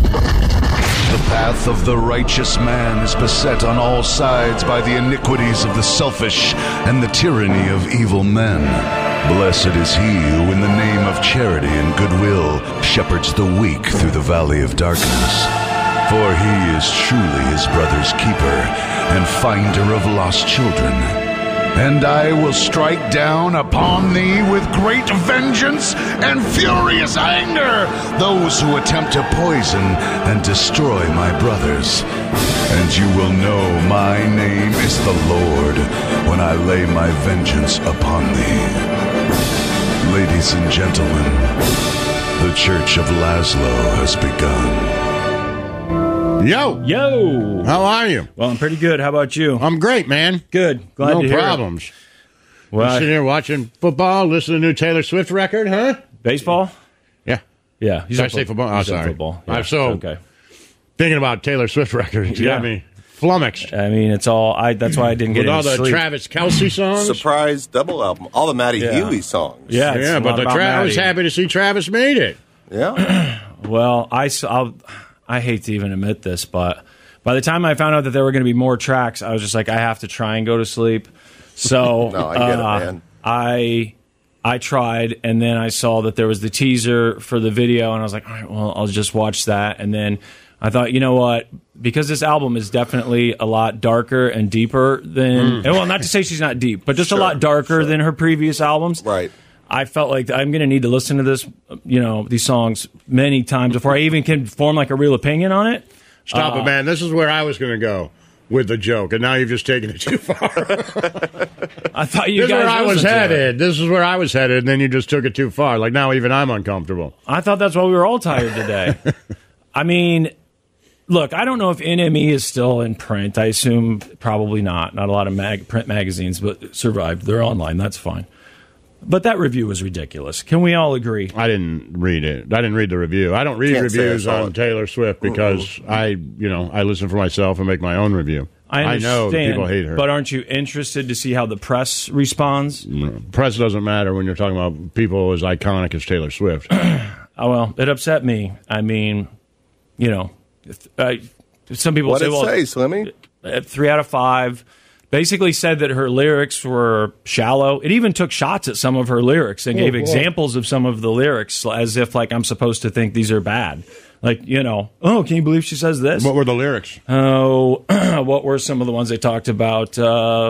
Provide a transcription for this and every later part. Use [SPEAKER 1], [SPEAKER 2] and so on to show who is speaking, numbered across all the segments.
[SPEAKER 1] The path of the righteous man is beset on all sides by the iniquities of the selfish and the tyranny of evil men. Blessed is he who in the name of charity and goodwill shepherds the weak through the valley of darkness. For he is truly his brother's keeper and finder of lost children. And I will strike down upon thee with great vengeance and furious anger those who attempt to poison and destroy my brothers. And you will know my name is the Lord when I lay my vengeance upon thee. Ladies and gentlemen, the Church of Laszlo has begun.
[SPEAKER 2] Yo!
[SPEAKER 3] How are you?
[SPEAKER 2] Well, I'm pretty good. How about you?
[SPEAKER 3] I'm great, man.
[SPEAKER 2] Good. Glad to hear
[SPEAKER 3] No problems.
[SPEAKER 2] Well,
[SPEAKER 3] Sitting here watching football, listening to the new Taylor Swift record, huh?
[SPEAKER 2] Baseball?
[SPEAKER 3] Yeah.
[SPEAKER 2] Yeah.
[SPEAKER 3] Did I say football? Oh, sorry.
[SPEAKER 2] Football. Yeah,
[SPEAKER 3] I'm so
[SPEAKER 2] okay.
[SPEAKER 3] thinking about Taylor Swift record. You got me flummoxed.
[SPEAKER 2] I mean, it's all. That's why I didn't get
[SPEAKER 3] With all
[SPEAKER 2] any
[SPEAKER 3] the
[SPEAKER 2] sleep.
[SPEAKER 3] Travis Kelce songs.
[SPEAKER 4] Surprise double album. All the Matty Healy songs.
[SPEAKER 2] Yeah, it's
[SPEAKER 3] Yeah,
[SPEAKER 2] a
[SPEAKER 3] but
[SPEAKER 2] lot about
[SPEAKER 3] I was
[SPEAKER 2] Maddie.
[SPEAKER 3] happy to see Travis made it.
[SPEAKER 4] Yeah.
[SPEAKER 2] Well, I hate to even admit this, but by the time I found out that there were going to be more tracks, I was just like, I have to try and go to sleep. So
[SPEAKER 4] No, I get it, man.
[SPEAKER 2] I tried, and then I saw that there was the teaser for the video, and I was like, all right, well, I'll just watch that. And then I thought, you know what? Because this album is definitely a lot darker and deeper than, well, not to say she's not deep, but just a lot darker than her previous albums.
[SPEAKER 4] Right.
[SPEAKER 2] I felt like I'm going to need to listen to this, these songs many times before I even can form like a real opinion on it.
[SPEAKER 3] Stop it, man. This is where I was going to go with the joke, and now you've just taken it too far.
[SPEAKER 2] I thought you
[SPEAKER 3] This is
[SPEAKER 2] guys
[SPEAKER 3] where I was
[SPEAKER 2] listened to it.
[SPEAKER 3] headed. This is where I was headed, and then you just took it too far. Like, now even I'm uncomfortable.
[SPEAKER 2] I thought that's why we were all tired today. I mean, look, I don't know if NME is still in print. I assume probably not. Not a lot of print magazines, but survived. They're online. That's fine. But that review was ridiculous. Can we all agree?
[SPEAKER 3] I didn't read it. I didn't read the review. I don't read
[SPEAKER 4] Can't say I
[SPEAKER 3] reviews
[SPEAKER 4] saw
[SPEAKER 3] on
[SPEAKER 4] it.
[SPEAKER 3] Taylor Swift because I listen for myself and make my own review.
[SPEAKER 2] I understand,
[SPEAKER 3] know that people hate her.
[SPEAKER 2] but aren't you interested to see how the press responds?
[SPEAKER 3] Press doesn't matter when you're talking about people as iconic as Taylor Swift.
[SPEAKER 2] Oh, well, it upset me. I mean, some people
[SPEAKER 4] What
[SPEAKER 2] say,
[SPEAKER 4] did
[SPEAKER 2] well,
[SPEAKER 4] it say, Slimmy?
[SPEAKER 2] 3 out of 5. Basically said that her lyrics were shallow. It even took shots at some of her lyrics and gave examples of some of the lyrics as if, like, I'm supposed to think these are bad. Like, oh, can you believe she says this?
[SPEAKER 3] What were the lyrics?
[SPEAKER 2] Oh, what were some of the ones they talked about?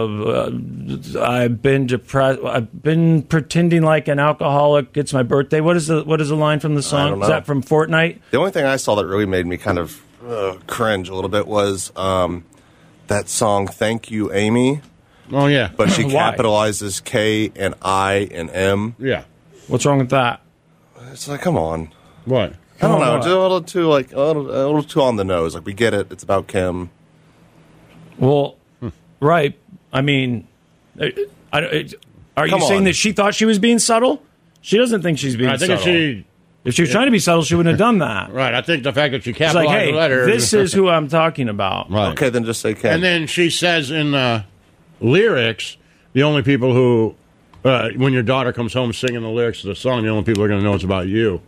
[SPEAKER 2] I've been depressed. I've been pretending like an alcoholic. It's my birthday. What is the line from the
[SPEAKER 4] I
[SPEAKER 2] song?
[SPEAKER 4] don't
[SPEAKER 2] Is
[SPEAKER 4] know.
[SPEAKER 2] that from Fortnite?
[SPEAKER 4] The only thing I saw that really made me kind of cringe a little bit was that song, Thank You, Amy.
[SPEAKER 3] Oh, yeah.
[SPEAKER 4] But she
[SPEAKER 2] Why?
[SPEAKER 4] capitalizes K and I and M.
[SPEAKER 3] Yeah.
[SPEAKER 2] What's wrong with that?
[SPEAKER 4] It's like, come on.
[SPEAKER 3] What?
[SPEAKER 4] I don't know.
[SPEAKER 2] on,
[SPEAKER 4] Just a little too a little too on the nose. Like, we get it. It's about Kim.
[SPEAKER 2] Well, right. I mean, are you
[SPEAKER 4] Come
[SPEAKER 2] saying
[SPEAKER 4] on.
[SPEAKER 2] that she thought she was being subtle? She doesn't think she's being
[SPEAKER 3] I think
[SPEAKER 2] subtle. If she was trying to be subtle, she wouldn't have done that.
[SPEAKER 3] Right. I think the fact that she
[SPEAKER 2] It's
[SPEAKER 3] capitalized
[SPEAKER 2] like, hey,
[SPEAKER 3] the letter.
[SPEAKER 2] this is who I'm talking about.
[SPEAKER 3] Right.
[SPEAKER 4] Okay, then just say Kim.
[SPEAKER 3] And then she says in the lyrics, the only people who, when your daughter comes home singing the lyrics to the song, the only people who are going to know it's about you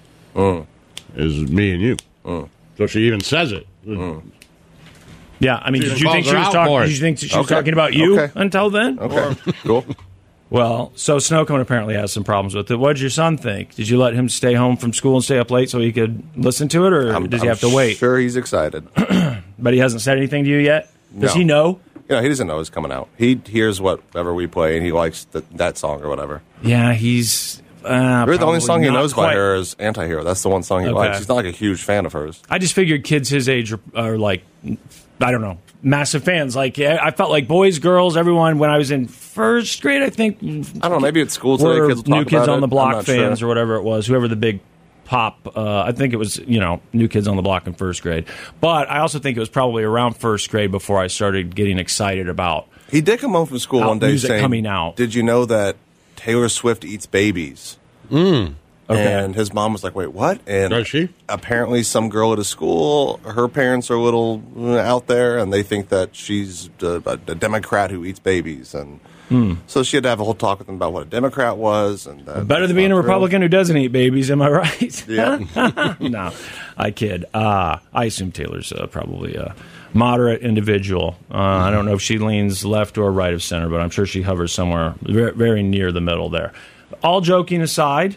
[SPEAKER 3] is me and you. So she even says it.
[SPEAKER 2] Yeah, I mean,
[SPEAKER 3] She
[SPEAKER 2] did
[SPEAKER 3] even
[SPEAKER 2] you think
[SPEAKER 3] calls
[SPEAKER 2] she
[SPEAKER 3] her
[SPEAKER 2] was
[SPEAKER 3] out
[SPEAKER 2] talking?
[SPEAKER 3] for it.
[SPEAKER 2] Did you think she was
[SPEAKER 4] Okay.
[SPEAKER 2] talking about you
[SPEAKER 4] Okay.
[SPEAKER 2] until then?
[SPEAKER 4] Okay, cool.
[SPEAKER 2] Well, so Snowcone apparently has some problems with it. What did your son think? Did you let him stay home from school and stay up late so he could listen to it, or does he have to wait?
[SPEAKER 4] Sure, he's excited.
[SPEAKER 2] But he hasn't said anything to you yet? Does
[SPEAKER 4] No.
[SPEAKER 2] he know?
[SPEAKER 4] He doesn't know it's coming out. He hears whatever we play, and he likes that song or whatever.
[SPEAKER 2] Yeah, he's...
[SPEAKER 4] Really, the only
[SPEAKER 2] probably
[SPEAKER 4] song he
[SPEAKER 2] not
[SPEAKER 4] knows by
[SPEAKER 2] quite.
[SPEAKER 4] her is Antihero. That's the one song he
[SPEAKER 2] Okay.
[SPEAKER 4] likes. He's not like a huge fan of hers.
[SPEAKER 2] I just figured kids his age are like, I don't know, massive fans. Like, I felt like boys, girls, everyone, when I was in first grade, I think,
[SPEAKER 4] I don't know. Maybe at school today,
[SPEAKER 2] were
[SPEAKER 4] kids will talk
[SPEAKER 2] New Kids
[SPEAKER 4] about
[SPEAKER 2] on
[SPEAKER 4] it.
[SPEAKER 2] the Block
[SPEAKER 4] I'm not
[SPEAKER 2] fans
[SPEAKER 4] sure.
[SPEAKER 2] or whatever it was, whoever the big pop, I think it was, New Kids on the Block in first grade. But I also think it was probably around first grade before I started getting excited about
[SPEAKER 4] He did come home from school one day
[SPEAKER 2] music
[SPEAKER 4] saying,
[SPEAKER 2] coming out.
[SPEAKER 4] "Did you know that Taylor Swift eats babies?"
[SPEAKER 2] Okay.
[SPEAKER 4] And his mom was like, "Wait, what?" And
[SPEAKER 3] Does she?
[SPEAKER 4] apparently, some girl at his school, her parents are a little out there, and they think that she's a Democrat who eats babies, and so she had to have a whole talk with them about what a Democrat was. And
[SPEAKER 2] Better than being a Republican who doesn't eat babies, am I right?
[SPEAKER 4] Yeah.
[SPEAKER 2] No. I kid. I assume Taylor's probably a moderate individual. I don't know if she leans left or right of center, but I'm sure she hovers somewhere very, very near the middle there. All joking aside,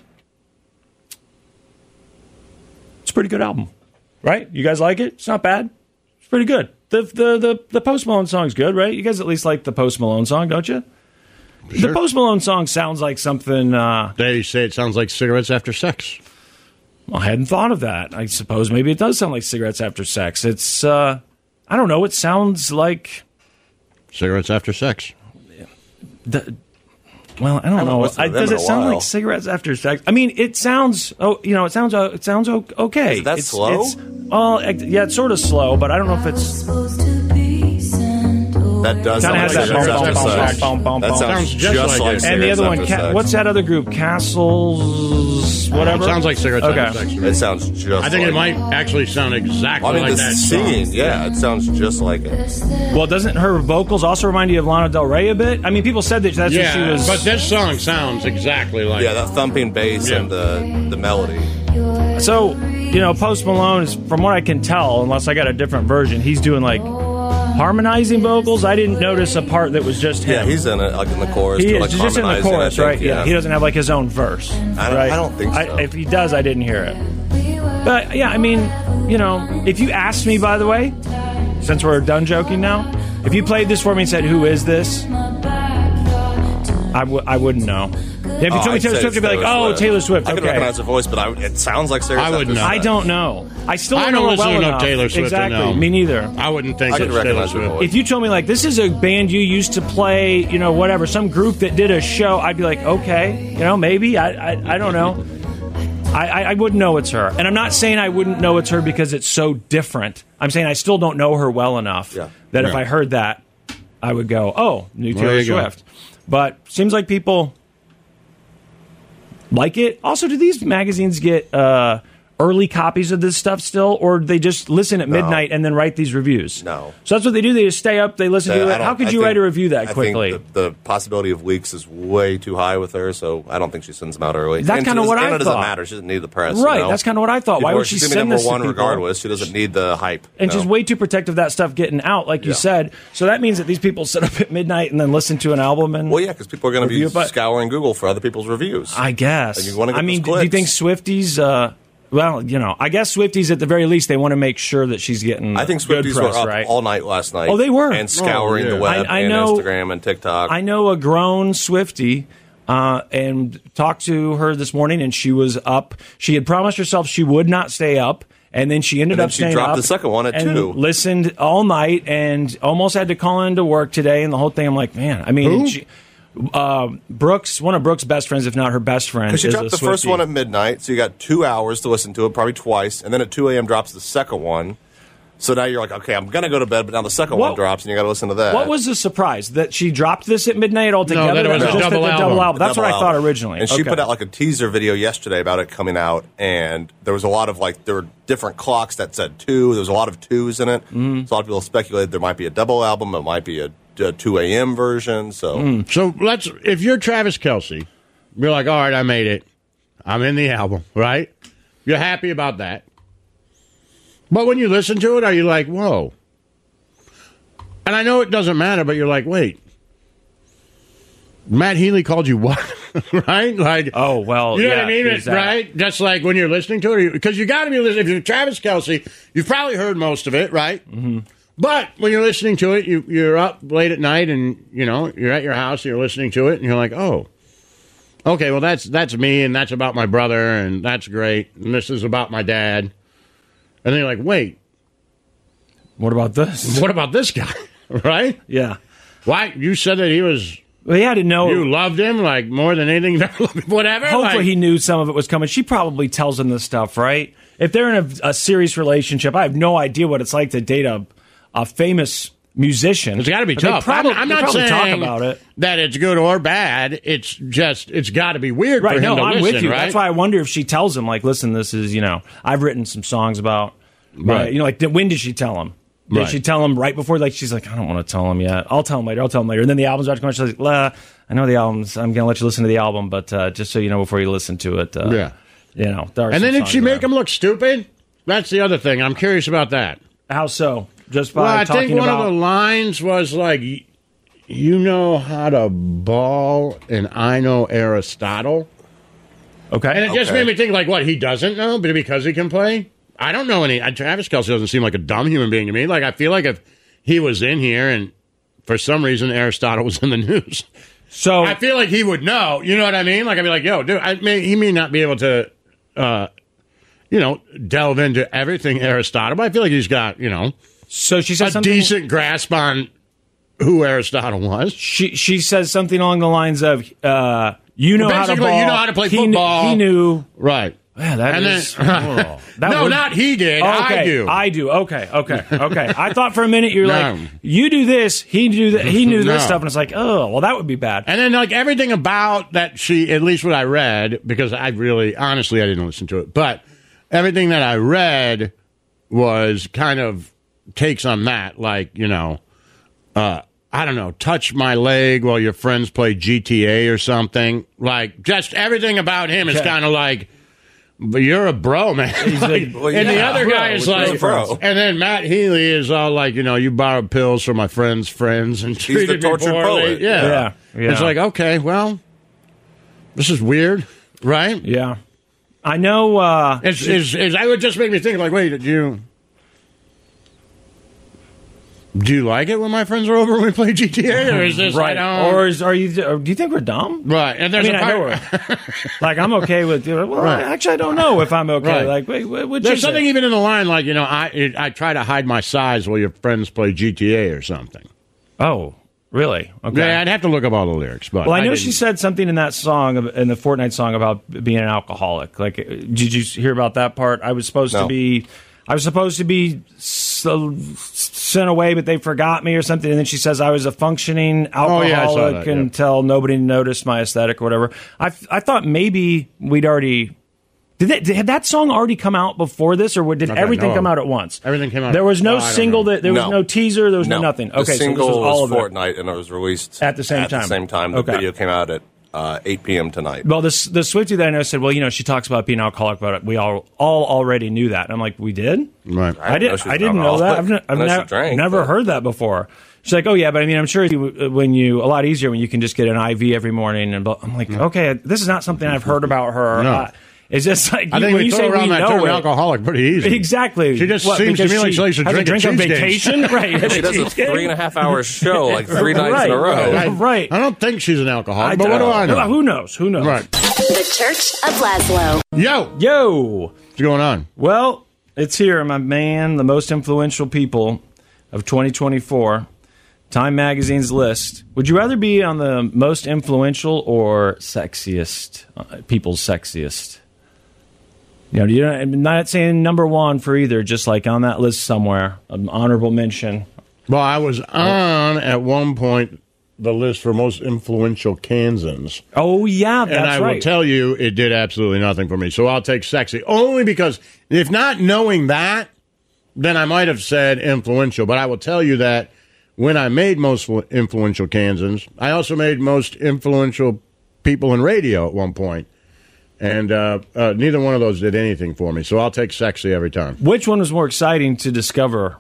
[SPEAKER 2] it's a pretty good album, right? You guys like it? It's not bad. It's pretty good. The Post Malone song's good, right? You guys at least like the Post Malone song, don't you?
[SPEAKER 3] Sure.
[SPEAKER 2] The Post Malone song sounds like something...
[SPEAKER 3] They say it sounds like cigarettes after sex.
[SPEAKER 2] I hadn't thought of that. I suppose maybe it does sound like cigarettes after sex. It's... I don't know. It sounds like...
[SPEAKER 3] Cigarettes after sex.
[SPEAKER 2] Well, I don't know. Does it sound like cigarettes after sex? I mean, it sounds. Oh, it sounds okay.
[SPEAKER 4] Is that slow?
[SPEAKER 2] Yeah, it's sort of slow, but I don't know if it's.
[SPEAKER 4] That does sound like cigarettes after sex. That sounds just like cigarettes.
[SPEAKER 2] And the other one, what's that other group? Castles, whatever.
[SPEAKER 3] It sounds like cigarettes after sex.
[SPEAKER 4] It sounds just.
[SPEAKER 3] I think it might actually sound exactly like that.
[SPEAKER 4] Singing, yeah, it sounds just like it.
[SPEAKER 2] Well, doesn't her vocals also remind you of Lana Del Rey a bit? I mean, people said that's what she was.
[SPEAKER 3] But this song sounds exactly like.
[SPEAKER 4] Yeah, that thumping bass and the melody.
[SPEAKER 2] So, Post Malone is, from what I can tell, unless I got a different version, he's doing like harmonizing vocals. I didn't notice a part that was just him.
[SPEAKER 4] Yeah, he's in it, like in the chorus.
[SPEAKER 2] He
[SPEAKER 4] is
[SPEAKER 2] like just in the chorus, right?
[SPEAKER 4] Yeah,
[SPEAKER 2] he doesn't have like his own verse.
[SPEAKER 4] I don't think so.
[SPEAKER 2] If he does, I didn't hear it. But yeah, I mean, if you asked me, by the way, since we're done joking now, if you played this for me and said, "Who is this?" I wouldn't know. If you told me Taylor Swift, I'd be like, "Oh, Taylor Swift."
[SPEAKER 4] I
[SPEAKER 2] Okay.
[SPEAKER 4] could recognize her voice, but it sounds like cigarettes after sex.
[SPEAKER 2] I don't know. I still don't
[SPEAKER 3] I
[SPEAKER 2] know
[SPEAKER 3] don't
[SPEAKER 2] her
[SPEAKER 3] listen
[SPEAKER 2] well
[SPEAKER 3] enough
[SPEAKER 2] enough.
[SPEAKER 3] Taylor Swift to
[SPEAKER 2] Exactly.
[SPEAKER 3] know.
[SPEAKER 2] Me neither.
[SPEAKER 3] I wouldn't think
[SPEAKER 4] I could
[SPEAKER 3] it's Taylor
[SPEAKER 4] recognize her
[SPEAKER 3] Swift.
[SPEAKER 4] voice.
[SPEAKER 2] If you told me like this is a band you used to play, whatever, some group that did a show, I'd be like, okay, maybe. I don't know. I wouldn't know it's her. And I'm not saying I wouldn't know it's her because it's so different. I'm saying I still don't know her well enough that if I heard that, I would go, oh, new Taylor Swift. But seems like people like it. Also, do these magazines get early copies of this stuff still, or they just listen at midnight and then write these reviews?
[SPEAKER 4] No.
[SPEAKER 2] So that's what they do. They just stay up, they listen to it. How could you write a review that quickly?
[SPEAKER 4] I think the possibility of leaks is way too high with her, so I don't think she sends them out early.
[SPEAKER 2] That's kind of what I thought.
[SPEAKER 4] It doesn't matter. She doesn't need the press.
[SPEAKER 2] Right, that's kind of what I thought. Why would she send this to people?
[SPEAKER 4] Regardless, she doesn't need the hype.
[SPEAKER 2] And she's way too protective of that stuff getting out, like you said. So that means that these people sit up at midnight and then listen to an album and...
[SPEAKER 4] Well, yeah, because people are going to be scouring Google for other people's reviews.
[SPEAKER 2] I guess.
[SPEAKER 4] And you want to get
[SPEAKER 2] do you think Swifties... Well, I guess Swifties, at the very least, they want to make sure that she's getting
[SPEAKER 4] I think Swifties
[SPEAKER 2] good press,
[SPEAKER 4] were up
[SPEAKER 2] right?
[SPEAKER 4] all night last night.
[SPEAKER 2] Oh, they were?
[SPEAKER 4] And scouring the web and Instagram and TikTok.
[SPEAKER 2] I know a grown Swiftie and talked to her this morning, and she was up. She had promised herself she would not stay up, and then she ended up staying up.
[SPEAKER 4] She dropped the second one at 2.
[SPEAKER 2] Listened all night and almost had to call into work today, and the whole thing, I'm like, man, I mean... Brooks, one of Brooks' best friends, if not her best friend,
[SPEAKER 4] because she dropped the first one at midnight, so you got 2 hours to listen to it, probably twice, and then at 2 a.m. drops the second one. So now you're like, okay, I'm going to go to bed, but now the second one drops, and you got to listen to that.
[SPEAKER 2] What was the surprise? That she dropped this at midnight altogether?
[SPEAKER 3] No, that it was
[SPEAKER 2] just
[SPEAKER 3] a double album.
[SPEAKER 2] That's what I thought originally.
[SPEAKER 4] And she put out like a teaser video yesterday about it coming out, and there was a lot of there were different clocks that said 2. There was a lot of 2s in it. Mm-hmm. So a lot of people speculated there might be a double album, it might be a 2 a.m. version. So,
[SPEAKER 3] if you're Travis Kelce, you're like, all right, I made it. I'm in the album, right? You're happy about that. But when you listen to it, are you like, whoa? And I know it doesn't matter, but you're like, wait. Matt Healy called you what? Right? Like,
[SPEAKER 2] oh, well,
[SPEAKER 3] you know what I mean? Right? Just like when you're listening to it, because you got to be listening. If you're Travis Kelce, you've probably heard most of it, right? Mm-hmm. But when you're listening to it, you're up late at night and, you're at your house and you're listening to it and you're like, oh, okay, well, that's me and that's about my brother and that's great. And this is about my dad. And then you're like, wait.
[SPEAKER 2] What about this?
[SPEAKER 3] What about this guy? Right?
[SPEAKER 2] Yeah.
[SPEAKER 3] Why? You said that he was...
[SPEAKER 2] Well, he had to know...
[SPEAKER 3] You loved him, like, more than anything, whatever?
[SPEAKER 2] Hopefully he knew some of it was coming. She probably tells him this stuff, right? If they're in a serious relationship, I have no idea what it's like to date a famous musician.
[SPEAKER 3] It's got to be tough. I'm not saying
[SPEAKER 2] talk about it.
[SPEAKER 3] That it's good or bad. It's just, it's got to be weird for him to
[SPEAKER 2] I'm
[SPEAKER 3] listen,
[SPEAKER 2] with you.
[SPEAKER 3] right?
[SPEAKER 2] That's why I wonder if she tells him, like, listen, this is, I've written some songs about,
[SPEAKER 3] right.
[SPEAKER 2] When did she tell him? Did she tell him right before? Like, she's like, I don't want to tell him yet. I'll tell him later. And then the album's about to come out. She's like, I know the album's, I'm going to let you listen to the album, but just so you know before you listen to it. And then
[SPEAKER 3] did she make him look stupid? That's the other thing. I'm curious about that.
[SPEAKER 2] How so? Just by
[SPEAKER 3] Well, I
[SPEAKER 2] talking
[SPEAKER 3] think one
[SPEAKER 2] about
[SPEAKER 3] of the lines was like, you know how to ball, and I know Aristotle.
[SPEAKER 2] okay.
[SPEAKER 3] And it just made me think, like, what, he doesn't know, but because he can play? I don't know any. Travis Kelce doesn't seem like a dumb human being to me. Like, I feel like if he was in here and for some reason Aristotle was in the news,
[SPEAKER 2] So
[SPEAKER 3] I feel like he would know. You know what I mean? Like, I'd be like, yo, dude, he may not be able to, delve into everything Aristotle, but I feel like he's got,
[SPEAKER 2] so she said
[SPEAKER 3] a
[SPEAKER 2] something.
[SPEAKER 3] decent grasp on who Aristotle was.
[SPEAKER 2] She says something along the lines of, you know how to
[SPEAKER 3] Basically,
[SPEAKER 2] ball.
[SPEAKER 3] you know how to play
[SPEAKER 2] He
[SPEAKER 3] football.
[SPEAKER 2] He knew.
[SPEAKER 3] Right.
[SPEAKER 2] Yeah, that
[SPEAKER 3] And
[SPEAKER 2] is.
[SPEAKER 3] then-
[SPEAKER 2] that
[SPEAKER 3] no,
[SPEAKER 2] would-
[SPEAKER 3] not he did.
[SPEAKER 2] Okay,
[SPEAKER 3] I do.
[SPEAKER 2] I do. Okay. I thought for a minute you're
[SPEAKER 3] No.
[SPEAKER 2] like, you do this, he do that, he knew this
[SPEAKER 3] No.
[SPEAKER 2] stuff, and it's like, oh, well, that would be bad.
[SPEAKER 3] And then, like, everything about that at least what I read, because honestly, I didn't listen to it, but everything that I read was kind of takes on that, like, I don't know, touch my leg while your friends play GTA or something. Like, just everything about him is
[SPEAKER 2] Okay.
[SPEAKER 3] kind of like, but you're a bro, man.
[SPEAKER 2] like,
[SPEAKER 4] well,
[SPEAKER 3] and the
[SPEAKER 4] yeah,
[SPEAKER 3] other
[SPEAKER 4] bro,
[SPEAKER 3] guy is
[SPEAKER 4] with
[SPEAKER 3] like,
[SPEAKER 4] bro.
[SPEAKER 3] and then Matt Healy is all like, you borrowed pills from my friend's friends and
[SPEAKER 4] the
[SPEAKER 3] treated me
[SPEAKER 4] tortured
[SPEAKER 3] poorly.
[SPEAKER 4] poet.
[SPEAKER 3] Yeah.
[SPEAKER 2] Yeah.
[SPEAKER 3] It's like, okay, well, this is weird, right?
[SPEAKER 2] Yeah. I know.
[SPEAKER 3] I would just make me think, like, wait, do you like it when my friends are over and we play GTA, or is this
[SPEAKER 2] right. Or are you? Or do you think we're dumb?
[SPEAKER 3] right? And there's
[SPEAKER 2] I mean,
[SPEAKER 3] a
[SPEAKER 2] I know
[SPEAKER 3] part.
[SPEAKER 2] we're, like, I'm okay with. Well,
[SPEAKER 3] Right.
[SPEAKER 2] actually, I don't know if I'm okay.
[SPEAKER 3] Right.
[SPEAKER 2] Like, wait, what
[SPEAKER 3] There's something even in the line, like, I try to hide my size while your friends play GTA or something.
[SPEAKER 2] Oh, really? Okay.
[SPEAKER 3] Yeah, I'd have to look up all the lyrics, but
[SPEAKER 2] Well, I know
[SPEAKER 3] didn't.
[SPEAKER 2] she said something in that song, in the Fortnite song, about being an alcoholic. Like, did you hear about that part? I was supposed to be sent away, but they forgot me or something. And then she says I was a functioning alcoholic
[SPEAKER 3] I saw that, yeah.
[SPEAKER 2] until nobody noticed my aesthetic or whatever. I thought maybe we'd already. Had that song already come out before this, or did
[SPEAKER 3] Not that I
[SPEAKER 2] everything
[SPEAKER 3] know
[SPEAKER 2] come
[SPEAKER 3] of.
[SPEAKER 2] out at once?
[SPEAKER 3] Everything came out.
[SPEAKER 2] There was no
[SPEAKER 3] I don't
[SPEAKER 2] single.
[SPEAKER 3] know.
[SPEAKER 2] There was no teaser. There was no nothing.
[SPEAKER 4] The
[SPEAKER 2] Okay,
[SPEAKER 4] single
[SPEAKER 2] so this was all
[SPEAKER 4] was
[SPEAKER 2] of it.
[SPEAKER 4] Fortnite, and it was released
[SPEAKER 2] At the same time.
[SPEAKER 4] At the same time, the
[SPEAKER 2] Okay.
[SPEAKER 4] video came out at 8 p.m. tonight.
[SPEAKER 2] Well, the Swiftie that I know said, well, she talks about being alcoholic, but we all already knew that. And I'm like, we did?
[SPEAKER 3] Right.
[SPEAKER 2] I
[SPEAKER 4] know she was
[SPEAKER 2] didn't know that. I've
[SPEAKER 4] Unless she drank,
[SPEAKER 2] never
[SPEAKER 4] but-
[SPEAKER 2] heard that before. She's like, oh yeah, but I mean, I'm sure a lot easier when you can just get an IV every morning. And I'm like, okay, this is not something I've heard about her.
[SPEAKER 3] No.
[SPEAKER 2] It's just like
[SPEAKER 3] I think
[SPEAKER 2] when
[SPEAKER 3] we
[SPEAKER 2] you
[SPEAKER 3] throw
[SPEAKER 2] say
[SPEAKER 3] around
[SPEAKER 2] we
[SPEAKER 3] that
[SPEAKER 2] know
[SPEAKER 3] term
[SPEAKER 2] it.
[SPEAKER 3] alcoholic pretty easy.
[SPEAKER 2] Exactly.
[SPEAKER 3] She just seems to
[SPEAKER 2] because
[SPEAKER 3] me like she likes to
[SPEAKER 2] has
[SPEAKER 3] drink
[SPEAKER 2] a
[SPEAKER 3] at
[SPEAKER 2] drink on
[SPEAKER 3] cheesecakes.
[SPEAKER 2] vacation, right?
[SPEAKER 4] She does a 3.5 hour show like 3 nights in a
[SPEAKER 2] Right,
[SPEAKER 4] row.
[SPEAKER 2] right.
[SPEAKER 3] I don't think she's an alcoholic, but what do I know?
[SPEAKER 2] Who knows? Who knows?
[SPEAKER 3] Right.
[SPEAKER 5] The Church of Laszlo.
[SPEAKER 2] Yo.
[SPEAKER 3] What's going on?
[SPEAKER 2] Well, it's here, my man, the most influential people of 2024. Time Magazine's list. Would you rather be on the most influential or sexiest, people's sexiest? I'm not saying number one for either, just like on that list somewhere, an honorable mention.
[SPEAKER 3] Well, I was on at one point the list for most influential Kansans.
[SPEAKER 2] Oh, yeah, that's
[SPEAKER 3] And I
[SPEAKER 2] right.
[SPEAKER 3] will tell you, it did absolutely nothing for me. So I'll take sexy. Only because, if not knowing that, then I might have said influential. But I will tell you that when I made most influential Kansans, I also made most influential people in radio at one point. And neither one of those did anything for me. So I'll take sexy every time.
[SPEAKER 2] Which one was more exciting to discover?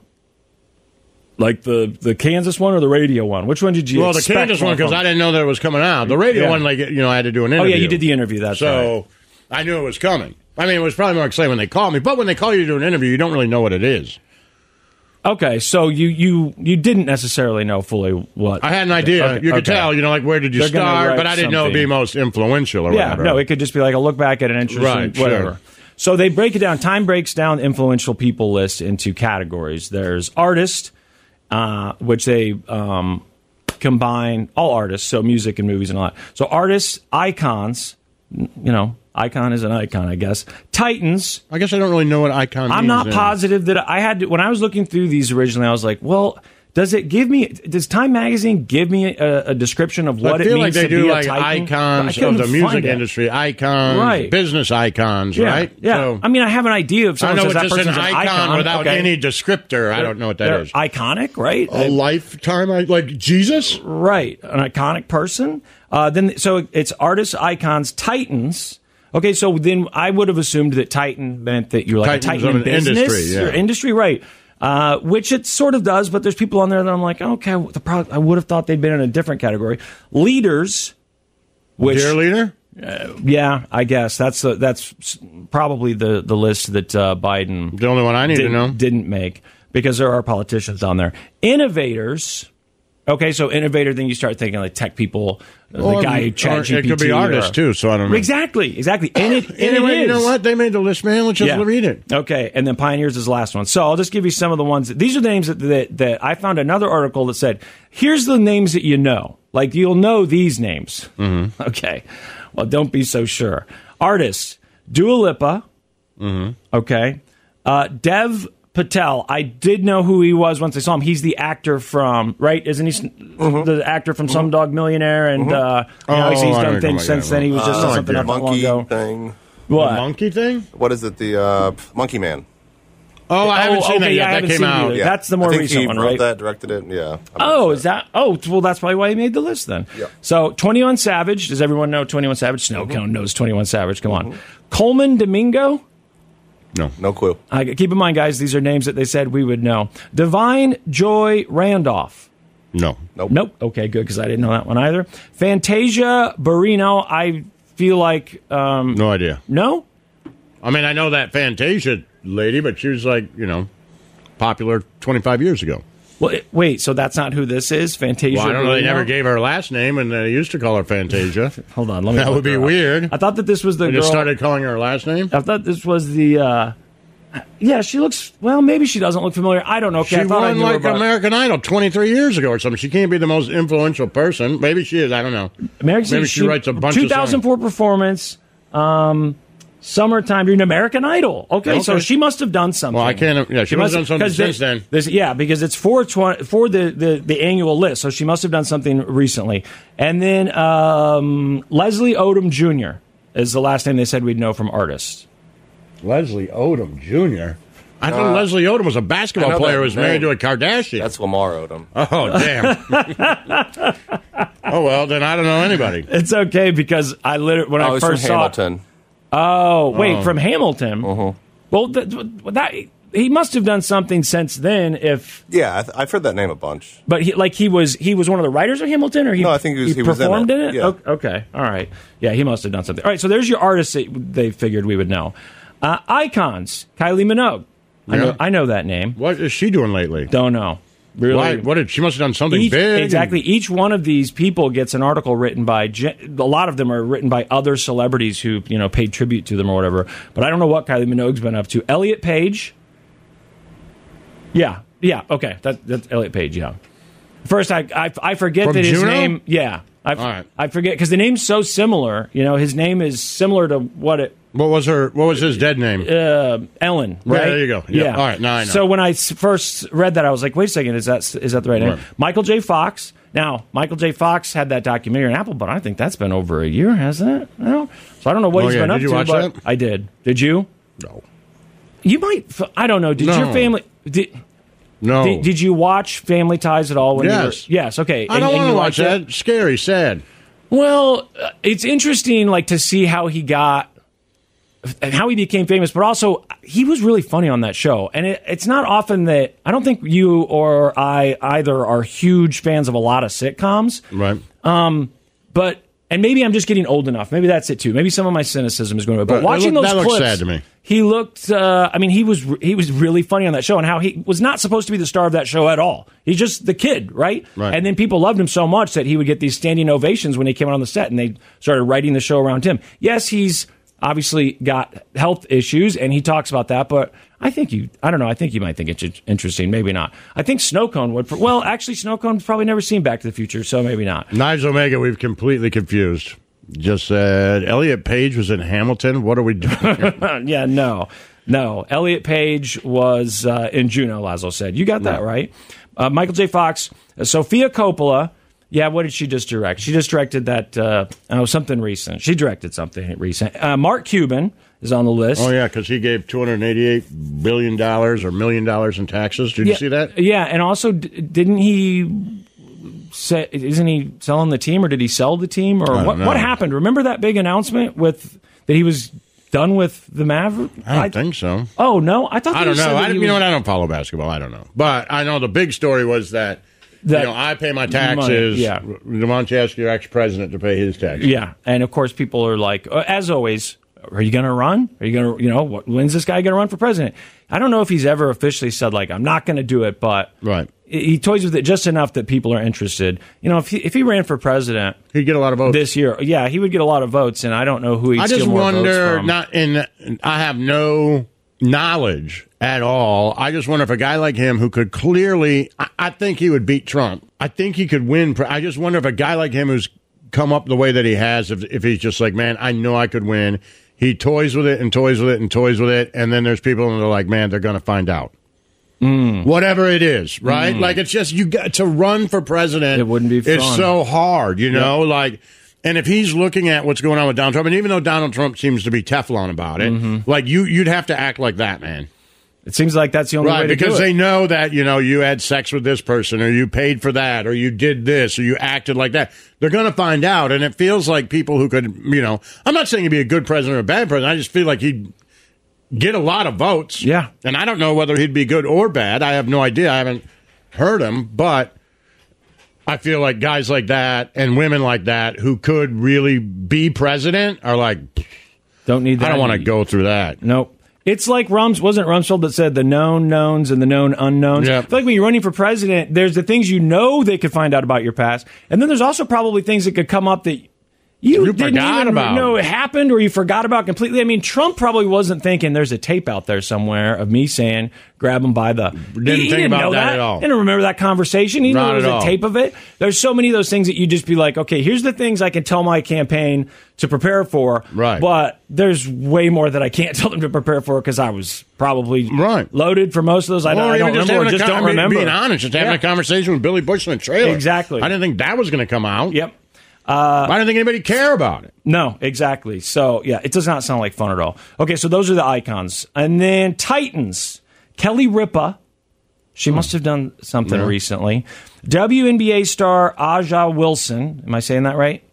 [SPEAKER 2] Like the Kansas one or the radio one? Which one did you
[SPEAKER 3] Well, the
[SPEAKER 2] expect
[SPEAKER 3] Kansas
[SPEAKER 2] more
[SPEAKER 3] one, because
[SPEAKER 2] from?
[SPEAKER 3] I didn't know that it was coming out. The radio
[SPEAKER 2] Yeah.
[SPEAKER 3] one, I had to do an
[SPEAKER 2] Oh,
[SPEAKER 3] interview.
[SPEAKER 2] yeah, you did the interview, that's right.
[SPEAKER 3] So I knew it was coming. I mean, it was probably more exciting when they called me. But when they call you to do an interview, you don't really know what it is.
[SPEAKER 2] Okay, so you didn't necessarily know fully what.
[SPEAKER 3] I had an idea.
[SPEAKER 2] Okay,
[SPEAKER 3] You could
[SPEAKER 2] okay.
[SPEAKER 3] tell, where did you
[SPEAKER 2] They're gonna
[SPEAKER 3] start?
[SPEAKER 2] write
[SPEAKER 3] But I didn't know it'd be
[SPEAKER 2] something.
[SPEAKER 3] most influential or
[SPEAKER 2] Yeah,
[SPEAKER 3] whatever.
[SPEAKER 2] no, it could just be like a look back at an interesting
[SPEAKER 3] Right, sure.
[SPEAKER 2] whatever. So they break it down. Time breaks down influential people list into categories. There's artist, which they combine all artists, so music and movies and all that. So artists, icons, icon is an icon, I guess. Titans.
[SPEAKER 3] I guess I don't really know what icon means.
[SPEAKER 2] I'm not
[SPEAKER 3] then.
[SPEAKER 2] positive that I had to, when I was looking through these originally, I was like, well, does Time Magazine give me a description of what
[SPEAKER 3] I
[SPEAKER 2] it
[SPEAKER 3] feel
[SPEAKER 2] means
[SPEAKER 3] like they
[SPEAKER 2] to
[SPEAKER 3] do
[SPEAKER 2] be a
[SPEAKER 3] like
[SPEAKER 2] Titan?
[SPEAKER 3] icons
[SPEAKER 2] I
[SPEAKER 3] of
[SPEAKER 2] couldn't
[SPEAKER 3] the music
[SPEAKER 2] find it.
[SPEAKER 3] industry, icons,
[SPEAKER 2] Right.
[SPEAKER 3] business icons,
[SPEAKER 2] Yeah,
[SPEAKER 3] right?
[SPEAKER 2] yeah.
[SPEAKER 3] So,
[SPEAKER 2] I mean, I have an idea of
[SPEAKER 3] I
[SPEAKER 2] someone
[SPEAKER 3] know
[SPEAKER 2] says
[SPEAKER 3] it's
[SPEAKER 2] that
[SPEAKER 3] just
[SPEAKER 2] person's
[SPEAKER 3] an icon without
[SPEAKER 2] okay.
[SPEAKER 3] any descriptor. I don't know what that
[SPEAKER 2] They're
[SPEAKER 3] is.
[SPEAKER 2] iconic, right?
[SPEAKER 3] A lifetime, like Jesus?
[SPEAKER 2] Right, an iconic person. So it's artists, icons, titans. Okay, so then I would have assumed that Titan meant that you're like
[SPEAKER 3] Titan's
[SPEAKER 2] a Titan in
[SPEAKER 3] an
[SPEAKER 2] business
[SPEAKER 3] industry, yeah.
[SPEAKER 2] or industry, right? Which it sort of does, but there's people on there that I'm like, okay, I would have thought they'd been in a different category. Leaders, which
[SPEAKER 3] Dear leader?
[SPEAKER 2] yeah, I guess that's probably the list that Biden
[SPEAKER 3] The only one I need to know.
[SPEAKER 2] didn't make, because there are politicians on there. Innovators. Okay, so innovator, then you start thinking like tech people, the guy who ChatGPT.
[SPEAKER 3] It could be artists, too, so I don't know.
[SPEAKER 2] Exactly. And
[SPEAKER 3] Anyway, you know what? They made the list, man. Let's just read it.
[SPEAKER 2] Okay, and then Pioneers is the last one. So I'll just give you some of the ones. These are the names that I found another article that said, here's the names that you know. Like, you'll know these names. Mm-hmm. Okay. Well, don't be so sure. Artists, Dua Lipa. Mm-hmm. Okay. Dev Patel. I did know who he was once I saw him. He's the actor from, right? Isn't he the actor from Slumdog Millionaire? And obviously he's done things since then. He was just on something not that long ago.
[SPEAKER 4] Thing.
[SPEAKER 2] What?
[SPEAKER 3] The monkey thing?
[SPEAKER 4] What is it? The Monkey Man.
[SPEAKER 3] Oh, I haven't seen that yet. That came out.
[SPEAKER 4] Yeah.
[SPEAKER 2] That's the more recent one, right?
[SPEAKER 4] He wrote that, directed it, yeah.
[SPEAKER 2] Is that? Oh, well, that's probably why he made the list then.
[SPEAKER 4] Yep.
[SPEAKER 2] So, 21 Savage. Does everyone know 21 Savage? Snowcone knows 21 Savage. Come on. Coleman Domingo.
[SPEAKER 4] No clue.
[SPEAKER 2] Keep in mind, guys, these are names that they said we would know. Divine Joy Randolph.
[SPEAKER 3] No.
[SPEAKER 2] Nope. Okay, good, because I didn't know that one either. Fantasia Barrino. I feel like...
[SPEAKER 3] no idea.
[SPEAKER 2] No?
[SPEAKER 3] I mean, I know that Fantasia lady, but she was like, popular 25 years ago.
[SPEAKER 2] Well, wait, so that's not who this is? Fantasia
[SPEAKER 3] Well, I don't know. They
[SPEAKER 2] Barrino?
[SPEAKER 3] never gave her last name, and they used to call her Fantasia.
[SPEAKER 2] Hold on, let me
[SPEAKER 3] That
[SPEAKER 2] look
[SPEAKER 3] would be
[SPEAKER 2] her up.
[SPEAKER 3] weird.
[SPEAKER 2] I thought that this was the
[SPEAKER 3] They
[SPEAKER 2] girl...
[SPEAKER 3] just started calling her last name?
[SPEAKER 2] I thought this was the... yeah, she looks... Well, maybe she doesn't look familiar. I don't know. Okay,
[SPEAKER 3] She
[SPEAKER 2] I thought I
[SPEAKER 3] won
[SPEAKER 2] knew her
[SPEAKER 3] like
[SPEAKER 2] about-
[SPEAKER 3] American Idol 23 years ago or something. She can't be the most influential person. Maybe she is. I don't know.
[SPEAKER 2] Maybe
[SPEAKER 3] she writes a bunch of songs.
[SPEAKER 2] 2004 performance, summertime during American Idol. Okay, so she must have done something.
[SPEAKER 3] Well, I can't. Yeah, she must have done something since then.
[SPEAKER 2] Because it's for the annual list, so she must have done something recently. And then Leslie Odom Jr. is the last name they said we'd know from artists.
[SPEAKER 3] Leslie Odom Jr. I thought Leslie Odom was a basketball player who was married to a Kardashian.
[SPEAKER 4] That's Lamar Odom.
[SPEAKER 3] Oh, damn. Oh, well, then I don't know anybody.
[SPEAKER 2] It's okay, because I literally, when I first saw
[SPEAKER 4] Hamilton.
[SPEAKER 2] Oh, wait, from Hamilton? Well, that he must have done something since then.
[SPEAKER 4] Yeah, I've heard that name a bunch.
[SPEAKER 2] But he was one of the writers of Hamilton, or
[SPEAKER 4] No, I think he was
[SPEAKER 2] performed in it.
[SPEAKER 4] Yeah.
[SPEAKER 2] Okay, all right. Yeah, he must have done something. All right, so there's your artists that they figured we would know. Icons, Kylie Minogue.
[SPEAKER 3] Yeah.
[SPEAKER 2] I know that name.
[SPEAKER 3] What is she doing lately?
[SPEAKER 2] Don't know. Really?
[SPEAKER 3] Why? What did she must have done something big?
[SPEAKER 2] Exactly. Each one of these people gets an article written by. A lot of them are written by other celebrities who paid tribute to them or whatever. But I don't know what Kylie Minogue's been up to. Elliot Page. Yeah. Okay, that's Elliot Page. Yeah. First, I forget
[SPEAKER 3] From
[SPEAKER 2] that his
[SPEAKER 3] Juno?
[SPEAKER 2] name. Yeah.
[SPEAKER 3] All right.
[SPEAKER 2] I forget because the name's so similar. His name is similar to what it.
[SPEAKER 3] What was his dead name?
[SPEAKER 2] Ellen, right?
[SPEAKER 3] There you go. Yeah. All right, now I know.
[SPEAKER 2] So when I first read that, I was like, wait a second, is that the right name?
[SPEAKER 3] Right.
[SPEAKER 2] Michael J. Fox. Now, Michael J. Fox had that documentary on Apple, but I think that's been over a year, hasn't it? No. So I don't know what he's been up
[SPEAKER 3] Did you
[SPEAKER 2] to.
[SPEAKER 3] watch
[SPEAKER 2] but
[SPEAKER 3] that?
[SPEAKER 2] I did. Did you?
[SPEAKER 3] No.
[SPEAKER 2] You might. I don't know. Did
[SPEAKER 3] No.
[SPEAKER 2] your family?
[SPEAKER 3] No.
[SPEAKER 2] Did you watch Family Ties at all? When
[SPEAKER 3] Yes.
[SPEAKER 2] You were, yes. Okay.
[SPEAKER 3] I don't
[SPEAKER 2] and
[SPEAKER 3] want to
[SPEAKER 2] you
[SPEAKER 3] watch
[SPEAKER 2] liked it?
[SPEAKER 3] that. Scary, sad.
[SPEAKER 2] Well, it's interesting, to see how he became famous, but also he was really funny on that show. And it's not often that I don't think you or I either are huge fans of a lot of sitcoms.
[SPEAKER 3] Right.
[SPEAKER 2] And maybe I'm just getting old enough. Maybe that's it too. Maybe some of my cynicism is going away. But watching those
[SPEAKER 3] that
[SPEAKER 2] clips,
[SPEAKER 3] looks sad to me.
[SPEAKER 2] he looked. He was really funny on that show, and how he was not supposed to be the star of that show at all. He's just the kid, right?
[SPEAKER 3] Right.
[SPEAKER 2] And then people loved him so much that he would get these standing ovations when he came out on the set, and they started writing the show around him. Yes, he's obviously got health issues, and he talks about that. But I think you might think it's interesting. Maybe not. I think Snowcone would. Well, actually, Snowcone's probably never seen Back to the Future, so maybe not.
[SPEAKER 3] Knives Omega, we've completely confused. Just said Elliot Page was in Hamilton. What are we doing here?
[SPEAKER 2] Yeah, no. Elliot Page was in Juno, Lazo said. You got that right. Michael J. Fox, Sofia Coppola. Yeah, what did she just direct? She just directed that, something recent. She directed something recent. Mark Cuban is on the list.
[SPEAKER 3] Oh, yeah, because he gave $288 billion or $1 million in taxes. Did you see that?
[SPEAKER 2] Yeah, and also, didn't he... isn't he selling the team, or did he sell the team, or what happened? Remember that big announcement with that he was done with the Maverick?
[SPEAKER 3] I don't think so.
[SPEAKER 2] Oh, no? I thought
[SPEAKER 3] I don't know.
[SPEAKER 2] You
[SPEAKER 3] know what? I don't follow basketball. I don't know. But I know the big story was that I pay my taxes.
[SPEAKER 2] Yeah.
[SPEAKER 3] Why don't you ask your ex-president to pay his taxes?
[SPEAKER 2] Yeah. And, of course, people are like, as always, are you going to run? Are you going to, when's this guy going to run for president? I don't know if he's ever officially said, like, I'm not going to do it, but
[SPEAKER 3] right.
[SPEAKER 2] He toys with it just enough that people are interested. If he ran for president,
[SPEAKER 3] he'd get a lot of votes
[SPEAKER 2] this year. Yeah, he would get a lot of votes, and I don't know who he'd steal more votes from.
[SPEAKER 3] I have no knowledge at all. I just wonder if a guy like him who could clearly, I think he would beat Trump. I think he could win. I just wonder if a guy like him who's come up the way that he has, if he's just like, man, I know I could win. He toys with it and toys with it and toys with it, and then there's people and they're like, man, they're going to find out. Whatever it is, right? Like, it's just, you got to run for president.
[SPEAKER 2] It wouldn't be fun.
[SPEAKER 3] It's so hard, like, and if he's looking at what's going on with Donald Trump, and even though Donald Trump seems to be Teflon about it, like, you'd have to act like that, man.
[SPEAKER 2] It seems like that's the only way to do it.
[SPEAKER 3] Because they know that, you had sex with this person, or you paid for that, or you did this, or you acted like that. They're going to find out, and it feels like people who could, I'm not saying he'd be a good president or a bad president. I just feel like he'd get a lot of votes.
[SPEAKER 2] Yeah.
[SPEAKER 3] And I don't know whether he'd be good or bad. I have no idea. I haven't heard him, but I feel like guys like that and women like that who could really be president are like,
[SPEAKER 2] don't need that.
[SPEAKER 3] I don't want to go through that.
[SPEAKER 2] Nope. It's like wasn't Rumsfeld that said the known knowns and the known unknowns?
[SPEAKER 3] Yep.
[SPEAKER 2] I feel like when you're running for president, there's the things they could find out about your past, and then there's also probably things that could come up that you didn't even know it happened, or you forgot about completely. I mean, Trump probably wasn't thinking there's a tape out there somewhere of me saying, grab him by the...
[SPEAKER 3] Didn't think about that at all.
[SPEAKER 2] Didn't remember that conversation. He knew there was a tape of it. There's so many of those things that you just be like, okay, here's the things I can tell my campaign to prepare for.
[SPEAKER 3] Right.
[SPEAKER 2] But there's way more that I can't tell them to prepare for because I was probably loaded for most of those. I don't remember or just don't remember.
[SPEAKER 3] Being honest, just having a conversation with Billy Bush in the trailer.
[SPEAKER 2] Exactly.
[SPEAKER 3] I didn't think that was going to come out.
[SPEAKER 2] Yep.
[SPEAKER 3] I didn't think anybody care about it.
[SPEAKER 2] No, exactly. So, yeah, it does not sound like fun at all. Okay, so those are the icons. And then Titans. Kelly Ripa. She must have done something recently. WNBA star Aja Wilson. Am I saying that right?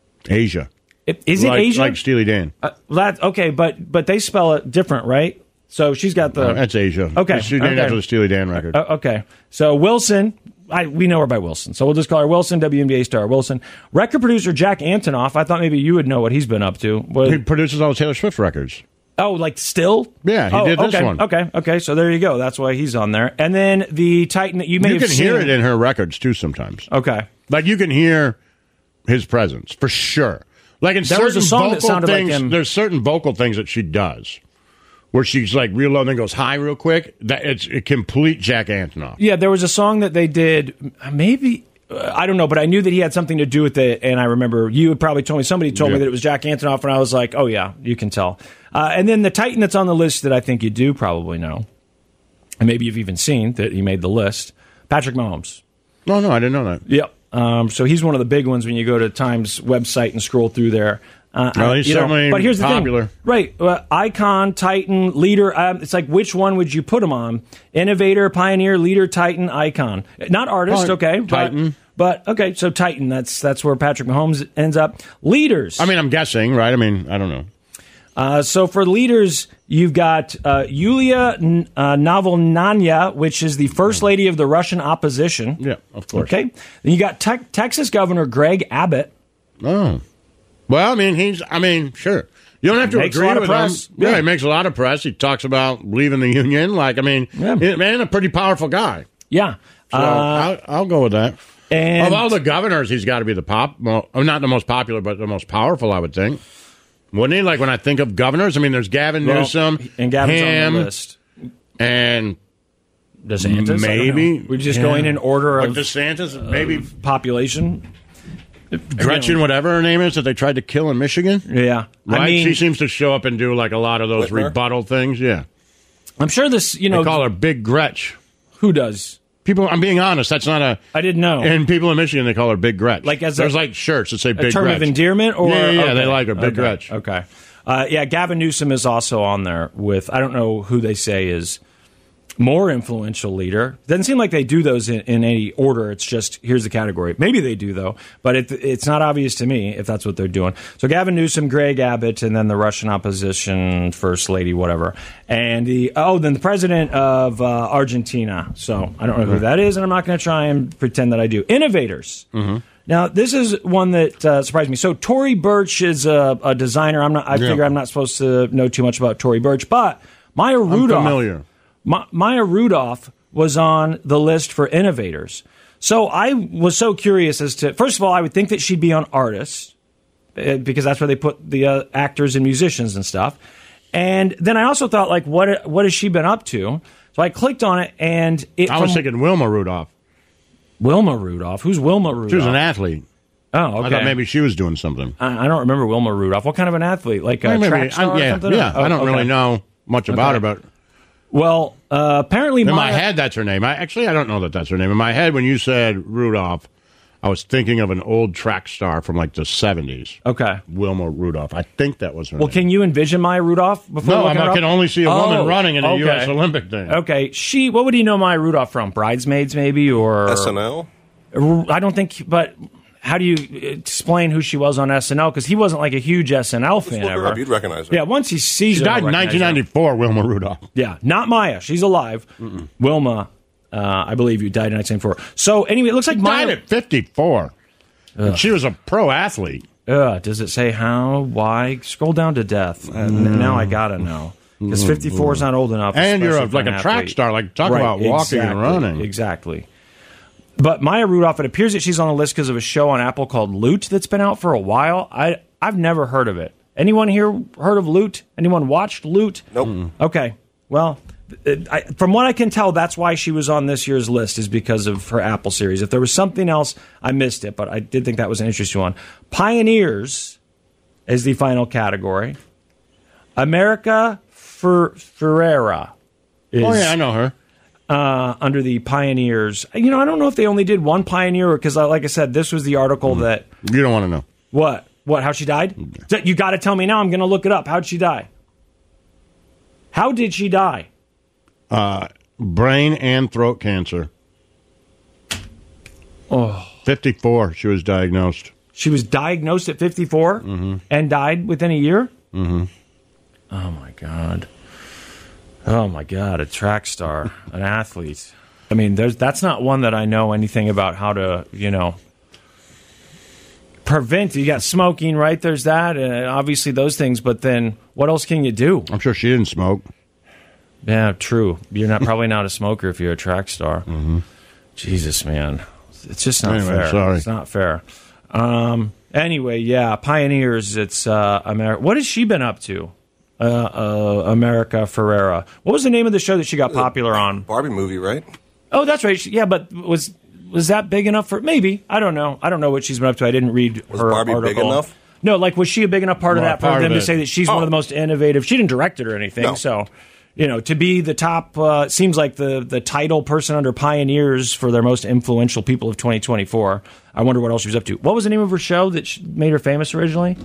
[SPEAKER 3] Asia.
[SPEAKER 2] Is it Asia?
[SPEAKER 3] Like Steely Dan.
[SPEAKER 2] Okay, but they spell it different, right? So she's got the...
[SPEAKER 3] that's Asia.
[SPEAKER 2] Okay.
[SPEAKER 3] Steely Dan after the Steely Dan record.
[SPEAKER 2] Okay. So Wilson... we know her by Wilson, so we'll just call her Wilson, WNBA star Wilson. Record producer Jack Antonoff, I thought maybe you would know what he's been up to.
[SPEAKER 3] He produces all the Taylor Swift records.
[SPEAKER 2] Oh, like still?
[SPEAKER 3] Yeah, he did this one.
[SPEAKER 2] Okay, so there you go. That's why he's on there. And then the Titan that you may have seen.
[SPEAKER 3] You can hear it in her records, too, sometimes.
[SPEAKER 2] Okay.
[SPEAKER 3] Like, you can hear his presence, for sure. Like, in
[SPEAKER 2] there was a song that sounded like him.
[SPEAKER 3] There's certain vocal things that she does where she's like real low and then goes high real quick. That it's a complete Jack Antonoff.
[SPEAKER 2] Yeah, there was a song that they did, maybe, I don't know, but I knew that he had something to do with it, and I remember you had probably told me, somebody told me that it was Jack Antonoff, and I was like, oh yeah, you can tell. And then the Titan that's on the list that I think you do probably know, and maybe you've even seen that he made the list, Patrick Mahomes.
[SPEAKER 3] No, I didn't know that.
[SPEAKER 2] Yep. So he's one of the big ones when you go to Time's website and scroll through there.
[SPEAKER 3] He's certainly
[SPEAKER 2] but here's the
[SPEAKER 3] popular.
[SPEAKER 2] Thing. Right. Icon, Titan, leader. It's like, which one would you put him on? Innovator, pioneer, leader, Titan, icon. Not artist, okay.
[SPEAKER 3] Titan.
[SPEAKER 2] But okay, so Titan, that's where Patrick Mahomes ends up. Leaders.
[SPEAKER 3] I mean, I'm guessing, right? I mean, I don't know.
[SPEAKER 2] So for leaders, you've got Yulia Navalnaya, which is the first lady of the Russian opposition.
[SPEAKER 3] Yeah, of course.
[SPEAKER 2] Okay. Then you got Texas Governor Greg Abbott.
[SPEAKER 3] Oh. Well, I mean, sure. You don't have to agree with him. Yeah, he makes a lot of press. He talks about leaving the union. Like, I mean, man, a pretty powerful guy.
[SPEAKER 2] Yeah.
[SPEAKER 3] So I'll go with that.
[SPEAKER 2] And
[SPEAKER 3] of all the governors, he's got to be not the most popular, but the most powerful, I would think. Wouldn't he? Like, when I think of governors, I mean, there's Gavin Newsom.
[SPEAKER 2] And Gavin's on the list.
[SPEAKER 3] And
[SPEAKER 2] DeSantis?
[SPEAKER 3] Maybe.
[SPEAKER 2] We're just going in order of
[SPEAKER 3] DeSantis, maybe
[SPEAKER 2] population.
[SPEAKER 3] Gretchen, whatever her name is, that they tried to kill in Michigan.
[SPEAKER 2] Yeah.
[SPEAKER 3] Right?
[SPEAKER 2] I mean,
[SPEAKER 3] she seems to show up and do like a lot of those rebuttal things. Yeah.
[SPEAKER 2] I'm sure this,
[SPEAKER 3] they call her Big Gretch.
[SPEAKER 2] Who does?
[SPEAKER 3] People, I'm being honest, that's not a...
[SPEAKER 2] I didn't know.
[SPEAKER 3] And people in Michigan, they call her Big Gretch.
[SPEAKER 2] Like
[SPEAKER 3] There's like shirts that say Big Gretch.
[SPEAKER 2] A term of endearment? Or
[SPEAKER 3] Yeah, they like her, Big Gretch.
[SPEAKER 2] Okay. Gavin Newsom is also on there with, I don't know who they say is more influential leader. Doesn't seem like they do those in any order. It's just, here's the category. Maybe they do, though, but it's not obvious to me if that's what they're doing. So Gavin Newsom, Greg Abbott, and then the Russian opposition first lady, whatever. And then the president of Argentina. So I don't know who that is, and I'm not going to try and pretend that I do. Innovators. Mm-hmm. Now, this is one that surprised me. So Tory Burch is a designer. I figure I'm not supposed to know too much about Tory Burch, but Maya Rudolph.
[SPEAKER 3] I'm familiar.
[SPEAKER 2] Maya Rudolph was on the list for innovators. So I was so curious as to, first of all, I would think that she'd be on artists, because that's where they put the actors and musicians and stuff. And then I also thought, like, what has she been up to? So I clicked on it, and
[SPEAKER 3] I was thinking Wilma Rudolph.
[SPEAKER 2] Wilma Rudolph? Who's Wilma Rudolph?
[SPEAKER 3] She was an athlete.
[SPEAKER 2] Oh, okay.
[SPEAKER 3] I thought maybe she was doing something.
[SPEAKER 2] I don't remember Wilma Rudolph. What kind of an athlete? Like a track star or something?
[SPEAKER 3] Yeah, I don't really know much about her, but...
[SPEAKER 2] Well, apparently
[SPEAKER 3] in my head, that's her name. I don't know that that's her name. In my head, when you said Rudolph, I was thinking of an old track star from like the 70s.
[SPEAKER 2] Okay.
[SPEAKER 3] Wilma Rudolph. I think that was her name.
[SPEAKER 2] Well, can you envision Maya Rudolph?
[SPEAKER 3] No, I can only see a woman running in a U.S. Olympic thing.
[SPEAKER 2] Okay. What would you know Maya Rudolph from? Bridesmaids, maybe? Or
[SPEAKER 4] SNL?
[SPEAKER 2] I don't think, but... How do you explain who she was on SNL? Because he wasn't like a huge SNL fan ever.
[SPEAKER 4] You'd recognize her.
[SPEAKER 2] Yeah, once he sees
[SPEAKER 3] her. She died in 1994, Wilma Rudolph.
[SPEAKER 2] Yeah, not Maya. She's alive. Mm-mm. Wilma, I believe you died in 1994. So anyway, it looks like Maya
[SPEAKER 3] died at 54. She was a pro athlete.
[SPEAKER 2] Does it say how? Why? Scroll down to death. Now I gotta know. Because 54 is not old enough.
[SPEAKER 3] And you're like a track star. Like, talk about walking and running.
[SPEAKER 2] Exactly. But Maya Rudolph, it appears that she's on the list because of a show on Apple called Loot that's been out for a while. I've never heard of it. Anyone here heard of Loot? Anyone watched Loot?
[SPEAKER 4] Nope.
[SPEAKER 3] Mm-hmm.
[SPEAKER 2] Okay. Well, from what I can tell, that's why she was on this year's list, is because of her Apple series. If there was something else, I missed it, but I did think that was an interesting one. Pioneers is the final category. America Ferrera.
[SPEAKER 3] Oh, yeah, I know her.
[SPEAKER 2] Under the Pioneers. I don't know if they only did one Pioneer, because, like I said, this was the article that...
[SPEAKER 3] You don't want to know.
[SPEAKER 2] What? How she died? You got to tell me now. I'm going to look it up. How'd she die? How did she die?
[SPEAKER 3] Brain and throat cancer. 54, she was diagnosed.
[SPEAKER 2] She was diagnosed at 54 and died within a year?
[SPEAKER 3] Mm-hmm.
[SPEAKER 2] Oh, my God. Oh, my God, a track star, an athlete. I mean, that's not one that I know anything about how to, prevent. You got smoking, right? There's that, and obviously those things, but then what else can you do?
[SPEAKER 3] I'm sure she didn't smoke.
[SPEAKER 2] Yeah, true. You're probably not a smoker if you're a track star.
[SPEAKER 3] Mm-hmm.
[SPEAKER 2] Jesus, man. It's just not fair.
[SPEAKER 3] Sorry.
[SPEAKER 2] It's not fair. Anyway, yeah, Pioneers, it's America. What has she been up to? America Ferrera. What was the name of the show that she got popular on?
[SPEAKER 4] Barbie movie, right?
[SPEAKER 2] Oh, that's right. Yeah, but was that big enough for... Maybe. I don't know. I don't know what she's been up to. I didn't read
[SPEAKER 4] was
[SPEAKER 2] her
[SPEAKER 4] Barbie
[SPEAKER 2] article.
[SPEAKER 4] Big enough?
[SPEAKER 2] No, like, was she a big enough part of that for them to say that she's one of the most innovative? She didn't direct it or anything,
[SPEAKER 4] no.
[SPEAKER 2] So... to be the top, seems like the title person under Pioneers for their most influential people of 2024. I wonder what else she was up to. What was the name of her show that made her famous originally?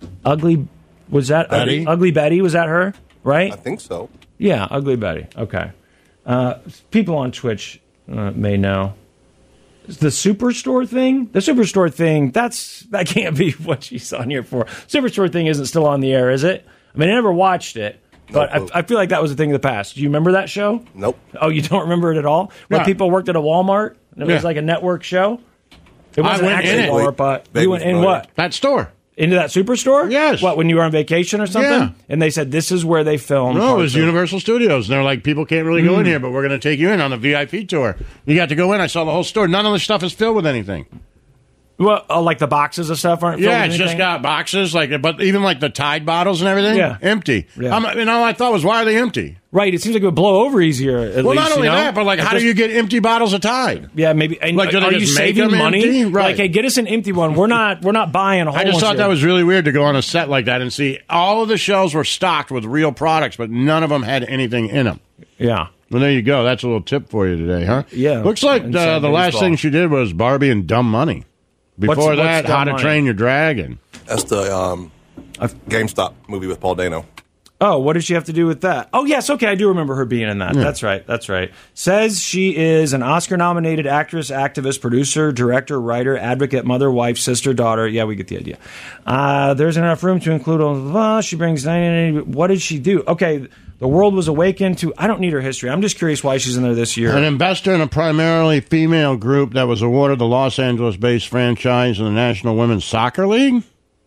[SPEAKER 2] Was that
[SPEAKER 3] Betty?
[SPEAKER 2] Ugly Betty? Was that her? Right?
[SPEAKER 4] I think so.
[SPEAKER 2] Yeah, Ugly Betty. Okay. People on Twitch may know. The Superstore thing? The Superstore thing, that can't be what she's on here for. Superstore thing isn't still on the air, is it? I mean, I never watched it. But I feel like that was a thing of the past. Do you remember that show?
[SPEAKER 4] Nope.
[SPEAKER 2] Oh, you don't remember it at all? Where people worked at a Walmart and it was like a network show? It wasn't actually Walmart, but you went in what?
[SPEAKER 3] That store.
[SPEAKER 2] Into that Superstore?
[SPEAKER 3] Yes.
[SPEAKER 2] What, when you were on vacation or something?
[SPEAKER 3] Yeah.
[SPEAKER 2] And they said, this is where they filmed.
[SPEAKER 3] No, it was Universal Studios. And they're like, people can't really go in here, but we're going to take you in on the VIP tour. You got to go in. I saw the whole store. None of the stuff is filled with anything.
[SPEAKER 2] Well, like the boxes of stuff aren't filled with anything?
[SPEAKER 3] It's just got boxes, but even like the Tide bottles and everything, empty.
[SPEAKER 2] Yeah.
[SPEAKER 3] All I thought was, why are they empty?
[SPEAKER 2] Right, it seems like it would blow over easier. At least,
[SPEAKER 3] not only that, but how do you get empty bottles of Tide?
[SPEAKER 2] Yeah, maybe. And
[SPEAKER 3] do they
[SPEAKER 2] are you
[SPEAKER 3] just make
[SPEAKER 2] saving
[SPEAKER 3] them
[SPEAKER 2] money?
[SPEAKER 3] empty? Right.
[SPEAKER 2] Like, hey, get us an empty one. We're not buying a whole.
[SPEAKER 3] I just thought that was really weird to go on a set like that and see all of the shelves were stocked with real products, but none of them had anything in them.
[SPEAKER 2] Yeah.
[SPEAKER 3] Well, there you go. That's a little tip for you today, huh?
[SPEAKER 2] Yeah.
[SPEAKER 3] Looks like the last thing she did was Barbie and Dumb Money. Before that, How to Train Your Dragon.
[SPEAKER 4] That's the GameStop movie with Paul Dano.
[SPEAKER 2] Oh, what did she have to do with that? Oh, yes, okay, I do remember her being in that.
[SPEAKER 3] Yeah.
[SPEAKER 2] That's right. Says she is an Oscar-nominated actress, activist, producer, director, writer, advocate, mother, wife, sister, daughter. Yeah, we get the idea. There's enough room to include all. She brings 9. What did she do? Okay, the world was awakened to. I don't need her history. I'm just curious why she's in there this year.
[SPEAKER 3] An investor in a primarily female group that was awarded the Los Angeles-based franchise in the National Women's Soccer League?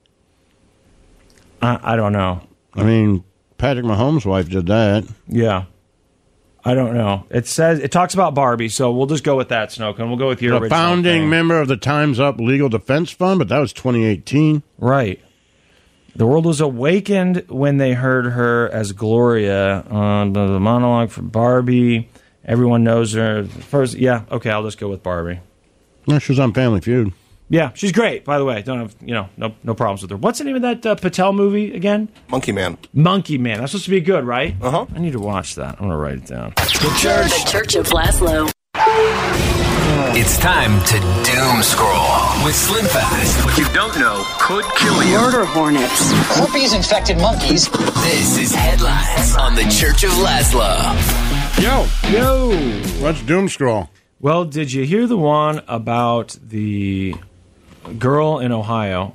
[SPEAKER 2] I don't know.
[SPEAKER 3] I mean, Patrick Mahomes' wife did that.
[SPEAKER 2] Yeah. I don't know. It talks about Barbie, so we'll just go with that, Snowcone. We'll go with your
[SPEAKER 3] The
[SPEAKER 2] original
[SPEAKER 3] founding
[SPEAKER 2] thing.
[SPEAKER 3] member of the Time's Up Legal Defense Fund, but that was 2018.
[SPEAKER 2] Right. The world was awakened when they heard her as Gloria on the monologue for Barbie. Everyone knows her. First, yeah, okay, I'll just go with Barbie.
[SPEAKER 3] No, she was on Family Feud.
[SPEAKER 2] Yeah, she's great, by the way. Don't have, no problems with her. What's the name of that Patel movie again?
[SPEAKER 4] Monkey Man.
[SPEAKER 2] Monkey Man. That's supposed to be good, right?
[SPEAKER 4] Uh-huh.
[SPEAKER 2] I need to watch that. I'm going to write it down.
[SPEAKER 5] The Church of Laszlo.
[SPEAKER 6] It's time to doom scroll with Slim Fast.
[SPEAKER 7] What you don't know could kill you.
[SPEAKER 5] Murder hornets.
[SPEAKER 8] Herpes-infected monkeys.
[SPEAKER 6] This is Headlines on the Church of Laszlo.
[SPEAKER 3] Yo, let's doom scroll.
[SPEAKER 2] Well, did you hear the one about the girl in Ohio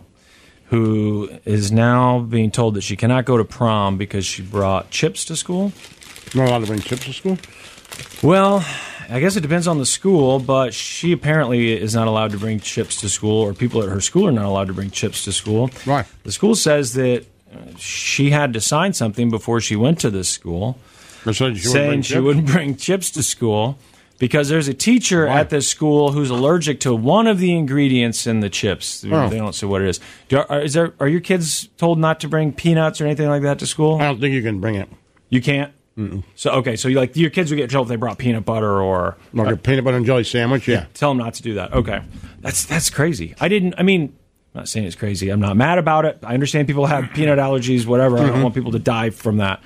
[SPEAKER 2] who is now being told that she cannot go to prom because she brought chips to school?
[SPEAKER 3] Not allowed to bring chips to school?
[SPEAKER 2] Well, I guess it depends on the school, but she apparently is not allowed to bring chips to school, or people at her school are not allowed to bring chips to school.
[SPEAKER 3] Right.
[SPEAKER 2] The school says that she had to sign something before she went to this school saying she wouldn't bring chips to school because there's a teacher at this school who's allergic to one of the ingredients in the chips.
[SPEAKER 3] Oh.
[SPEAKER 2] They don't say what it is. Are your kids told not to bring peanuts or anything like that to school?
[SPEAKER 3] I don't think you can bring it.
[SPEAKER 2] You can't? Mm-mm. So your kids would get in trouble if they brought peanut butter or
[SPEAKER 3] Like a peanut butter and jelly sandwich, yeah.
[SPEAKER 2] Tell them not to do that. Okay. That's crazy. I'm not saying it's crazy. I'm not mad about it. I understand people have peanut allergies, whatever. I don't want people to die from that.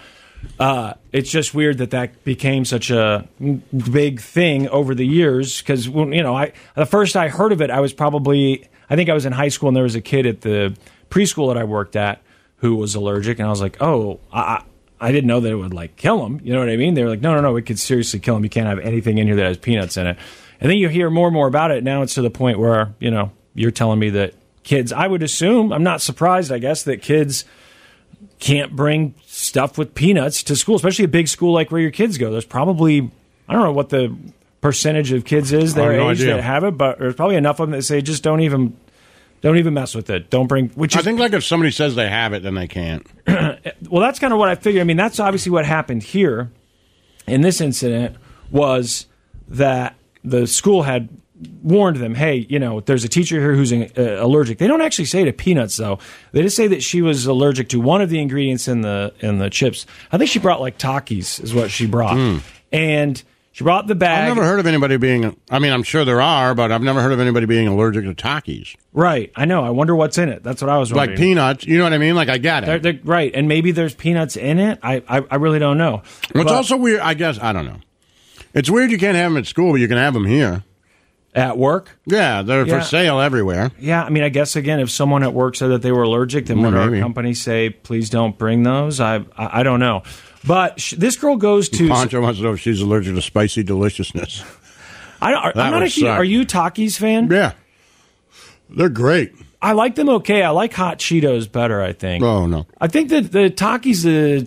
[SPEAKER 2] It's just weird that became such a big thing over the years because, the first I heard of it, I think I was in high school and there was a kid at the preschool that I worked at who was allergic and I was like, oh, I didn't know that it would kill him. You know what I mean? They were like, no, it could seriously kill him. You can't have anything in here that has peanuts in it. And then you hear more and more about it. Now it's to the point where, you're telling me that kids, I would assume, I'm not surprised, I guess, that kids can't bring stuff with peanuts to school, especially a big school like where your kids go. There's probably, I don't know what the percentage of kids is their age that have it, but there's probably enough of them that say just don't even mess with it. Don't bring.
[SPEAKER 3] I think if somebody says they have it, then they can't.
[SPEAKER 2] Well, that's kind of what I figured. I mean, that's obviously what happened here in this incident was that the school had warned them, hey, there's a teacher here who's allergic. They don't actually say to peanuts, though. They just say that she was allergic to one of the ingredients in the chips. I think she brought Takis is what she brought. And she brought the bag.
[SPEAKER 3] I've never heard of anybody being, I'm sure there are, but I've never heard of anybody being allergic to Takis.
[SPEAKER 2] Right. I know. I wonder what's in it. That's what I was wondering.
[SPEAKER 3] Like peanuts. You know what I mean? I get it.
[SPEAKER 2] They're right. And maybe there's peanuts in it. I really don't know.
[SPEAKER 3] What's also weird, I guess, I don't know. It's weird you can't have them at school, but you can have them here.
[SPEAKER 2] At work?
[SPEAKER 3] Yeah, they're for sale everywhere.
[SPEAKER 2] Yeah, I guess, again, if someone at work said that they were allergic, then would our company say, please don't bring those? I don't know. But this girl goes to...
[SPEAKER 3] Poncho wants to know if she's allergic to spicy deliciousness.
[SPEAKER 2] I'm not a huge... Are you Takis fan?
[SPEAKER 3] Yeah. They're great.
[SPEAKER 2] I like them okay. I like hot Cheetos better, I think.
[SPEAKER 3] Oh, no.
[SPEAKER 2] I think that the Takis...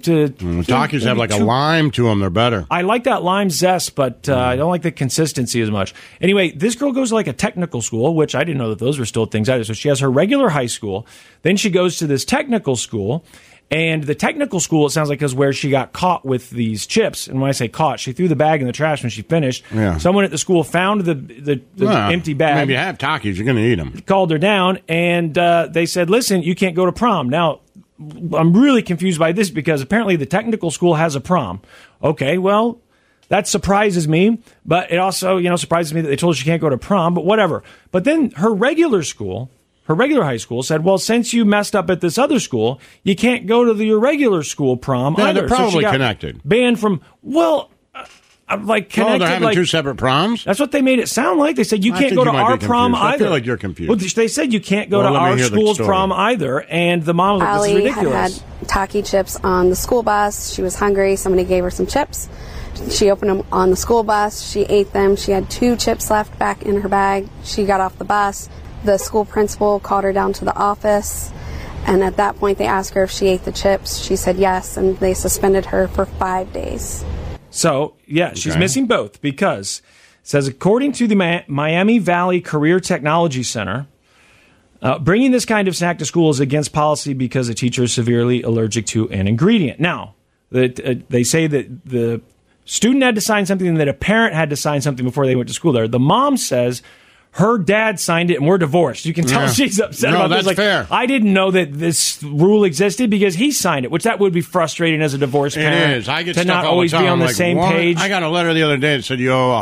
[SPEAKER 3] Takis have a lime to them. They're better.
[SPEAKER 2] I like that lime zest, but I don't like the consistency as much. Anyway, this girl goes to a technical school, which I didn't know that those were still things either. So she has her regular high school. Then she goes to this technical school. And the technical school, it sounds like, is where she got caught with these chips. And when I say caught, she threw the bag in the trash when she finished. Yeah. Someone at the school found the empty bag.
[SPEAKER 3] Maybe you have Takis, you're going to eat them.
[SPEAKER 2] Called her down, and they said, listen, you can't go to prom. Now, I'm really confused by this because apparently the technical school has a prom. Okay, well, that surprises me. But it also, surprises me that they told her she can't go to prom, but whatever. But then her regular school... Her regular high school said, well, since you messed up at this other school, you can't go to your regular school prom either.
[SPEAKER 3] They're probably connected.
[SPEAKER 2] Banned from, like connected.
[SPEAKER 3] Oh, they're having
[SPEAKER 2] like,
[SPEAKER 3] two separate proms?
[SPEAKER 2] That's what they made it sound like. They said you
[SPEAKER 3] I
[SPEAKER 2] can't
[SPEAKER 3] think
[SPEAKER 2] go
[SPEAKER 3] you
[SPEAKER 2] to
[SPEAKER 3] might
[SPEAKER 2] our
[SPEAKER 3] be
[SPEAKER 2] prom
[SPEAKER 3] confused.
[SPEAKER 2] either.
[SPEAKER 3] I feel like you're confused.
[SPEAKER 2] Well, they said you can't go
[SPEAKER 3] Well,
[SPEAKER 2] to
[SPEAKER 3] let me
[SPEAKER 2] our
[SPEAKER 3] hear the
[SPEAKER 2] school's
[SPEAKER 3] story.
[SPEAKER 2] prom either. And the mom was like, this is
[SPEAKER 9] Allie
[SPEAKER 2] ridiculous.
[SPEAKER 9] had Taki chips on the school bus. She was hungry. Somebody gave her some chips. She opened them on the school bus. She ate them. She had 2 chips left back in her bag. She got off the bus. The school principal called her down to the office. And at that point, they asked her if she ate the chips. She said yes, and they suspended her for 5 days.
[SPEAKER 2] So, yeah, she's
[SPEAKER 3] Okay.
[SPEAKER 2] missing both because it says, according to the Miami Valley Career Technology Center, bringing this kind of snack to school is against policy because a teacher is severely allergic to an ingredient. Now, they say that the student had to sign something and that a parent had to sign something before they went to school there. The mom says her dad signed it and we're divorced. You can tell
[SPEAKER 3] Yeah.
[SPEAKER 2] she's upset
[SPEAKER 3] No,
[SPEAKER 2] about this.
[SPEAKER 3] that's
[SPEAKER 2] Like,
[SPEAKER 3] fair.
[SPEAKER 2] I didn't know that this rule existed because he signed it, which that would be frustrating as a divorced parent.
[SPEAKER 3] It is. I get
[SPEAKER 2] to
[SPEAKER 3] stuff
[SPEAKER 2] not
[SPEAKER 3] all
[SPEAKER 2] always
[SPEAKER 3] the time.
[SPEAKER 2] be on
[SPEAKER 3] I'm
[SPEAKER 2] the
[SPEAKER 3] like,
[SPEAKER 2] same
[SPEAKER 3] what?
[SPEAKER 2] page.
[SPEAKER 3] I got a letter the other day that said you owe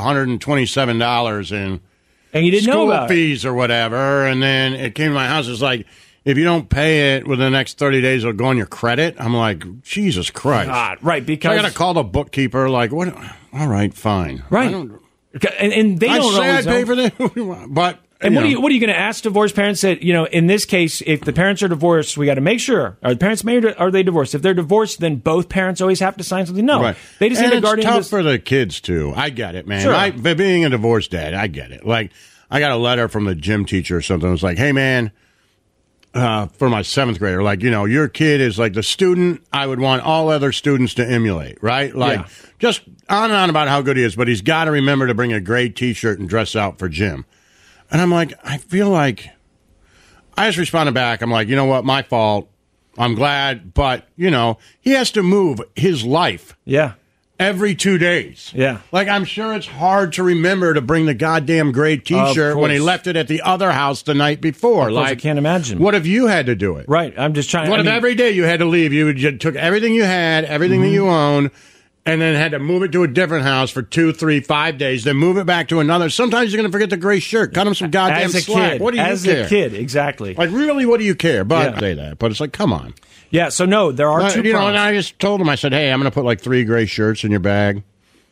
[SPEAKER 3] $127 in
[SPEAKER 2] And you didn't know
[SPEAKER 3] school
[SPEAKER 2] about it.
[SPEAKER 3] fees or whatever, and then it came to my house. It's like, if you don't pay it within the next 30 days, it'll go on your credit. I'm like, Jesus Christ.
[SPEAKER 2] God, right,
[SPEAKER 3] So
[SPEAKER 2] because
[SPEAKER 3] I got to call the bookkeeper, like, what? All right, fine.
[SPEAKER 2] Right.
[SPEAKER 3] I don't,
[SPEAKER 2] and they
[SPEAKER 3] I
[SPEAKER 2] don't
[SPEAKER 3] say
[SPEAKER 2] always
[SPEAKER 3] I'd pay
[SPEAKER 2] know.
[SPEAKER 3] for this, but...
[SPEAKER 2] And what are
[SPEAKER 3] know.
[SPEAKER 2] you going to ask divorced parents that, in this case, if the parents are divorced, we got to make sure, are the parents married or are they divorced? If they're divorced, then both parents always have to sign something. No.
[SPEAKER 3] Right.
[SPEAKER 2] They just
[SPEAKER 3] and
[SPEAKER 2] need a
[SPEAKER 3] it's
[SPEAKER 2] guardian.
[SPEAKER 3] tough for the kids, too. I get it, man.
[SPEAKER 2] Sure.
[SPEAKER 3] For being a divorced dad, I get it. Like, I got a letter from the gym teacher or something. It was like, hey, man, for my 7th grader, like, your kid is like the student I would want all other students to emulate, right? Like,
[SPEAKER 2] Yeah.
[SPEAKER 3] just on and on about how good he is, but he's got to remember to bring a gray T-shirt and dress out for gym. And I'm like, I feel like... I just responded back. I'm like, you know what? My fault. I'm glad. But, he has to move his life
[SPEAKER 2] Yeah.
[SPEAKER 3] every 2 days.
[SPEAKER 2] Yeah.
[SPEAKER 3] Like, I'm sure it's hard to remember to bring the goddamn gray T-shirt when he
[SPEAKER 2] course.
[SPEAKER 3] left it at the other house the night before.
[SPEAKER 2] Of course, I
[SPEAKER 3] Like,
[SPEAKER 2] can't imagine.
[SPEAKER 3] What if you had to do it?
[SPEAKER 2] Right. I'm just trying.
[SPEAKER 3] What
[SPEAKER 2] I
[SPEAKER 3] if
[SPEAKER 2] mean,
[SPEAKER 3] every day you had to leave? You took everything you had, everything that you owned, and then had to move it to a different house for 2, 3, 5 days, then move it back to another. Sometimes you're going to forget the gray shirt. Cut him some goddamn
[SPEAKER 2] as a
[SPEAKER 3] slack.
[SPEAKER 2] kid,
[SPEAKER 3] What do you
[SPEAKER 2] as
[SPEAKER 3] care?
[SPEAKER 2] a kid, exactly.
[SPEAKER 3] Like, really, what do you care? But
[SPEAKER 2] Yeah.
[SPEAKER 3] say that. But it's like, come on.
[SPEAKER 2] Yeah. So no, there are two.
[SPEAKER 3] And
[SPEAKER 2] proms.
[SPEAKER 3] I just told him, I said, hey, I'm going to put like 3 gray shirts in your bag.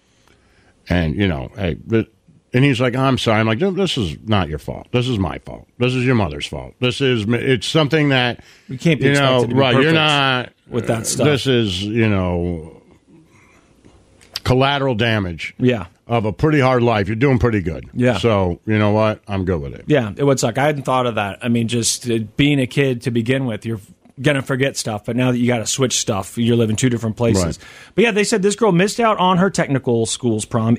[SPEAKER 3] And, hey, and he's like, oh, I'm sorry. I'm like, this is not your fault. This is my fault. This is your mother's fault. It's something that,
[SPEAKER 2] You can't be expected to be
[SPEAKER 3] right, you're
[SPEAKER 2] perfect
[SPEAKER 3] not,
[SPEAKER 2] with that stuff.
[SPEAKER 3] This is, collateral damage.
[SPEAKER 2] Yeah.
[SPEAKER 3] Of a pretty hard life. You're doing pretty good.
[SPEAKER 2] Yeah.
[SPEAKER 3] So, you know what? I'm good with it.
[SPEAKER 2] Yeah, it would suck. I hadn't thought of that. I mean, just being a kid to begin with, you're going to forget stuff. But now that you got to switch stuff, you're living 2 different places.
[SPEAKER 3] Right.
[SPEAKER 2] But yeah, they said this girl missed out on her technical school's prom,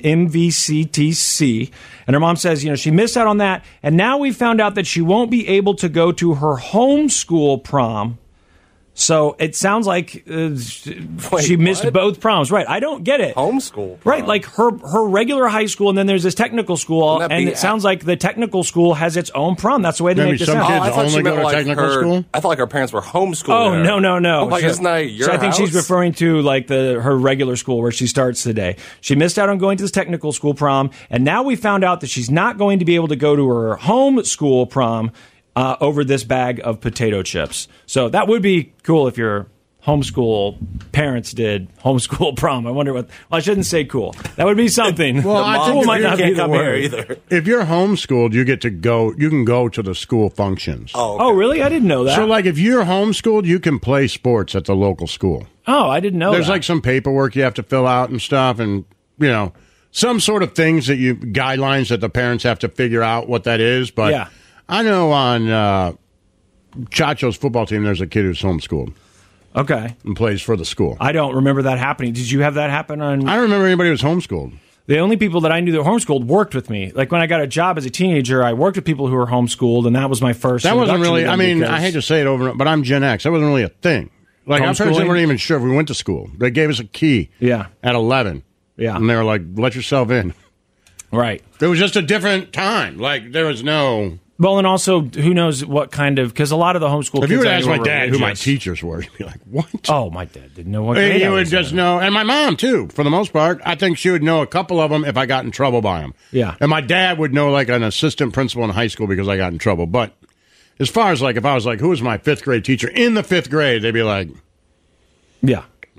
[SPEAKER 2] MVCTC. And her mom says, she missed out on that. And now we found out that she won't be able to go to her homeschool prom. So it sounds like she missed
[SPEAKER 4] what?
[SPEAKER 2] both proms. Right. I don't get it.
[SPEAKER 4] Homeschool.
[SPEAKER 2] Right, like her regular high school, and then there's this technical school,
[SPEAKER 4] Wouldn't that
[SPEAKER 2] and
[SPEAKER 4] be
[SPEAKER 2] it sounds like the technical school has its own prom. That's the way they
[SPEAKER 3] Maybe
[SPEAKER 2] make this
[SPEAKER 3] some
[SPEAKER 2] sound.
[SPEAKER 3] kids
[SPEAKER 4] I thought
[SPEAKER 3] only
[SPEAKER 4] she
[SPEAKER 3] go
[SPEAKER 4] meant
[SPEAKER 3] to technical
[SPEAKER 4] her,
[SPEAKER 3] school?
[SPEAKER 4] I thought like her parents were homeschooling.
[SPEAKER 2] Oh,
[SPEAKER 4] her.
[SPEAKER 2] no.
[SPEAKER 4] I'm like, isn't that your
[SPEAKER 2] So I think she's
[SPEAKER 4] house?
[SPEAKER 2] referring to like her regular school where she starts today. She missed out on going to this technical school prom, and now we found out that she's not going to be able to go to her home school prom over this bag of potato chips. So that would be cool if your homeschool parents did homeschool prom. I wonder what. Well, I shouldn't say cool. That would be something.
[SPEAKER 3] Well, I
[SPEAKER 2] cool
[SPEAKER 3] think
[SPEAKER 2] might
[SPEAKER 4] you
[SPEAKER 2] not
[SPEAKER 4] can't
[SPEAKER 2] be the
[SPEAKER 4] come here
[SPEAKER 2] word
[SPEAKER 4] either.
[SPEAKER 3] If you're homeschooled, you get to go. You can go to the school functions.
[SPEAKER 4] Oh, okay.
[SPEAKER 2] Oh, really? I didn't know that.
[SPEAKER 3] So, like, if you're homeschooled, you can play sports at the local school.
[SPEAKER 2] Oh, I didn't know
[SPEAKER 3] There's
[SPEAKER 2] that.
[SPEAKER 3] like some paperwork you have to fill out and stuff, and some sort of things guidelines that the parents have to figure out what that is. But
[SPEAKER 2] Yeah.
[SPEAKER 3] I know on Chacho's football team, there's a kid who's homeschooled
[SPEAKER 2] Okay.
[SPEAKER 3] and plays for the school.
[SPEAKER 2] I don't remember that happening. Did you have that happen on?
[SPEAKER 3] I don't remember anybody who was homeschooled.
[SPEAKER 2] The only people that I knew that were homeschooled worked with me. Like when I got a job as a teenager, I worked with people who were homeschooled, and that was my first.
[SPEAKER 3] That wasn't
[SPEAKER 2] introduction
[SPEAKER 3] really.
[SPEAKER 2] to
[SPEAKER 3] I
[SPEAKER 2] them
[SPEAKER 3] mean,
[SPEAKER 2] because-
[SPEAKER 3] I hate to say it over, but I'm Gen X. That wasn't really a thing. Like our parents
[SPEAKER 2] Homeschooling?
[SPEAKER 3] weren't even sure if we went to school. They gave us a key.
[SPEAKER 2] Yeah.
[SPEAKER 3] At 11.
[SPEAKER 2] Yeah.
[SPEAKER 3] And they were like, "Let yourself in."
[SPEAKER 2] Right.
[SPEAKER 3] It was just a different time. Like there was no.
[SPEAKER 2] Well, and also, who knows what kind of, because a lot of the homeschool
[SPEAKER 3] If
[SPEAKER 2] kids
[SPEAKER 3] you would
[SPEAKER 2] I
[SPEAKER 3] ask
[SPEAKER 2] knew
[SPEAKER 3] my
[SPEAKER 2] were
[SPEAKER 3] dad who my
[SPEAKER 2] religious.
[SPEAKER 3] teachers were, you'd be like, "What?"
[SPEAKER 2] Oh, my dad didn't know what
[SPEAKER 3] And
[SPEAKER 2] grade I
[SPEAKER 3] you would
[SPEAKER 2] was
[SPEAKER 3] just
[SPEAKER 2] in.
[SPEAKER 3] know, and my mom too, for the most part. I think she would know a couple of them if I got in trouble by them.
[SPEAKER 2] Yeah.
[SPEAKER 3] And my dad would know like an assistant principal in high school because I got in trouble. But as far as like, if I was like, who was my 5th grade teacher in the 5th grade, they'd be like,
[SPEAKER 2] Yeah.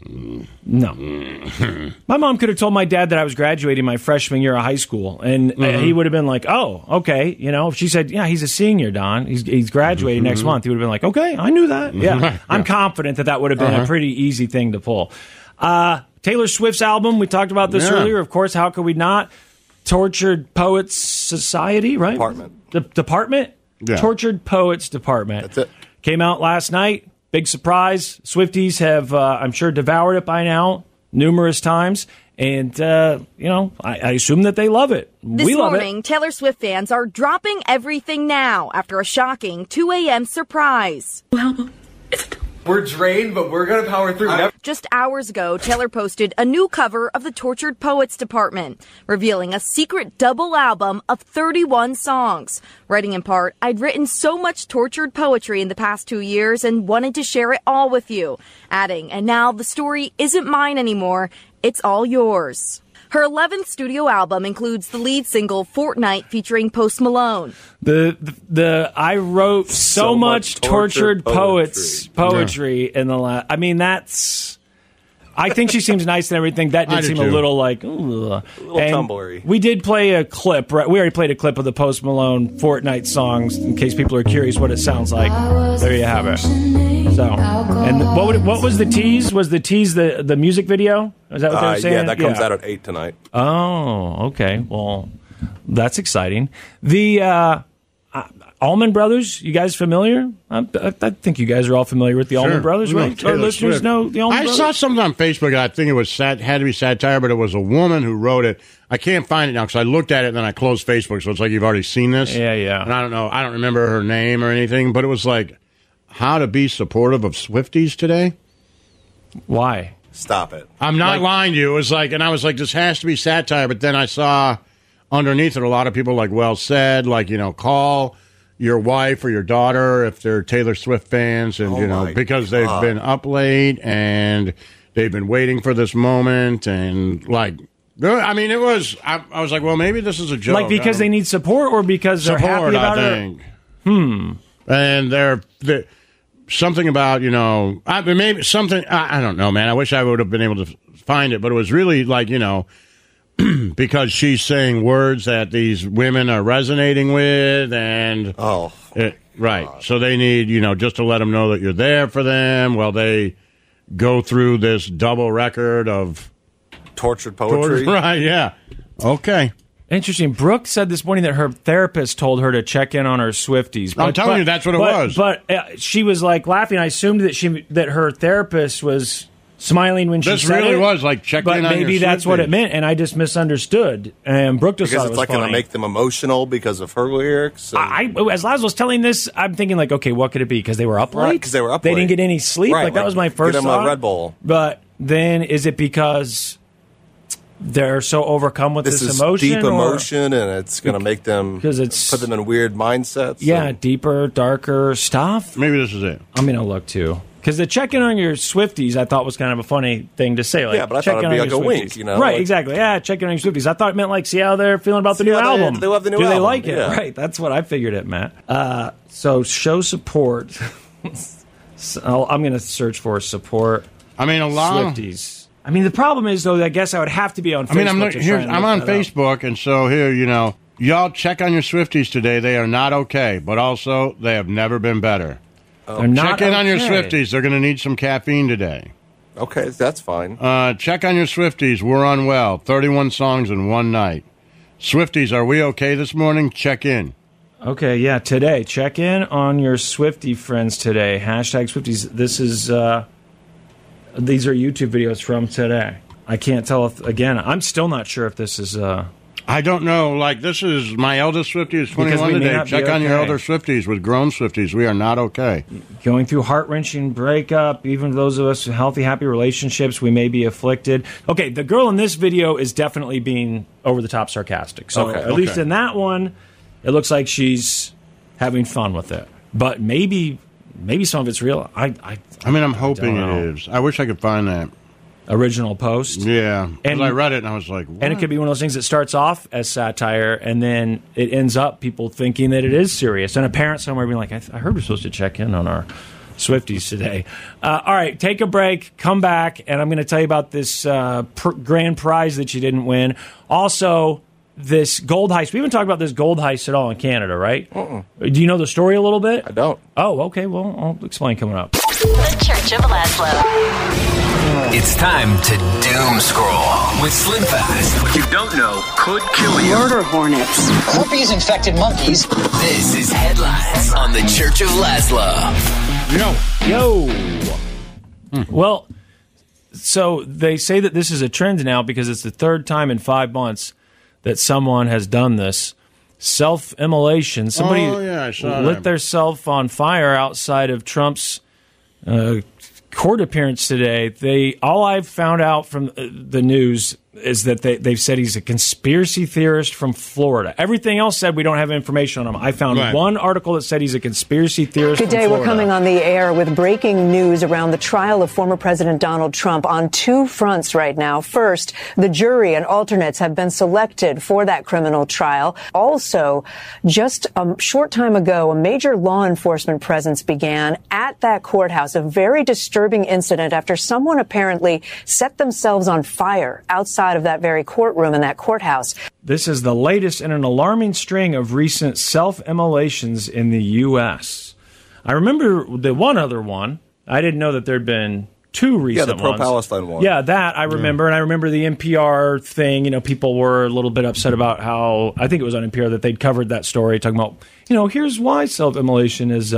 [SPEAKER 2] No. My mom could have told my dad that I was graduating my freshman year of high school, and he would have been like, oh, okay. You know, if she said, yeah, he's a senior, Don. He's graduating next month. He would have been like, okay, I knew that. Yeah. I'm confident that would have been a pretty easy thing to pull. Taylor Swift's album, we talked about this earlier. Of course, how could we not? Tortured Poets Society, right?
[SPEAKER 4] Department.
[SPEAKER 2] The Department?
[SPEAKER 3] Yeah.
[SPEAKER 2] Tortured Poets Department.
[SPEAKER 4] That's it.
[SPEAKER 2] Came out last night. Big surprise. Swifties have, I'm sure, devoured it by now numerous times. And, I assume that they love it.
[SPEAKER 10] This morning, Taylor Swift fans are dropping everything now after a shocking 2 a.m. surprise.
[SPEAKER 11] We're drained, but we're going to power through.
[SPEAKER 10] Just hours ago, Taylor posted a new cover of the Tortured Poets Department, revealing a secret double album of 31 songs. Writing in part, I'd written so much tortured poetry in the past 2 years and wanted to share it all with you. Adding, and now the story isn't mine anymore, it's all yours. Her 11th studio album includes the lead single Fortnight featuring Post Malone.
[SPEAKER 2] I wrote so much tortured poetry in the last. I mean, that's. I think she seems nice and everything. That did seem a little like,
[SPEAKER 4] a little tumblery.
[SPEAKER 2] We did play a clip. Right? We already played a clip of the Post Malone Fortnite songs in case people are curious what it sounds like. There you have it. So, and what was the tease? Was the tease the music video? Is that what they were saying?
[SPEAKER 4] Yeah, that comes out at 8 tonight.
[SPEAKER 2] Oh, okay. Well, that's exciting. The Allman Brothers, you guys familiar? I think you guys are all familiar with the Allman Brothers, right? Our listeners know the Allman Brothers?
[SPEAKER 3] I saw something on Facebook. I think it was had to be satire, but it was a woman who wrote it. I can't find it now because I looked at it and then I closed Facebook, so it's like you've already seen this.
[SPEAKER 2] Yeah.
[SPEAKER 3] And I don't know. I don't remember her name or anything, but it was like how to be supportive of Swifties today.
[SPEAKER 2] Why?
[SPEAKER 4] Stop it.
[SPEAKER 3] I'm not lying to you. It was like, and I was like, this has to be satire, but then I saw underneath it a lot of people like, well said, like, call your wife or your daughter if they're Taylor Swift fans, and because they've been up late and they've been waiting for this moment, and like, I mean, it was. I was like, well, maybe this is a joke,
[SPEAKER 2] like because they need support or because they're happy about it.
[SPEAKER 3] And they're something about maybe something. I don't know, man. I wish I would have been able to find it, but it was really like because she's saying words that these women are resonating with, and right. So they need, just to let them know that you're there for them while they go through this double record of
[SPEAKER 4] tortured poetry.
[SPEAKER 3] Right, yeah. Okay.
[SPEAKER 2] Interesting. Brooke said this morning that her therapist told her to check in on her Swifties.
[SPEAKER 3] I'm telling you, that's what it was.
[SPEAKER 2] But she was like laughing. I assumed that her therapist was smiling when she said it.
[SPEAKER 3] This really was like checking in on your Swifties.
[SPEAKER 2] But maybe that's what it meant, and I just misunderstood. And Brooke just thought it was
[SPEAKER 4] like going to make them emotional because of her lyrics.
[SPEAKER 2] As Laz was telling this, I'm thinking like, okay, what could it be? Because they were up late?
[SPEAKER 4] Because they were up
[SPEAKER 2] late.
[SPEAKER 4] They
[SPEAKER 2] didn't get any sleep?
[SPEAKER 4] Right,
[SPEAKER 2] like that was my first thought.
[SPEAKER 4] Get them a Red Bull.
[SPEAKER 2] But then is it because they're so overcome with this emotion?
[SPEAKER 4] Deep emotion, and it's going to make them put them in weird mindsets.
[SPEAKER 2] Yeah, deeper, darker stuff.
[SPEAKER 3] Maybe this is it.
[SPEAKER 2] I'm going to look too. Because the check-in on your Swifties, I thought was kind of a funny thing to say. Like,
[SPEAKER 4] yeah, but I thought it'd be like a wink,
[SPEAKER 2] Right, exactly. Yeah, check in on your Swifties. I thought it meant like, see how they're feeling about the new album.
[SPEAKER 4] They love the new album.
[SPEAKER 2] Do they like it?
[SPEAKER 4] Yeah.
[SPEAKER 2] Right, that's what I figured it meant. So show support. I'm going to search for support.
[SPEAKER 3] I mean, a lot
[SPEAKER 2] Swifties. I mean, the problem is, though, I guess I would have to be on Facebook.
[SPEAKER 3] I'm on Facebook, and so here, y'all check on your Swifties today. They are not okay, but also they have never been better. Check in on your Swifties. They're going to need some caffeine today.
[SPEAKER 4] Okay, that's fine.
[SPEAKER 3] Check on your Swifties. We're unwell. 31 songs in one night. Swifties, are we okay this morning? Check in.
[SPEAKER 2] Okay, yeah, today. Check in on your Swiftie friends today. Hashtag Swifties. This is, these are YouTube videos from today. I can't tell if, again, I'm still not sure if this is,
[SPEAKER 3] I don't know. Like, this is my eldest Swiftie is 21 today. Check on your elder Swifties with grown Swifties. We are not okay.
[SPEAKER 2] Going through heart-wrenching breakup. Even those of us with healthy, happy relationships, we may be afflicted. Okay, the girl in this video is definitely being over-the-top sarcastic. So at least in that one, it looks like she's having fun with it. But maybe some of it's real. I
[SPEAKER 3] mean, I'm hoping it is. I wish I could find that
[SPEAKER 2] original post.
[SPEAKER 3] Yeah, and I read it and I was like, what?
[SPEAKER 2] And it could be one of those things that starts off as satire and then it ends up people thinking that it is serious, and a parent somewhere being like, I heard we're supposed to check in on our Swifties today. All right, take a break, come back, and I'm going to tell you about this grand prize that you didn't win. Also, this gold heist. We haven't talked about this gold heist at all in Canada, right? Do you know the story a little bit?
[SPEAKER 4] I don't.
[SPEAKER 2] Oh, okay. Well, I'll explain coming up.
[SPEAKER 5] The Church of Laszlo.
[SPEAKER 6] It's time to doom scroll with Slim Fast.
[SPEAKER 7] What you don't know could kill you.
[SPEAKER 8] Murder hornets. Herpes-infected monkeys.
[SPEAKER 6] This is Headlines on the Church of Laszlo.
[SPEAKER 2] Yo. Well, so they say that this is a trend now because it's the third time in 5 months that someone has done this. Self-immolation. Somebody lit their self on fire outside of Trump's court appearance today. All I've found out from the news is that they've said he's a conspiracy theorist from Florida. Everything else said we don't have information on him. I found one article that said he's a conspiracy theorist
[SPEAKER 12] from Florida. Good day. We're coming on the air with breaking news around the trial of former President Donald Trump on two fronts right now. First, the jury and alternates have been selected for that criminal trial. Also, just a short time ago, a major law enforcement presence began at that courthouse, a very disturbing incident after someone apparently set themselves on fire outside of that very courtroom in that courthouse.
[SPEAKER 2] This is the latest in an alarming string of recent self-immolations in the U.S. I remember the one other one. I didn't know that there'd been two recent ones.
[SPEAKER 4] Yeah, the pro-Palestine one.
[SPEAKER 2] Yeah, that I remember. And I remember the NPR thing. You know, people were a little bit upset about how, I think it was on NPR, that they'd covered that story, talking about, here's why self-immolation is...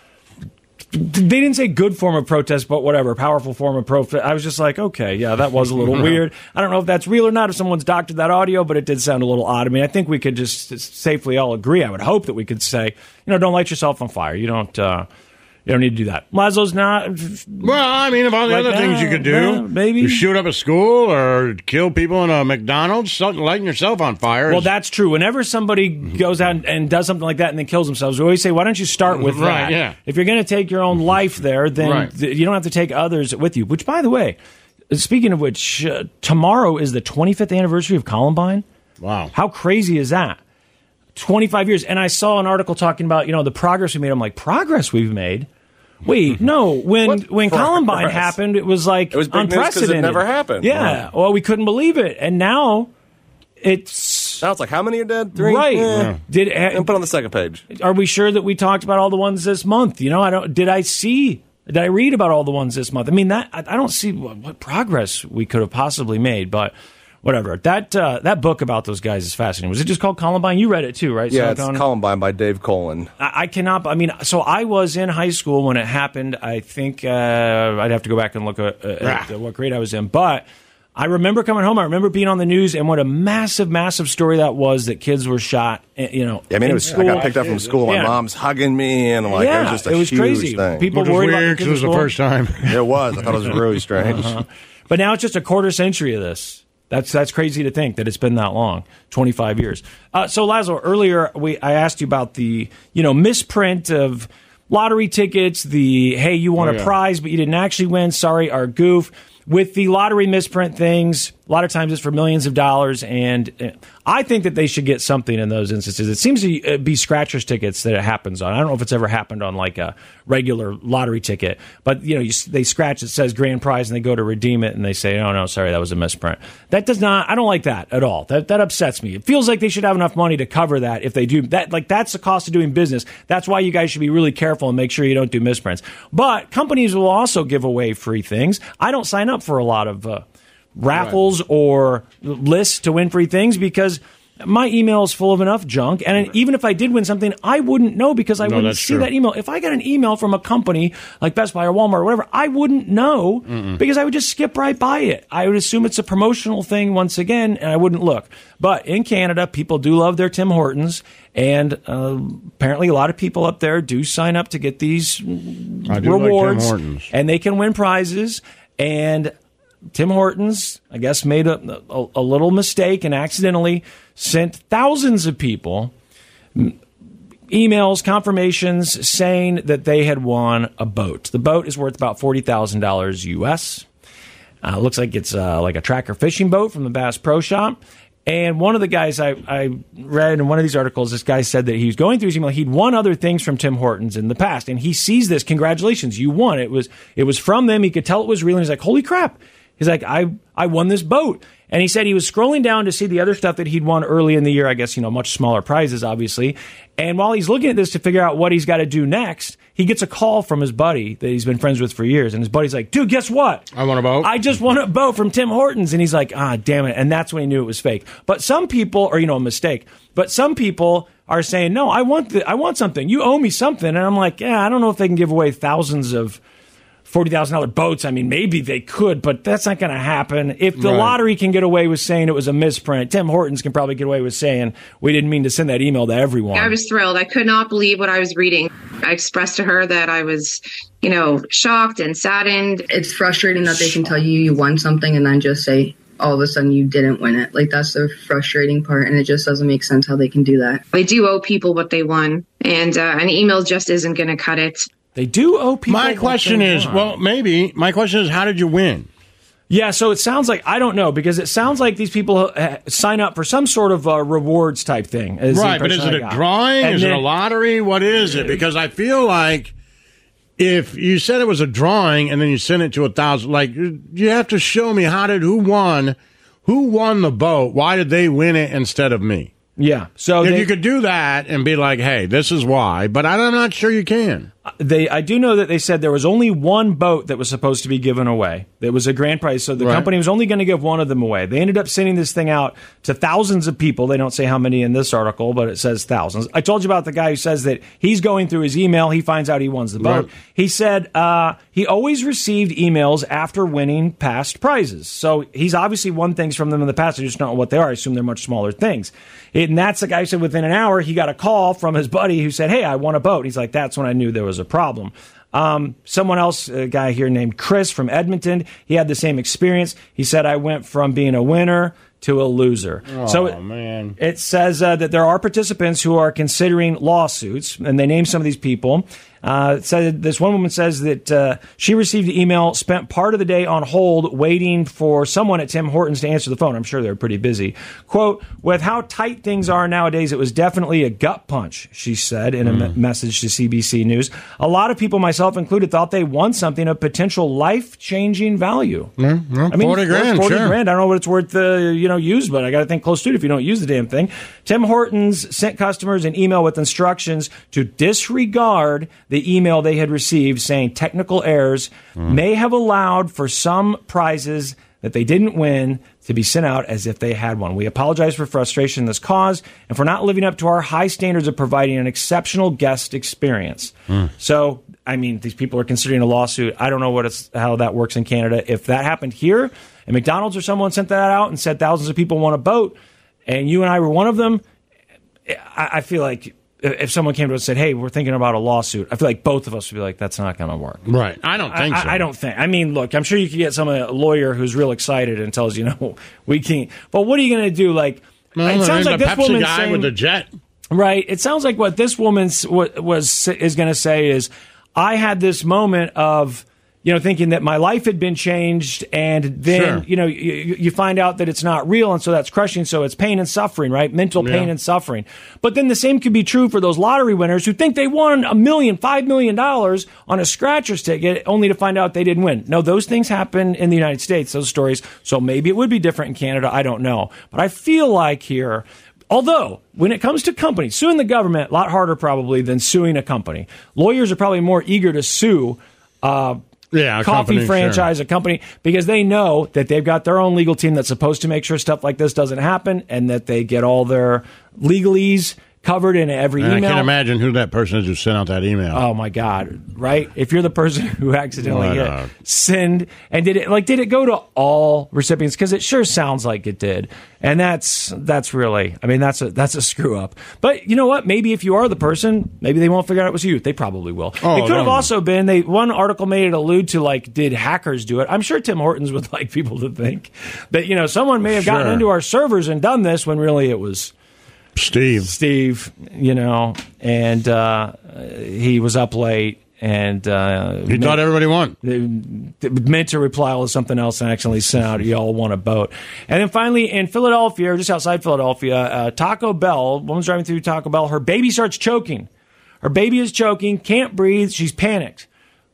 [SPEAKER 2] They didn't say good form of protest, but whatever, powerful form of protest. I was just like, okay, yeah, that was a little weird. I don't know if that's real or not, if someone's doctored that audio, but it did sound a little odd to me. I think we could just safely all agree. I would hope that we could say, don't light yourself on fire. You don't need to do that. Laszlo's not.
[SPEAKER 3] Well, I mean, of all the other things you could do,
[SPEAKER 2] maybe
[SPEAKER 3] you shoot up a school or kill people in a McDonald's, lighting yourself on fire.
[SPEAKER 2] Well, that's true. Whenever somebody goes out and does something like that and then kills themselves, we always say, why don't you start with that?
[SPEAKER 3] Right, yeah.
[SPEAKER 2] If you're going to take your own life there, then you don't have to take others with you. Which, by the way, speaking of which, tomorrow is the 25th anniversary of Columbine.
[SPEAKER 3] Wow.
[SPEAKER 2] How crazy is that? 25 years. And I saw an article talking about, the progress we made. I'm like, progress we've made? Wait, no. When Columbine happened, it was like unprecedented.
[SPEAKER 4] It never happened.
[SPEAKER 2] Yeah. Well, we couldn't believe it, and now it's
[SPEAKER 4] like, how many are dead? 3.
[SPEAKER 2] Right.
[SPEAKER 4] Yeah. And put on the second page.
[SPEAKER 2] Are we sure that we talked about all the ones this month? Did I read about all the ones this month? I mean, I don't see what progress we could have possibly made, but. Whatever. That book about those guys is fascinating. Was it just called Columbine? You read it too, right?
[SPEAKER 4] Yeah, it's Columbine by Dave Colin.
[SPEAKER 2] I cannot. I mean, so I was in high school when it happened. I think I'd have to go back and look at what grade I was in. But I remember coming home. I remember being on the news and what a massive, massive story that was, that kids were shot.
[SPEAKER 4] Yeah, I mean, I got picked up from school. My mom's hugging me, and it was just a huge
[SPEAKER 2] crazy
[SPEAKER 4] thing.
[SPEAKER 2] People
[SPEAKER 3] worried
[SPEAKER 2] worried
[SPEAKER 3] about
[SPEAKER 2] about
[SPEAKER 3] it was the first time.
[SPEAKER 4] It was. I thought it was really strange.
[SPEAKER 2] But now it's just a quarter century of this. That's crazy to think that it's been that long, 25 years. So, Laszlo, earlier I asked you about the misprint of lottery tickets, hey, you won a prize, but you didn't actually win. Sorry, our goof. With the lottery misprint things, a lot of times it's for millions of dollars, and I think that they should get something in those instances. It seems to be scratcher's tickets that it happens on. I don't know if it's ever happened on like a regular lottery ticket, but they scratch, it says grand prize, and they go to redeem it, and they say, oh, no, sorry, that was a misprint. That does not, I don't like that at all. That upsets me. It feels like they should have enough money to cover that if they do. That's the cost of doing business. That's why you guys should be really careful and make sure you don't do misprints. But companies will also give away free things. I don't sign up for a lot of raffles or lists to win free things because my email is full of enough junk. And even if I did win something, I wouldn't know because I wouldn't see that email. If I got an email from a company like Best Buy or Walmart or whatever, I wouldn't know because I would just skip right by it. I would assume it's a promotional thing once again, and I wouldn't look. But in Canada, people do love their Tim Hortons, and apparently a lot of people up there do sign up to get these rewards,
[SPEAKER 3] like Tim Hortons.
[SPEAKER 2] And they can win prizes. And Tim Hortons, I guess, made a little mistake and accidentally sent thousands of people emails, confirmations saying that they had won a boat. The boat is worth about $40,000 US. Looks like it's like a tracker fishing boat from the Bass Pro Shop. And one of the guys I read in one of these articles, this guy said that he was going through his email. He'd won other things from Tim Hortons in the past, and he sees this. Congratulations, you won. It was from them. He could tell it was real, and he's like, holy crap. He's like, I won this boat. And he said he was scrolling down to see the other stuff that he'd won early in the year, I guess, much smaller prizes, obviously. And while he's looking at this to figure out what he's got to do next, he gets a call from his buddy that he's been friends with for years. And his buddy's like, dude, guess what?
[SPEAKER 3] I won a boat.
[SPEAKER 2] I just won a boat from Tim Hortons. And he's like, damn it. And that's when he knew it was fake. But some people, or, a mistake. But some people are saying, no, I want something. You owe me something. And I'm like, I don't know if they can give away thousands of $40,000 boats. I mean, maybe they could, but that's not going to happen. If the lottery can get away with saying it was a misprint, Tim Hortons can probably get away with saying we didn't mean to send that email to everyone.
[SPEAKER 13] I was thrilled. I could not believe what I was reading. I expressed to her that I was, shocked and saddened.
[SPEAKER 14] It's frustrating that they can tell you won something and then just say, all of a sudden you didn't win it. Like, that's the frustrating part, and it just doesn't make sense how they can do that.
[SPEAKER 13] They do owe people what they won, and an email just isn't going to cut it.
[SPEAKER 2] They do owe people.
[SPEAKER 3] My question is, how did you win?
[SPEAKER 2] Yeah, so it sounds like, I don't know, because it sounds like these people sign up for some sort of rewards type thing.
[SPEAKER 3] Right, but is it a drawing? Is it a lottery? What is it? Because I feel like if you said it was a drawing and then you sent it to 1,000, like, you have to show me who won the boat? Why did they win it instead of me?
[SPEAKER 2] Yeah, so
[SPEAKER 3] you could do that and be like, hey, this is why, but I'm not sure you can.
[SPEAKER 2] I do know that they said there was only one boat that was supposed to be given away. That was a grand prize, so the company was only going to give one of them away. They ended up sending this thing out to thousands of people. They don't say how many in this article, but it says thousands. I told you about the guy who says that he's going through his email. He finds out he won the boat. Right. He said he always received emails after winning past prizes. So he's obviously won things from them in the past. I just don't know what they are. I assume they're much smaller things. And that's the guy who said within an hour he got a call from his buddy who said, hey, I won a boat. He's like, that's when I knew there was a problem. Someone else, a guy here named Chris from Edmonton, he had the same experience. He said, I went from being a winner to a loser.
[SPEAKER 3] Man.
[SPEAKER 2] It says that there are participants who are considering lawsuits, and they name some of these people. This one woman says that she received an email, spent part of the day on hold waiting for someone at Tim Hortons to answer the phone. I'm sure they're pretty busy. Quote, with how tight things are nowadays, it was definitely a gut punch, she said in a message to CBC News. A lot of people, myself included, thought they won something of potential life-changing value.
[SPEAKER 3] I mean, 40 grand,
[SPEAKER 2] 40
[SPEAKER 3] sure.
[SPEAKER 2] grand. I don't know what it's worth, used, but I got to think close to it if you don't use the damn thing. Tim Hortons sent customers an email with instructions to disregard the email they had received saying technical errors may have allowed for some prizes that they didn't win to be sent out as if they had one. We apologize for frustration this caused and for not living up to our high standards of providing an exceptional guest experience. So, I mean, these people are considering a lawsuit. I don't know how that works in Canada. If that happened here and McDonald's or someone sent that out and said thousands of people want a boat and you and I were one of them, I feel like if someone came to us and said, hey, we're thinking about a lawsuit, I feel like both of us would be like, that's not going to work.
[SPEAKER 3] Right. I don't think so.
[SPEAKER 2] I don't think. I mean, look, I'm sure you could get a lawyer who's real excited and tells you, no, we can't. But what are you going to do? Like, it sounds like this
[SPEAKER 3] Pepsi
[SPEAKER 2] woman's
[SPEAKER 3] guy
[SPEAKER 2] saying,
[SPEAKER 3] with the jet.
[SPEAKER 2] Right. It sounds like what this woman is going to say is, I had this moment of, thinking that my life had been changed, and then, you find out that it's not real, and so that's crushing, so it's pain and suffering, right? Mental pain and suffering. But then the same could be true for those lottery winners who think they won $1 million, $5 million on a scratcher's ticket, only to find out they didn't win. No, those things happen in the United States, those stories, so maybe it would be different in Canada, I don't know. But I feel like here, although, when it comes to companies, suing the government, a lot harder probably than suing a company. Lawyers are probably more eager to sue
[SPEAKER 3] a
[SPEAKER 2] coffee franchise, a company, because they know that they've got their own legal team that's supposed to make sure stuff like this doesn't happen and that they get all their legalese covered in every email.
[SPEAKER 3] I can't imagine who that person is who sent out that email.
[SPEAKER 2] Oh my God! Right? If you're the person who accidentally hit send, and did it go to all recipients? Because it sure sounds like it did, and that's really, I mean, that's a screw up. But you know what? Maybe if you are the person, maybe they won't figure out it was you. They probably will. It could have also been one article made it allude to did hackers do it? I'm sure Tim Hortons would like people to think that someone may have gotten into our servers and done this when really it was Steve, and he was up late and
[SPEAKER 3] he thought everybody won.
[SPEAKER 2] Meant to reply all to something else and actually sent out, y'all want a boat. And then finally, in Philadelphia, or just outside Philadelphia, Taco Bell, woman's driving through Taco Bell, her baby starts choking. Her baby is choking, can't breathe, she's panicked.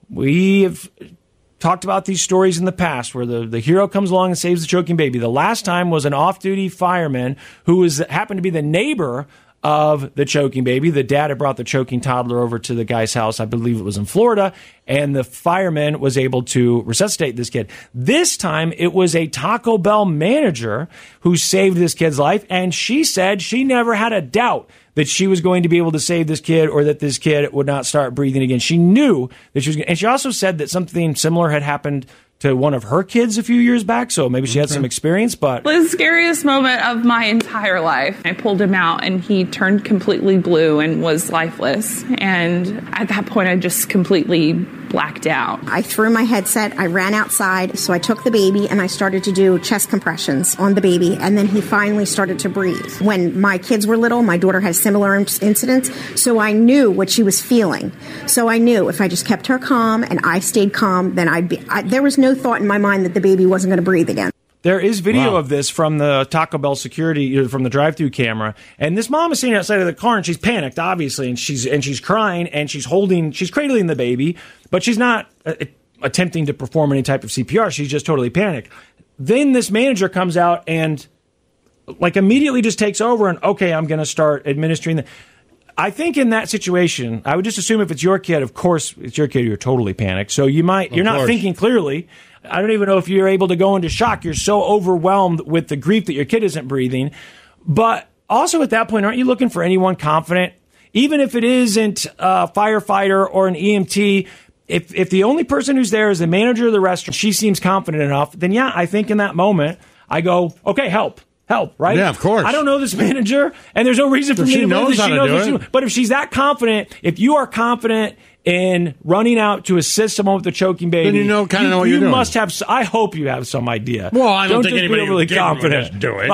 [SPEAKER 2] We have talked about these stories in the past where the hero comes along and saves the choking baby. The last time was an off-duty fireman who happened to be the neighbor of the choking baby. The dad had brought the choking toddler over to the guy's house. I believe it was in Florida. And the fireman was able to resuscitate this kid. This time, it was a Taco Bell manager who saved this kid's life. And she said she never had a doubt that she was going to be able to save this kid or that this kid would not start breathing again. She knew that she was going to. And she also said that something similar had happened to one of her kids a few years back, so maybe she had some experience, but...
[SPEAKER 15] The scariest moment of my entire life. I pulled him out, and he turned completely blue and was lifeless. And at that point, I just completely blacked out.
[SPEAKER 16] I threw my headset, I ran outside, so I took the baby, and I started to do chest compressions on the baby, and then he finally started to breathe. When my kids were little, my daughter had similar incidents, so I knew what she was feeling. So I knew if I just kept her calm, and I stayed calm, then there was no thought in my mind that the baby wasn't going to breathe again.
[SPEAKER 2] There is video of this from the Taco Bell security, from the drive-through camera, and this mom is sitting outside of the car and she's panicked, obviously, and she's crying and she's cradling the baby, but she's not attempting to perform any type of CPR. She's just totally panicked. Then this manager comes out and immediately just takes over and okay, I'm going to start administering the. I think in that situation, I would just assume if it's your kid, of course, it's your kid, you're totally panicked. So you're not thinking clearly. I don't even know if you're able to go into shock. You're so overwhelmed with the grief that your kid isn't breathing. But also at that point, aren't you looking for anyone confident? Even if it isn't a firefighter or an EMT, if the only person who's there is the manager of the restaurant, she seems confident enough, then yeah, I think in that moment, I go, okay, help, right?
[SPEAKER 3] Yeah, of course.
[SPEAKER 2] I don't know this manager, and there's no reason for me to believe that she knows what she's doing. But if she's that confident, if you are confident in running out to assist someone with the choking baby,
[SPEAKER 3] then you know what you're doing.
[SPEAKER 2] You must have. I hope you have some idea.
[SPEAKER 3] Well, I don't think
[SPEAKER 2] just
[SPEAKER 3] anybody
[SPEAKER 2] really confident.
[SPEAKER 3] Just do it.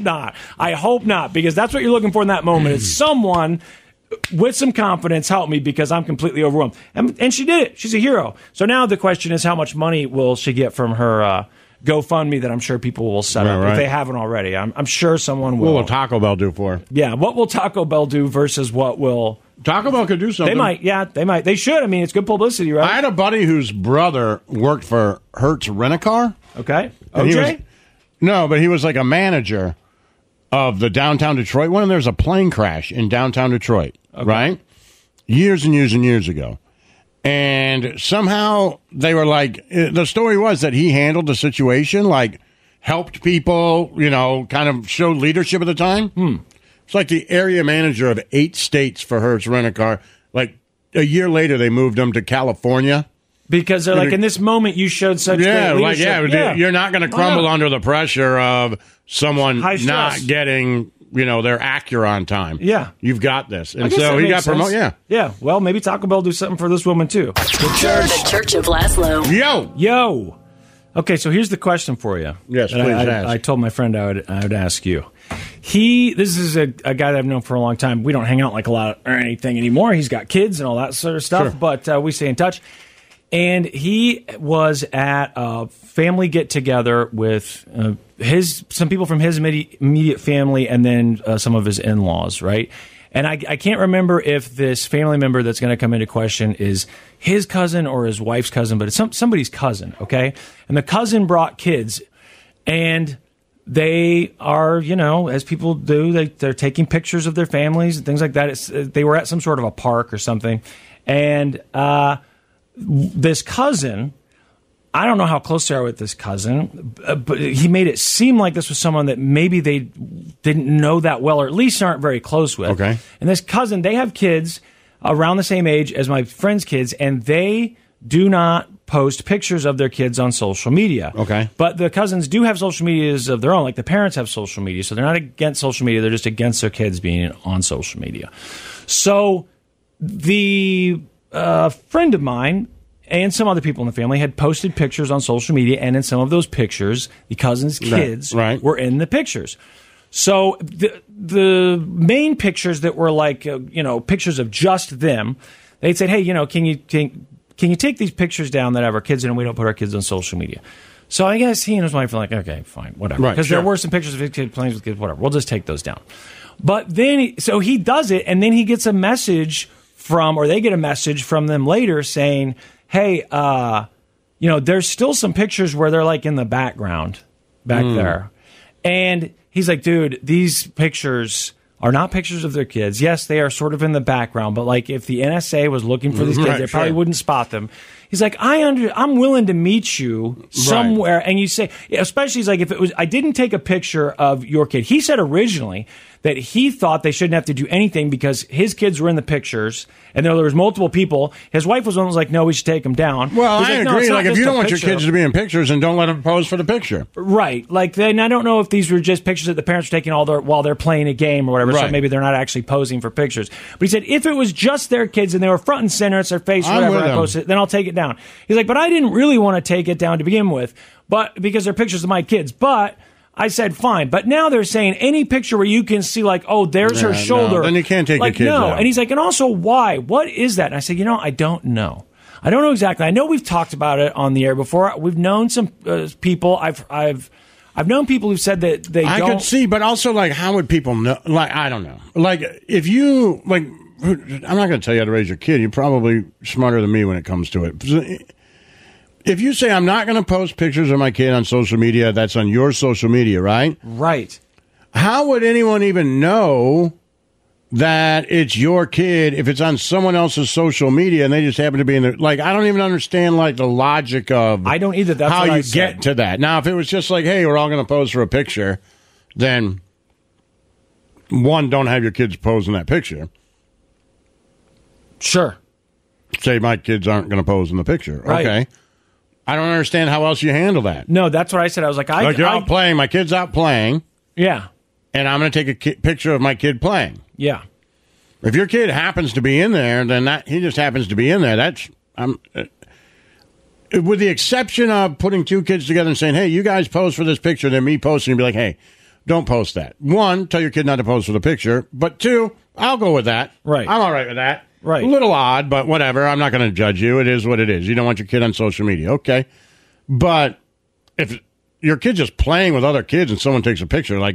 [SPEAKER 2] I hope not, because that's what you're looking for in that moment. Is someone with some confidence help me because I'm completely overwhelmed. And she did it. She's a hero. So now the question is, how much money will she get from her GoFundMe that I'm sure people will set up if they haven't already? I'm sure someone will.
[SPEAKER 3] What will Taco Bell do for her?
[SPEAKER 2] Yeah, what will Taco Bell do versus what will...
[SPEAKER 3] Taco Bell could do something.
[SPEAKER 2] They might, yeah, they might. They should. I mean, it's good publicity, right?
[SPEAKER 3] I had a buddy whose brother worked for Hertz Rent-A-Car.
[SPEAKER 2] Okay. OJ?
[SPEAKER 3] But he was like a manager of the downtown Detroit one, and there's a plane crash in downtown Detroit, right? Years and years and years ago. And somehow they were like, the story was that he handled the situation, helped people, kind of showed leadership at the time. It's like the area manager of 8 states for Hertz Rent-A-Car. Like a year later, they moved him to California.
[SPEAKER 2] Because they're in this moment, you showed such great leadership.
[SPEAKER 3] You're not going to crumble under the pressure of someone not getting, their Acura on time.
[SPEAKER 2] Yeah.
[SPEAKER 3] You've got this. And so he got promoted. Yeah.
[SPEAKER 2] Yeah. Well, maybe Taco Bell do something for this woman, too.
[SPEAKER 5] The Church of Laszlo.
[SPEAKER 3] Yo.
[SPEAKER 2] Okay, so here's the question for you.
[SPEAKER 3] Yes, please ask.
[SPEAKER 2] I told my friend I would ask you. This is a guy that I've known for a long time. We don't hang out a lot or anything anymore. He's got kids and all that sort of stuff, but we stay in touch. And he was at a family get-together with some people from his immediate family and then some of his in-laws, right? And I can't remember if this family member that's going to come into question is his cousin or his wife's cousin, but it's somebody's cousin, okay? And the cousin brought kids, and they are, as people do, they're taking pictures of their families and things like that. They were at some sort of a park or something, and this cousin, I don't know how close they are with this cousin, but he made it seem like this was someone that maybe they didn't know that well, or at least aren't very close with.
[SPEAKER 3] Okay.
[SPEAKER 2] And this cousin, they have kids around the same age as my friend's kids, and they do not post pictures of their kids on social media.
[SPEAKER 3] Okay.
[SPEAKER 2] But the cousins do have social medias of their own, like the parents have social media, so they're not against social media, they're just against their kids being on social media. So the friend of mine and some other people in the family had posted pictures on social media, and in some of those pictures, the cousins' kids were in the pictures. So the main pictures that were pictures of just them, they said, hey, can you take these pictures down that have our kids in and we don't put our kids on social media? So I guess he and his wife are like, okay, fine, whatever. Because there were some pictures of his kids playing with kids, whatever. We'll just take those down. But then, so he does it, and then he gets a message they get a message from them later saying, hey, there's still some pictures where they're like in the background back there. And he's like, dude, these pictures are not pictures of their kids. Yes, they are sort of in the background, but like if the NSA was looking for these kids, they probably wouldn't spot them. He's like, I'm willing to meet you somewhere. Right. And you say, especially he's like, if it was, I didn't take a picture of your kid. He said originally that he thought they shouldn't have to do anything because his kids were in the pictures and there was multiple people. His wife was one who was like, no, we should take them down.
[SPEAKER 3] Well, I agree.
[SPEAKER 2] No,
[SPEAKER 3] like, if you don't want your kids to be in pictures, then don't let them pose for the picture.
[SPEAKER 2] Right. Like, then I don't know if these were just pictures that the parents were taking while they're playing a game or whatever, so maybe they're not actually posing for pictures. But he said, if it was just their kids and they were front and center, it's their face, whatever, I posted, then I'll take it down. He's like, but I didn't really want to take it down to begin with, but because they're pictures of my kids. But I said, fine. But now they're saying any picture where you can see, like, oh, there's her shoulder.
[SPEAKER 3] No, then you can't take
[SPEAKER 2] like,
[SPEAKER 3] your kids
[SPEAKER 2] no.
[SPEAKER 3] out.
[SPEAKER 2] And he's like, and also, why? What is that? And I said, I don't know. I don't know exactly. I know we've talked about it on the air before. We've known some people. I've known people who've said that they don't.
[SPEAKER 3] I could see, but also, like, how would people know? Like, I don't know. Like, if you, like, I'm not going to tell you how to raise your kid. You're probably smarter than me when it comes to it. If you say, I'm not going to post pictures of my kid on social media, that's on your social media, right?
[SPEAKER 2] Right.
[SPEAKER 3] How would anyone even know that it's your kid if it's on someone else's social media and they just happen to be in there? Like, I don't even understand, like, the logic of
[SPEAKER 2] I don't either. That's
[SPEAKER 3] how
[SPEAKER 2] what
[SPEAKER 3] you get to that. Now, if it was just like, hey, we're all going to pose for a picture, then, one, don't have your kids pose in that picture.
[SPEAKER 2] Sure.
[SPEAKER 3] Say my kids aren't going to pose in the picture.
[SPEAKER 2] Right.
[SPEAKER 3] Okay. I don't understand how else you handle that.
[SPEAKER 2] No, that's what I said. I was like,
[SPEAKER 3] you're out playing. My kid's out playing.
[SPEAKER 2] Yeah.
[SPEAKER 3] And I'm going to take a picture of my kid playing.
[SPEAKER 2] Yeah.
[SPEAKER 3] If your kid happens to be in there, then he just happens to be in there. That's with the exception of putting two kids together and saying, hey, you guys pose for this picture, then me posting and be like, hey, don't post that. One, tell your kid not to pose for the picture. But two, I'll go with that.
[SPEAKER 2] Right.
[SPEAKER 3] I'm all right with that.
[SPEAKER 2] Right.
[SPEAKER 3] A little odd, but whatever. I'm not going to judge you. It is what it is. You don't want your kid on social media. Okay. But if your kid's just playing with other kids and someone takes a picture, like,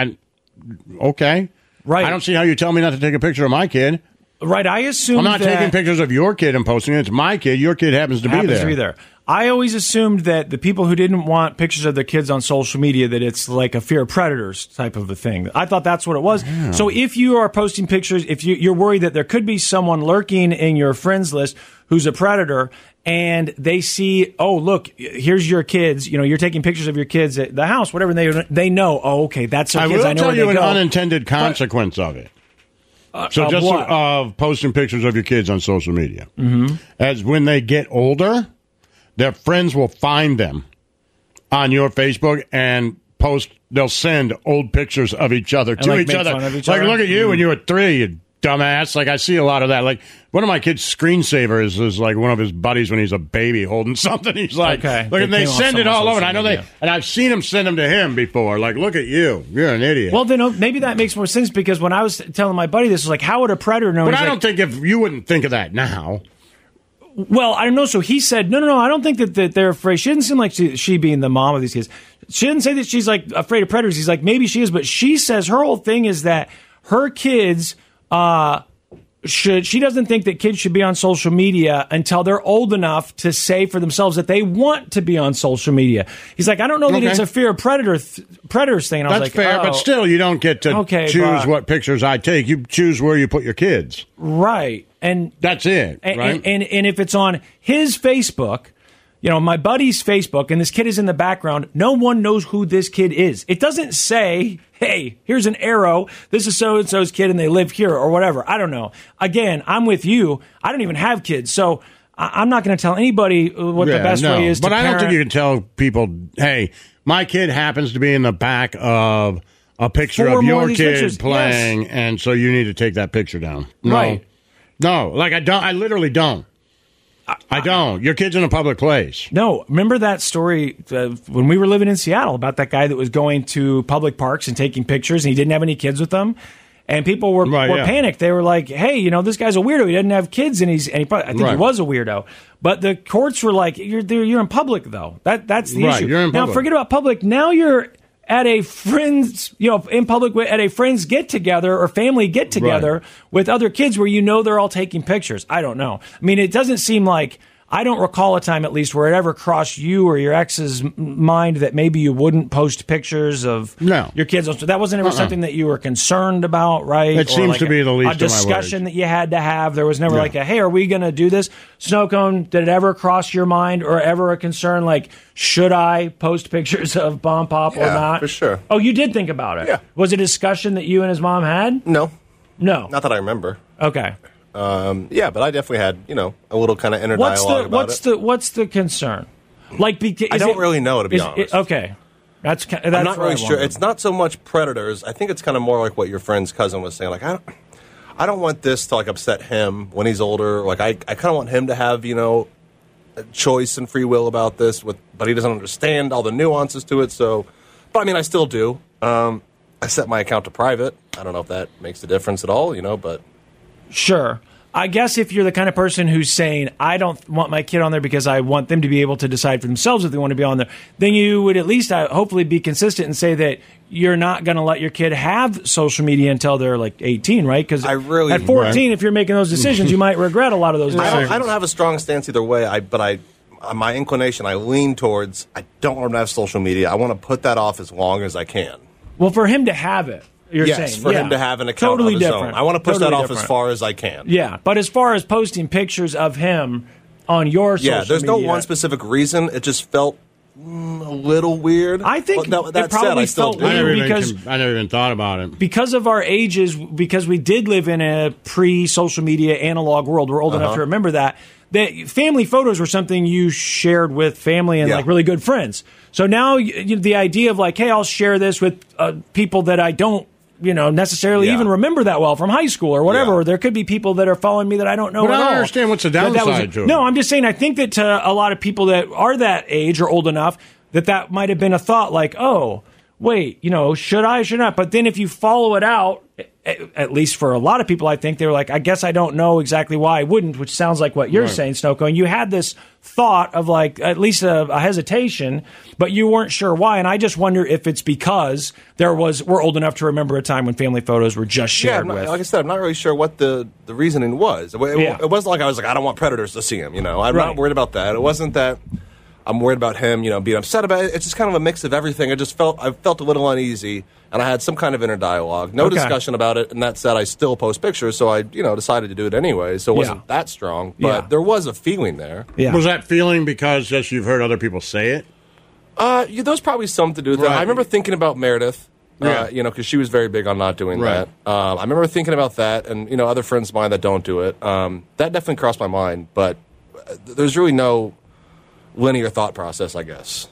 [SPEAKER 3] okay.
[SPEAKER 2] Right.
[SPEAKER 3] I don't see how you tell me not to take a picture of my kid.
[SPEAKER 2] Right. I assume
[SPEAKER 3] I'm not taking pictures of your kid and posting it. It's my kid. Your kid happens to be there.
[SPEAKER 2] I always assumed that the people who didn't want pictures of their kids on social media, that it's like a fear of predators type of a thing. I thought that's what it was. Yeah. So if you are posting pictures, if you're worried that there could be someone lurking in your friends list who's a predator, and they see, oh, look, here's your kids, you're taking pictures of your kids at the house, whatever, they know, oh, okay, that's their kids. I know
[SPEAKER 3] will tell you
[SPEAKER 2] an
[SPEAKER 3] unintended consequence of it. So just of posting pictures of your kids on social media.
[SPEAKER 2] Mm-hmm.
[SPEAKER 3] As when they get older, their friends will find them on your Facebook and they'll send old pictures of each other to each other. Like, look at you when you were 3, you dumbass. Like, I see a lot of that. Like, one of my kids' screensavers is like one of his buddies when he's a baby holding something. He's like,
[SPEAKER 2] okay.
[SPEAKER 3] Look, and they send it all over. And I know and I've seen them send them to him before. Like, look at you. You're an idiot.
[SPEAKER 2] Well, then maybe that makes more sense because when I was telling my buddy this, was like, how would a predator know?
[SPEAKER 3] But I don't think you wouldn't think of that now.
[SPEAKER 2] Well, I don't know. So he said, no, I don't think that they're afraid. She didn't seem like she being the mom of these kids. She didn't say that she's like afraid of predators. He's like, maybe she is, but she says her whole thing is that her kids she doesn't think that kids should be on social media until they're old enough to say for themselves that they want to be on social media. He's like, I don't know that it's a fear of predators thing. And I was like,
[SPEAKER 3] fair, but still, you don't get to choose what pictures I take. You choose where you put your kids.
[SPEAKER 2] Right. And
[SPEAKER 3] that's it, right?
[SPEAKER 2] And if it's on his Facebook, my buddy's Facebook, and this kid is in the background, no one knows who this kid is. It doesn't say, hey, here's an arrow, this is so-and-so's kid, and they live here, or whatever. I don't know. Again, I'm with you. I don't even have kids, so I'm not going to tell anybody what the best way is to parent.
[SPEAKER 3] But I don't think you can tell people, hey, my kid happens to be in the back of a picture of your kid playing, and so you need to take that picture down. No.
[SPEAKER 2] Right.
[SPEAKER 3] No, like I literally don't. I don't. Your kid's in a public place.
[SPEAKER 2] No. Remember that story when we were living in Seattle about that guy that was going to public parks and taking pictures and he didn't have any kids with him? And people were panicked. They were like, "Hey, you know, this guy's a weirdo. He doesn't have kids, and I think he was a weirdo." But the courts were like, "You're in public, though. That's the issue."
[SPEAKER 3] You're in
[SPEAKER 2] now,
[SPEAKER 3] public.
[SPEAKER 2] forget about public. Now you're at a friend's, in public at a friend's get together or family get together with other kids where they're all taking pictures. I don't know. I mean, it doesn't seem like. I don't recall a time, at least, where it ever crossed you or your ex's mind that maybe you wouldn't post pictures of your kids. So that wasn't ever something that you were concerned about, right?
[SPEAKER 3] It seems to be the least of my worries.
[SPEAKER 2] A discussion that you had to have. There was never like hey, are we going to do this? Snow Cone, did it ever cross your mind or ever a concern like, should I post pictures of Bomb Pop or not?
[SPEAKER 4] For sure.
[SPEAKER 2] Oh, you did think about it?
[SPEAKER 4] Yeah.
[SPEAKER 2] Was it a discussion that you and his mom had?
[SPEAKER 4] No.
[SPEAKER 2] Not
[SPEAKER 4] that I remember.
[SPEAKER 2] Okay.
[SPEAKER 4] But I definitely had, a little kind of inner dialogue about it.
[SPEAKER 2] What's the concern? Like,
[SPEAKER 4] I don't really know, to be honest.
[SPEAKER 2] Okay. That's
[SPEAKER 4] I'm not really sure. It's not so much predators. I think it's kind of more like what your friend's cousin was saying. Like, I don't want this to, like, upset him when he's older. Like, I kind of want him to have, a choice and free will about this, but he doesn't understand all the nuances to it. So, but, I mean, I still do. I set my account to private. I don't know if that makes a difference at all, but...
[SPEAKER 2] Sure. I guess if you're the kind of person who's saying, I don't want my kid on there because I want them to be able to decide for themselves if they want to be on there, then you would at least hopefully be consistent and say that you're not going to let your kid have social media until they're like 18, right? Because at 14, if you're making those decisions, you might regret a lot of those decisions.
[SPEAKER 4] I don't have a strong stance either way, but my inclination, I lean towards, I don't want him to have social media. I want to put that off as long as I can.
[SPEAKER 2] Well, for him to have it. You're saying,
[SPEAKER 4] for him to have an account
[SPEAKER 2] totally
[SPEAKER 4] of his
[SPEAKER 2] different.
[SPEAKER 4] own. I want to push that off
[SPEAKER 2] different.
[SPEAKER 4] as far as I can.
[SPEAKER 2] Yeah, but as far as posting pictures of him on your social media...
[SPEAKER 4] there's no one specific reason. It just felt a little weird.
[SPEAKER 2] I think
[SPEAKER 4] that
[SPEAKER 2] probably
[SPEAKER 4] I still
[SPEAKER 2] felt weird because...
[SPEAKER 3] I never even thought about it.
[SPEAKER 2] Because of our ages, because we did live in a pre-social media analog world, we're old enough to remember that family photos were something you shared with family and like really good friends. So now the idea of like, hey, I'll share this with people that I don't necessarily even remember that well from high school or whatever. Or there could be people that are following me that I don't know at all.
[SPEAKER 3] I don't understand what's the downside to it.
[SPEAKER 2] No, I'm just saying I think that to a lot of people that are that age or old enough that might have been a thought like, oh, wait, should I, should not? But then if you follow it out, at least for a lot of people, I think they were like, I guess I don't know exactly why I wouldn't, which sounds like what you're saying, Snoko. And you had this thought of like at least a hesitation, but you weren't sure why. And I just wonder if it's because we're old enough to remember a time when family photos were just shared with.
[SPEAKER 4] Like I said, I'm not really sure what the reasoning was. It wasn't like I was like, I don't want predators to see him. I'm not worried about that. It wasn't that I'm worried about him, being upset about it. It's just kind of a mix of everything. I felt a little uneasy, and I had some kind of inner dialogue. No discussion about it, and that said, I still post pictures, so I, decided to do it anyway, so it wasn't that strong. But there was a feeling there.
[SPEAKER 3] Yeah. Was that feeling because just you've heard other people say it?
[SPEAKER 4] There's probably something to do with that. I remember thinking about Meredith, because she was very big on not doing that. I remember thinking about that, and, other friends of mine that don't do it. That definitely crossed my mind, but there's really no linear thought process, I guess.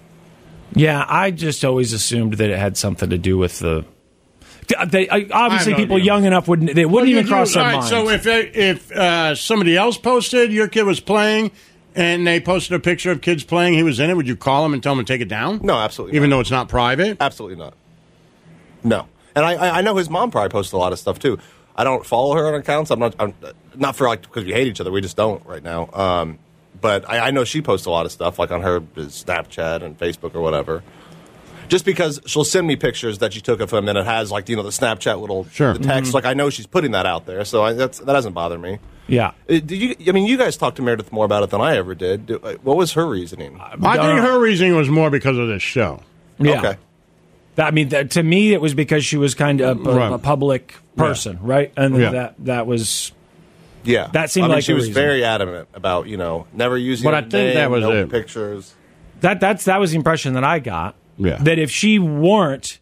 [SPEAKER 2] Yeah, I just always assumed that it had something to do with obviously people young enough wouldn't even cross their minds.
[SPEAKER 3] So if somebody else posted your kid was playing and they posted a picture of kids playing, he was in it, would you call him and tell him to take it down?
[SPEAKER 4] No, absolutely
[SPEAKER 3] even though it's not private?
[SPEAKER 4] Absolutely not. No. And I know his mom probably posts a lot of stuff too. I don't follow her on accounts. I'm not for because we hate each other. We just don't right now. But I know she posts a lot of stuff, like on her Snapchat and Facebook or whatever. Just because she'll send me pictures that she took of him, and it has, like, the Snapchat little the text. Like, I know she's putting that out there, so that doesn't bother me.
[SPEAKER 2] Yeah.
[SPEAKER 4] You guys talked to Meredith more about it than I ever did. What was her reasoning?
[SPEAKER 3] I think her reasoning was more because of this show.
[SPEAKER 2] Yeah.
[SPEAKER 4] Okay.
[SPEAKER 2] To me, it was because she was kind of a public person, right? And that was...
[SPEAKER 4] Yeah,
[SPEAKER 2] that seemed like
[SPEAKER 4] she was
[SPEAKER 2] reason.
[SPEAKER 4] very adamant about never using.
[SPEAKER 3] But I think that was it.
[SPEAKER 4] Pictures.
[SPEAKER 2] That was the impression that I got.
[SPEAKER 3] Yeah.
[SPEAKER 2] That if she weren't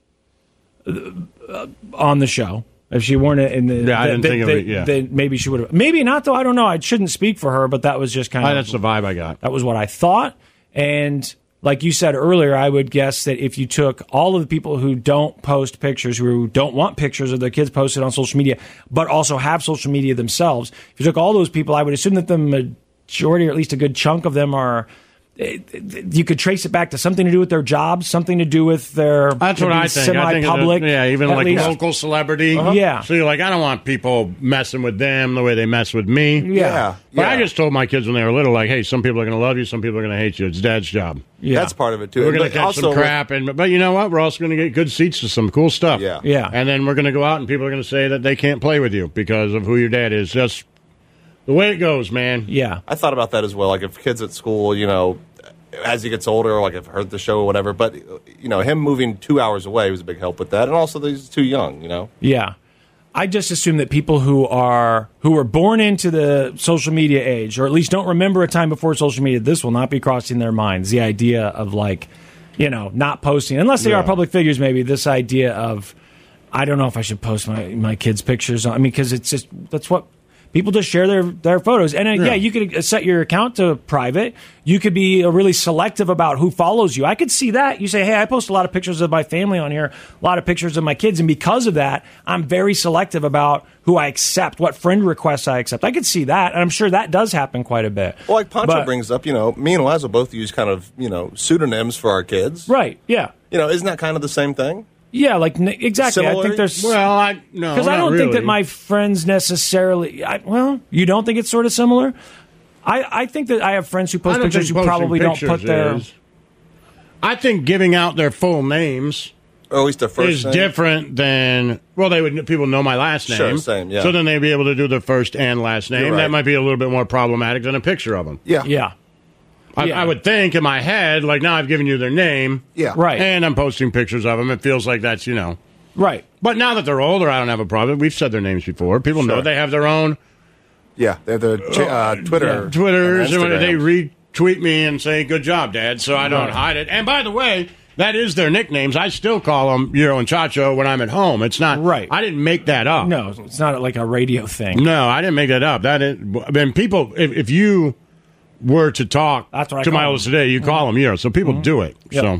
[SPEAKER 2] on the show, if she weren't in the,
[SPEAKER 3] I didn't think of it. Yeah,
[SPEAKER 2] then maybe she would have. Maybe not though. I don't know. I shouldn't speak for her, but that was just kind of
[SPEAKER 3] that's the vibe I got.
[SPEAKER 2] That was what I thought, and. Like you said earlier, I would guess that if you took all of the people who don't post pictures, who don't want pictures of their kids posted on social media, but also have social media themselves, if you took all those people, I would assume that the majority, or at least a good chunk of them, are you could trace it back to something to do with their jobs, something to do with their
[SPEAKER 3] That's what I think.
[SPEAKER 2] semi-public.
[SPEAKER 3] Even like
[SPEAKER 2] least.
[SPEAKER 3] local celebrity.
[SPEAKER 2] Yeah.
[SPEAKER 3] So you're like, I don't want people messing with them the way they mess with me.
[SPEAKER 2] Yeah.
[SPEAKER 3] But I just told my kids when they were little, like, hey, some people are going to love you, some people are going to hate you. It's Dad's job.
[SPEAKER 2] Yeah.
[SPEAKER 4] That's part of it, too.
[SPEAKER 3] We're going to catch some crap, but you know what? We're also going to get good seats to some cool stuff.
[SPEAKER 4] Yeah.
[SPEAKER 2] Yeah.
[SPEAKER 3] And then we're going to go out and people are going to say that they can't play with you because of who your dad is. Just the way it goes, man.
[SPEAKER 2] Yeah.
[SPEAKER 4] I thought about that as well. Like, if kids at school, as he gets older, like I've heard the show or whatever, but, him moving 2 hours away was a big help with that. And also, he's too young,
[SPEAKER 2] Yeah. I just assume that people who were born into the social media age, or at least don't remember a time before social media, this will not be crossing their minds. The idea of not posting, unless they are public figures, maybe this idea of, I don't know if I should post my kids' pictures. Because it's just, that's what people just share their photos. And you could set your account to private. You could be really selective about who follows you. I could see that. You say, hey, I post a lot of pictures of my family on here, a lot of pictures of my kids. And because of that, I'm very selective about who I accept, what friend requests I accept. I could see that. And I'm sure that does happen quite a bit.
[SPEAKER 4] Well, like Pancho brings up, me and Lazo both use kind of, pseudonyms for our kids.
[SPEAKER 2] Right, yeah.
[SPEAKER 4] Isn't that kind of the same thing?
[SPEAKER 2] Yeah, exactly.
[SPEAKER 4] Similar?
[SPEAKER 2] I think there's...
[SPEAKER 3] no,
[SPEAKER 2] because I don't think that my friends necessarily... you don't think it's sort of similar? I think that I have friends who post pictures who probably don't put their...
[SPEAKER 3] I think giving out their full names...
[SPEAKER 4] Or at least their first
[SPEAKER 3] is
[SPEAKER 4] name.
[SPEAKER 3] Different than... Well, people know my last name.
[SPEAKER 4] Sure, same, yeah.
[SPEAKER 3] So then they'd be able to do their first and last name.
[SPEAKER 4] Right.
[SPEAKER 3] That might be a little bit more problematic than a picture of them.
[SPEAKER 4] Yeah.
[SPEAKER 2] Yeah.
[SPEAKER 3] I would think in my head, like, now I've given you their name.
[SPEAKER 4] Yeah.
[SPEAKER 2] Right.
[SPEAKER 3] And I'm posting pictures of them. It feels like that's,
[SPEAKER 2] Right.
[SPEAKER 3] But now that they're older, I don't have a problem. We've said their names before. People know they have their own.
[SPEAKER 4] Yeah. They have their Twitter.
[SPEAKER 3] Twitters. And
[SPEAKER 4] Instagram.
[SPEAKER 3] they retweet me and say, good job, Dad. So I don't hide it. And by the way, that is their nicknames. I still call them Euro and Chacho when I'm at home. It's not.
[SPEAKER 2] Right.
[SPEAKER 3] I didn't make that up.
[SPEAKER 2] No, it's not like a radio thing.
[SPEAKER 3] No, I didn't make that up. People, if you were to talk to my oldest today, you call them Euro. So people do it.
[SPEAKER 2] Yep.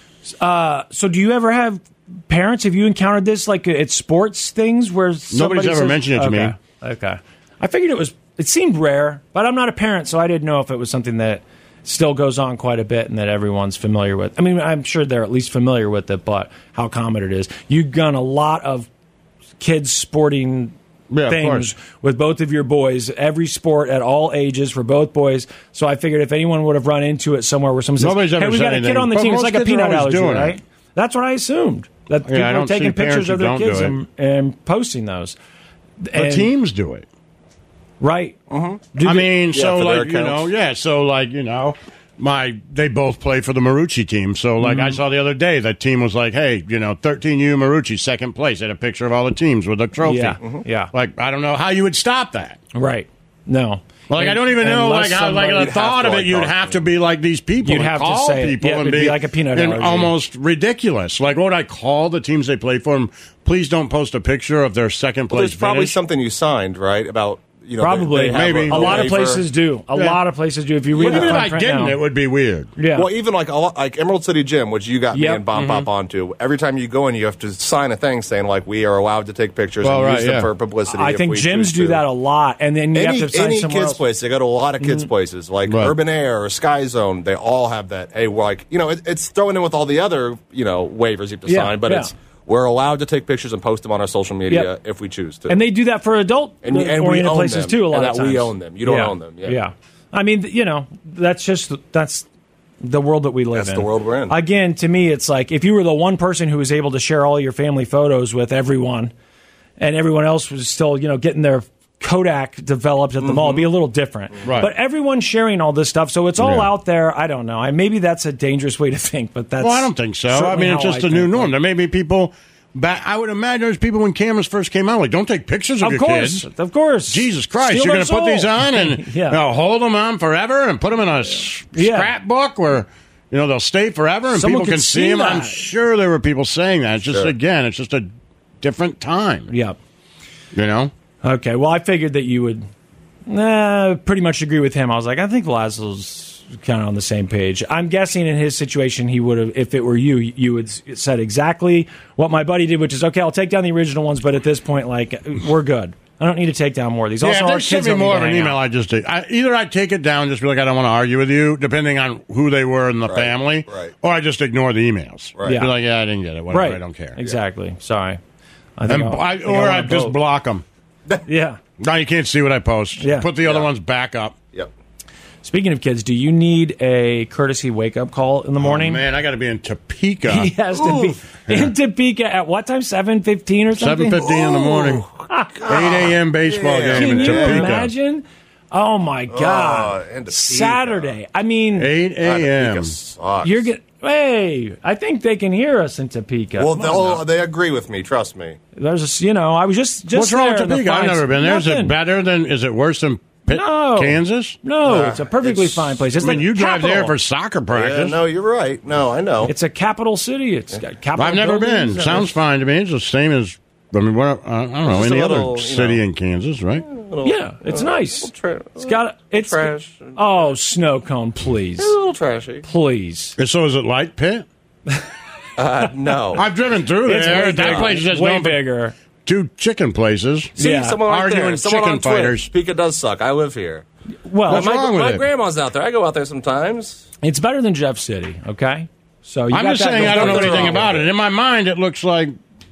[SPEAKER 2] So do you ever have parents? Have you encountered this like at sports things where
[SPEAKER 3] nobody's ever mentioned it to me?
[SPEAKER 2] Okay. I figured it seemed rare, but I'm not a parent, so I didn't know if it was something that still goes on quite a bit and that everyone's familiar with. I mean, I'm sure they're at least familiar with it, but how common it is. You've done a lot of kids sporting things with both of your boys, every sport at all ages for both boys. So I figured if anyone would have run into it somewhere where someone says, hey, we got a kid on the team, it's like a peanut allergy, right? That's what I assumed. That people are taking pictures of their kids and posting those.
[SPEAKER 3] The teams do it.
[SPEAKER 2] Right.
[SPEAKER 3] They both play for the Marucci team. So, I saw the other day, that team was like, hey, 13U Marucci, second place. They had a picture of all the teams with a trophy.
[SPEAKER 2] Yeah. Yeah.
[SPEAKER 3] Like, I don't know how you would stop that.
[SPEAKER 2] Right. No.
[SPEAKER 3] I don't even know, how the thought of it, you'd have to be like these people.
[SPEAKER 2] You'd have
[SPEAKER 3] call
[SPEAKER 2] to say
[SPEAKER 3] people and
[SPEAKER 2] be like a peanut allergy.
[SPEAKER 3] Almost ridiculous. Like, what would I call the teams they play for? And please don't post a picture of their second place
[SPEAKER 4] There's probably
[SPEAKER 3] finish.
[SPEAKER 4] something you signed, right? About
[SPEAKER 2] probably
[SPEAKER 3] maybe
[SPEAKER 2] a lot of places do. A lot of places do. If you read
[SPEAKER 3] even if I didn't, it would be weird.
[SPEAKER 2] Yeah.
[SPEAKER 4] Well, even like Emerald City Gym, which you got me and Bomb Pop onto. Every time you go in, you have to sign a thing saying like we are allowed to take pictures and use them for publicity.
[SPEAKER 2] I think gyms do that a lot, and then you have to sign
[SPEAKER 4] any
[SPEAKER 2] somewhere
[SPEAKER 4] kids'
[SPEAKER 2] else.
[SPEAKER 4] place. They go to a lot of kids' places, like Urban Air or Sky Zone. They all have that. Hey, we're like it's thrown in with all the other waivers you have to sign, but it's. We're allowed to take pictures and post them on our social media if we choose to.
[SPEAKER 2] And they do that for adult oriented places too. A lot of times
[SPEAKER 4] we own them. You don't own them.
[SPEAKER 2] Yeah. I mean, that's the world that we live in.
[SPEAKER 4] That's the world we're in.
[SPEAKER 2] Again, to me, it's like if you were the one person who was able to share all your family photos with everyone, and everyone else was still getting their Kodak developed at the mall, it'd be a little different.
[SPEAKER 3] Right.
[SPEAKER 2] But everyone's sharing all this stuff, so it's all out there. I don't know. Maybe that's a dangerous way to think, but that's...
[SPEAKER 3] Well, I don't think so. I mean, it's just a new norm. There may be people... I would imagine there's people when cameras first came out, like, don't take pictures of your kids.
[SPEAKER 2] Of course.
[SPEAKER 3] Jesus Christ,
[SPEAKER 2] Steal
[SPEAKER 3] you're going to put
[SPEAKER 2] soul.
[SPEAKER 3] these on and hold them on forever and put them in a scrapbook where... they'll stay forever and
[SPEAKER 2] Someone
[SPEAKER 3] people can see them.
[SPEAKER 2] that.
[SPEAKER 3] I'm sure there were people saying that. It's just, again, it's just a different time.
[SPEAKER 2] Yeah.
[SPEAKER 3] Okay,
[SPEAKER 2] well, I figured that you would pretty much agree with him. I was like, I think Laszlo's kind of on the same page. I'm guessing in his situation, he would have, if it were you would said exactly what my buddy did, which is, okay, I'll take down the original ones, but at this point, like, we're good. I don't need to take down more of these.
[SPEAKER 3] Yeah,
[SPEAKER 2] Also,
[SPEAKER 3] if
[SPEAKER 2] our
[SPEAKER 3] they send
[SPEAKER 2] kids
[SPEAKER 3] me
[SPEAKER 2] don't
[SPEAKER 3] more
[SPEAKER 2] need
[SPEAKER 3] of
[SPEAKER 2] to
[SPEAKER 3] an
[SPEAKER 2] hang
[SPEAKER 3] email,
[SPEAKER 2] out.
[SPEAKER 3] I just either I take it down, just be like, I don't want to argue with you, depending on who they were in the family, or I just ignore the emails.
[SPEAKER 2] Right. Yeah.
[SPEAKER 3] Be like, yeah, I didn't get it. Whatever,
[SPEAKER 2] Right.
[SPEAKER 3] I don't care.
[SPEAKER 2] Exactly. Sorry. I
[SPEAKER 3] I just block them.
[SPEAKER 2] Yeah.
[SPEAKER 3] Now you can't see what I post.
[SPEAKER 2] Yeah.
[SPEAKER 3] Put the other ones back up.
[SPEAKER 4] Yep.
[SPEAKER 2] Speaking of kids, do you need a courtesy wake-up call in the morning?
[SPEAKER 3] Man, I got to be in Topeka.
[SPEAKER 2] He has to be in Topeka at what time? 7:15 or something?
[SPEAKER 3] 7:15 in the morning. 8 a.m. baseball game
[SPEAKER 2] Can
[SPEAKER 3] in
[SPEAKER 2] you
[SPEAKER 3] Topeka.
[SPEAKER 2] imagine? Oh, my God.
[SPEAKER 4] and Topeka.
[SPEAKER 2] Saturday. I mean,
[SPEAKER 3] 8 a.m.
[SPEAKER 4] Topeka sucks.
[SPEAKER 2] you're getting... Hey, I think they can hear us in Topeka.
[SPEAKER 4] Well, they agree with me. Trust me.
[SPEAKER 2] There's, I was just
[SPEAKER 3] What's wrong with
[SPEAKER 2] there in the
[SPEAKER 3] Topeka? I've
[SPEAKER 2] fines.
[SPEAKER 3] never been there. Is
[SPEAKER 2] Nothing.
[SPEAKER 3] it better than? Is it worse than Kansas?
[SPEAKER 2] No, it's a perfectly fine place. It's
[SPEAKER 3] I mean,
[SPEAKER 2] the
[SPEAKER 3] you drive
[SPEAKER 2] capital.
[SPEAKER 3] there for soccer practice.
[SPEAKER 4] Yeah, no, you're right. No, I know.
[SPEAKER 2] It's a capital city. It's got capital.
[SPEAKER 3] I've never been.
[SPEAKER 2] buildings.
[SPEAKER 3] Sounds fine to me. It's the same as I don't know,
[SPEAKER 4] Just
[SPEAKER 3] any
[SPEAKER 4] a
[SPEAKER 3] other
[SPEAKER 4] little,
[SPEAKER 3] city in Kansas, right?
[SPEAKER 2] Yeah, it's nice. It's got it's
[SPEAKER 4] trash.
[SPEAKER 2] Oh, snow cone, please,
[SPEAKER 4] A little trashy.
[SPEAKER 2] please.
[SPEAKER 3] And so is it Light Pit?
[SPEAKER 4] No.
[SPEAKER 3] I've driven through
[SPEAKER 2] It's
[SPEAKER 3] there.
[SPEAKER 2] way
[SPEAKER 3] That
[SPEAKER 2] bigger.
[SPEAKER 3] place is just
[SPEAKER 2] way
[SPEAKER 3] known for
[SPEAKER 2] bigger.
[SPEAKER 3] 2 chicken places.
[SPEAKER 4] See,
[SPEAKER 2] Yeah.
[SPEAKER 4] someone right
[SPEAKER 3] Arguing
[SPEAKER 4] there. Someone
[SPEAKER 3] chicken
[SPEAKER 4] on Twitch.
[SPEAKER 3] fighters.
[SPEAKER 4] Topeka does suck. I live here.
[SPEAKER 2] Well,
[SPEAKER 3] What's wrong with
[SPEAKER 4] my
[SPEAKER 3] it?
[SPEAKER 4] grandma's out there. I go out there sometimes.
[SPEAKER 2] it's better than Jeff City. Okay, so you
[SPEAKER 3] I'm
[SPEAKER 2] got
[SPEAKER 3] just
[SPEAKER 2] that
[SPEAKER 3] saying
[SPEAKER 2] going
[SPEAKER 3] I don't know
[SPEAKER 2] for you.
[SPEAKER 3] anything about it. In my mind, it looks like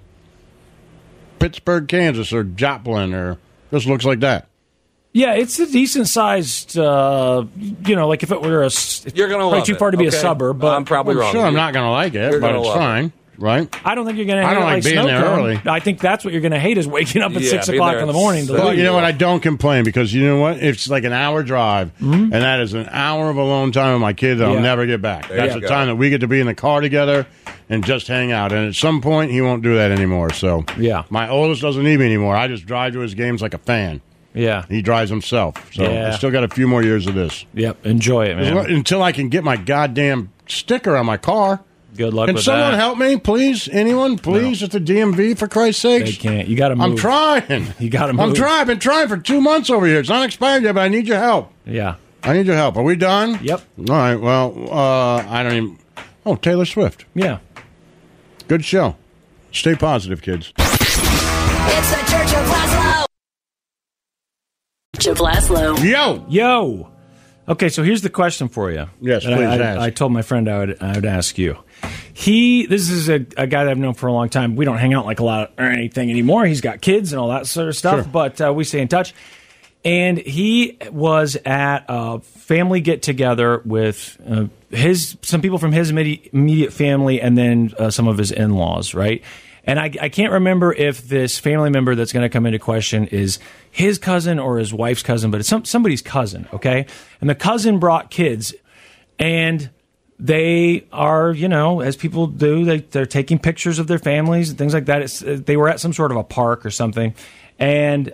[SPEAKER 3] Pittsburgh, Kansas, or Joplin, or just looks like that.
[SPEAKER 2] Yeah, it's a decent sized. Like if it were
[SPEAKER 4] You're gonna
[SPEAKER 2] probably
[SPEAKER 4] love
[SPEAKER 2] too
[SPEAKER 4] it,
[SPEAKER 2] far to be a
[SPEAKER 4] okay?
[SPEAKER 2] suburb, but
[SPEAKER 4] I'm probably
[SPEAKER 3] I'm
[SPEAKER 4] wrong.
[SPEAKER 3] sure I'm not going to like it,
[SPEAKER 4] You're
[SPEAKER 3] but
[SPEAKER 4] gonna
[SPEAKER 3] it's
[SPEAKER 4] love it.
[SPEAKER 3] fine, right?
[SPEAKER 2] I don't think you're going to.
[SPEAKER 3] I don't like being there early.
[SPEAKER 2] I think that's what you're going to hate is waking up at
[SPEAKER 4] Yeah,
[SPEAKER 2] 6
[SPEAKER 4] being
[SPEAKER 2] o'clock
[SPEAKER 4] there
[SPEAKER 2] in the
[SPEAKER 4] at
[SPEAKER 2] morning. To
[SPEAKER 4] seven.
[SPEAKER 3] Well,
[SPEAKER 2] leave.
[SPEAKER 3] you know what? I don't complain because you know what? It's like an hour drive, and that is an hour of alone time with my kids that I'll
[SPEAKER 2] Yeah.
[SPEAKER 3] never get back. That's
[SPEAKER 4] you
[SPEAKER 3] the
[SPEAKER 4] go.
[SPEAKER 3] time that we get to be in the car together and just hang out. And at some point, he won't do that anymore. So,
[SPEAKER 2] Yeah.
[SPEAKER 3] my oldest doesn't need me anymore. I just drive to his games like a fan.
[SPEAKER 2] Yeah.
[SPEAKER 3] He drives himself. So,
[SPEAKER 2] Yeah.
[SPEAKER 3] I still got a few more years of this.
[SPEAKER 2] Yep. Enjoy it, man.
[SPEAKER 3] Until I can get my goddamn sticker on my car.
[SPEAKER 2] Good luck
[SPEAKER 3] Can
[SPEAKER 2] with
[SPEAKER 3] someone
[SPEAKER 2] that.
[SPEAKER 3] help me, please? Anyone, please? At the DMV, for Christ's
[SPEAKER 2] They
[SPEAKER 3] sakes.
[SPEAKER 2] can't. You got to move.
[SPEAKER 3] I'm trying.
[SPEAKER 2] You got to
[SPEAKER 3] I'm
[SPEAKER 2] move.
[SPEAKER 3] trying. I've been trying for 2 months over here. It's not expired yet, but I need your help.
[SPEAKER 2] Yeah.
[SPEAKER 3] I need your help. Are we done?
[SPEAKER 2] Yep.
[SPEAKER 3] All right. Well, I don't even. Oh, Taylor Swift.
[SPEAKER 2] Yeah.
[SPEAKER 3] Good show. Stay positive, kids.
[SPEAKER 5] It's the Church of Laszlo. Church of Laszlo.
[SPEAKER 3] Yo.
[SPEAKER 2] Okay, so here's the question for you.
[SPEAKER 3] Yes,
[SPEAKER 2] that
[SPEAKER 3] please
[SPEAKER 2] I
[SPEAKER 3] ask.
[SPEAKER 2] told my friend I would ask you. This is a guy that I've known for a long time. We don't hang out like a lot or anything anymore. He's got kids and all that sort of stuff,
[SPEAKER 3] Sure.
[SPEAKER 2] but we stay in touch. And he was at a family get together with some people from his immediate family, and then some of his in-laws, right? And I can't remember if this family member that's going to come into question is his cousin or his wife's cousin, but it's somebody's cousin, okay? And the cousin brought kids, and they are, as people do, they're taking pictures of their families and things like that. They were at some sort of a park or something, and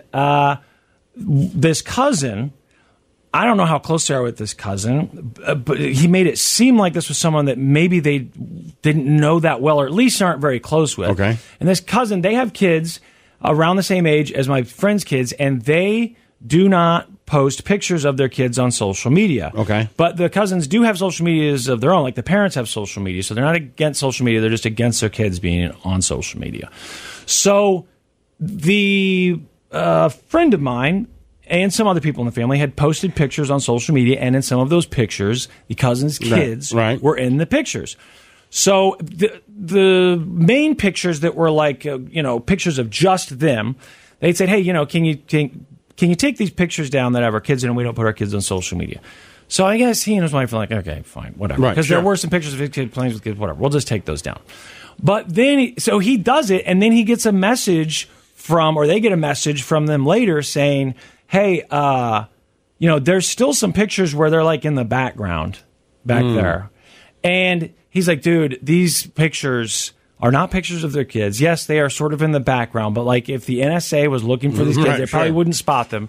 [SPEAKER 2] this cousin, I don't know how close they are with this cousin, but he made it seem like this was someone that maybe they didn't know that well, or at least aren't very close with.
[SPEAKER 3] Okay.
[SPEAKER 2] And this cousin, they have kids around the same age as my friend's kids, and they do not post pictures of their kids on social media.
[SPEAKER 3] Okay.
[SPEAKER 2] But the cousins do have social medias of their own, like the parents have social media, so they're not against social media, they're just against their kids being on social media. So the friend of mine and some other people in the family had posted pictures on social media, and in some of those pictures, the cousin's kids were in the pictures. So the main pictures that were like pictures of just them, they said, "Hey, can you take these pictures down that have our kids in, and we don't put our kids on social media?" So I guess he and his wife are like, "Okay, fine, whatever," because there were some pictures of his kid playing with kids, whatever. We'll just take those down. But then so he does it, and then he gets a message they get a message from them later saying, "Hey, there's still some pictures where they're like in the background back there." And he's like, "Dude, these pictures are not pictures of their kids. Yes, they are sort of in the background, but like if the NSA was looking for these kids, they probably wouldn't spot them."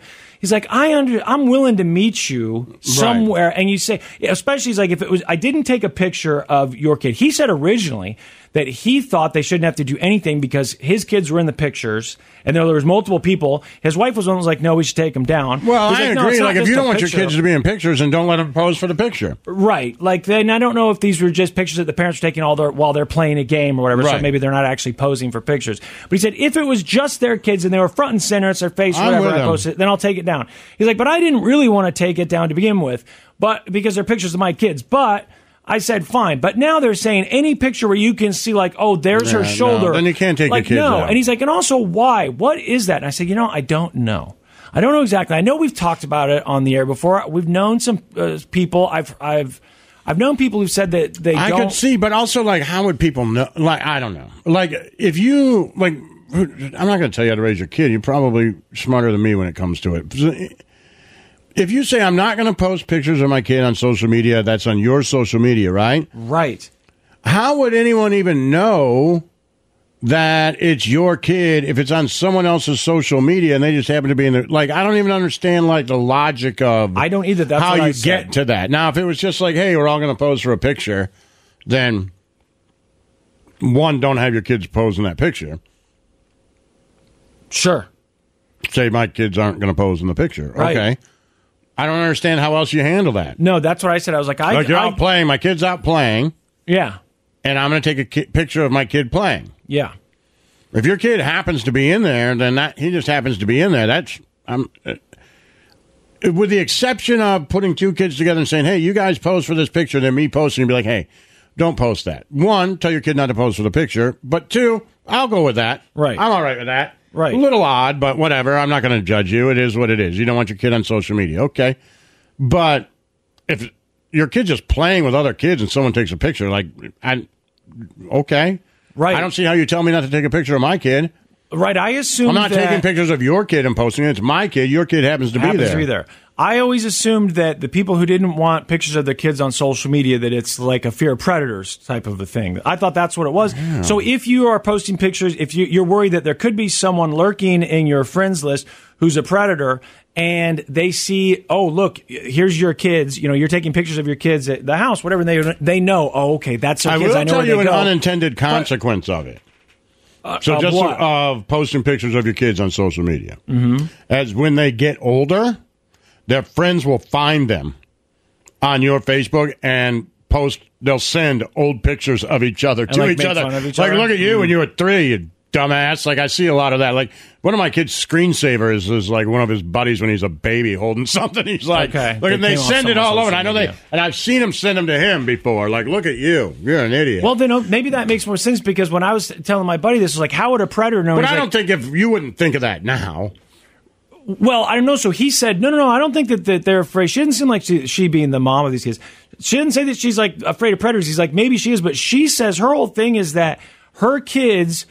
[SPEAKER 2] He's like, I'm willing to meet you somewhere. Right. And you say, especially he's like, if it was, I didn't take a picture of your kid. He said originally that he thought they shouldn't have to do anything because his kids were in the pictures and there was multiple people. His wife was one was like, no, we should take them down.
[SPEAKER 3] Well,
[SPEAKER 2] I
[SPEAKER 3] agree. Like, if you don't want your kids to be in pictures, then don't let them pose for the picture.
[SPEAKER 2] Right. Like, then I don't know if these were just pictures that the parents were taking while they're playing a game or whatever. So maybe they're not actually posing for pictures. But he said, if it was just their kids and they were front and center, it's their face, whatever, I posted, then I'll take it down. He's like, but I didn't really want to take it down to begin with, but because they're pictures of my kids. But I said, fine. But now they're saying any picture where you can see, like, oh, there's her shoulder.
[SPEAKER 3] No, then you can't take
[SPEAKER 2] like,
[SPEAKER 3] your kids out.
[SPEAKER 2] And he's like, and also, why? What is that? And I said, I don't know. I don't know exactly. I know we've talked about it on the air before. We've known some people. I've known people who've said that they don't.
[SPEAKER 3] I could see, but also, like, how would people know? Like, I don't know. Like, if you, like, I'm not going to tell you how to raise your kid. You're probably smarter than me when it comes to it. If you say, I'm not going to post pictures of my kid on social media, that's on your social media, right?
[SPEAKER 2] Right.
[SPEAKER 3] How would anyone even know that it's your kid if it's on someone else's social media and they just happen to be in there? Like, I don't even understand, like, the logic of
[SPEAKER 2] I don't either. That's
[SPEAKER 3] how
[SPEAKER 2] what
[SPEAKER 3] you get to that. Now, if it was just like, hey, we're all going to pose for a picture, then, one, don't have your kids pose in that picture.
[SPEAKER 2] Sure.
[SPEAKER 3] Say my kids aren't going to pose in the picture.
[SPEAKER 2] Right.
[SPEAKER 3] Okay. I don't understand how else you handle that.
[SPEAKER 2] No, that's what I said. I was like,
[SPEAKER 3] you're out playing. My kid's out playing.
[SPEAKER 2] Yeah.
[SPEAKER 3] And I'm going to take a picture of my kid playing.
[SPEAKER 2] Yeah.
[SPEAKER 3] If your kid happens to be in there, then he just happens to be in there. That's with the exception of putting two kids together and saying, hey, you guys pose for this picture, then me posting and be like, hey, don't post that. One, tell your kid not to pose for the picture. But two, I'll go with that.
[SPEAKER 2] Right.
[SPEAKER 3] I'm all right with that.
[SPEAKER 2] Right.
[SPEAKER 3] A little odd, but whatever. I'm not going to judge you. It is what it is. You don't want your kid on social media. Okay. But if your kid's just playing with other kids and someone takes a picture, like, okay.
[SPEAKER 2] Right.
[SPEAKER 3] I don't see how you tell me not to take a picture of my kid.
[SPEAKER 2] Right. I assume
[SPEAKER 3] I'm not taking pictures of your kid and posting it. It's my kid. Your kid happens to be there.
[SPEAKER 2] I always assumed that the people who didn't want pictures of their kids on social media, that it's like a fear of predators type of a thing. I thought that's what it was. Yeah. So if you are posting pictures, if you're worried that there could be someone lurking in your friends list who's a predator, and they see, oh, look, here's your kids, you're taking pictures of your kids at the house, whatever, they know, oh, okay, that's their kids.
[SPEAKER 3] I
[SPEAKER 2] know
[SPEAKER 3] will tell you an
[SPEAKER 2] go.
[SPEAKER 3] unintended consequence of it. So just of posting pictures of your kids on social media.
[SPEAKER 2] Mm-hmm.
[SPEAKER 3] As when they get older, their friends will find them on your Facebook and they'll send old pictures of each other to each other. Like, look at you when you were 3, you dumbass. Like, I see a lot of that. Like, one of my kids' screensavers is like one of his buddies when he's a baby holding something. He's like, look, and they send it all over. And I know and I've seen them send them to him before. Like, look at you. You're an idiot.
[SPEAKER 2] Well, then maybe that makes more sense because when I was telling my buddy this, was like, how would a predator know?
[SPEAKER 3] But I don't think if you wouldn't think of that now.
[SPEAKER 2] Well, I don't know. So he said, no, I don't think that they're afraid. She didn't seem like she being the mom of these kids. She didn't say that she's like afraid of predators. He's like, maybe she is, but she says her whole thing is that her kids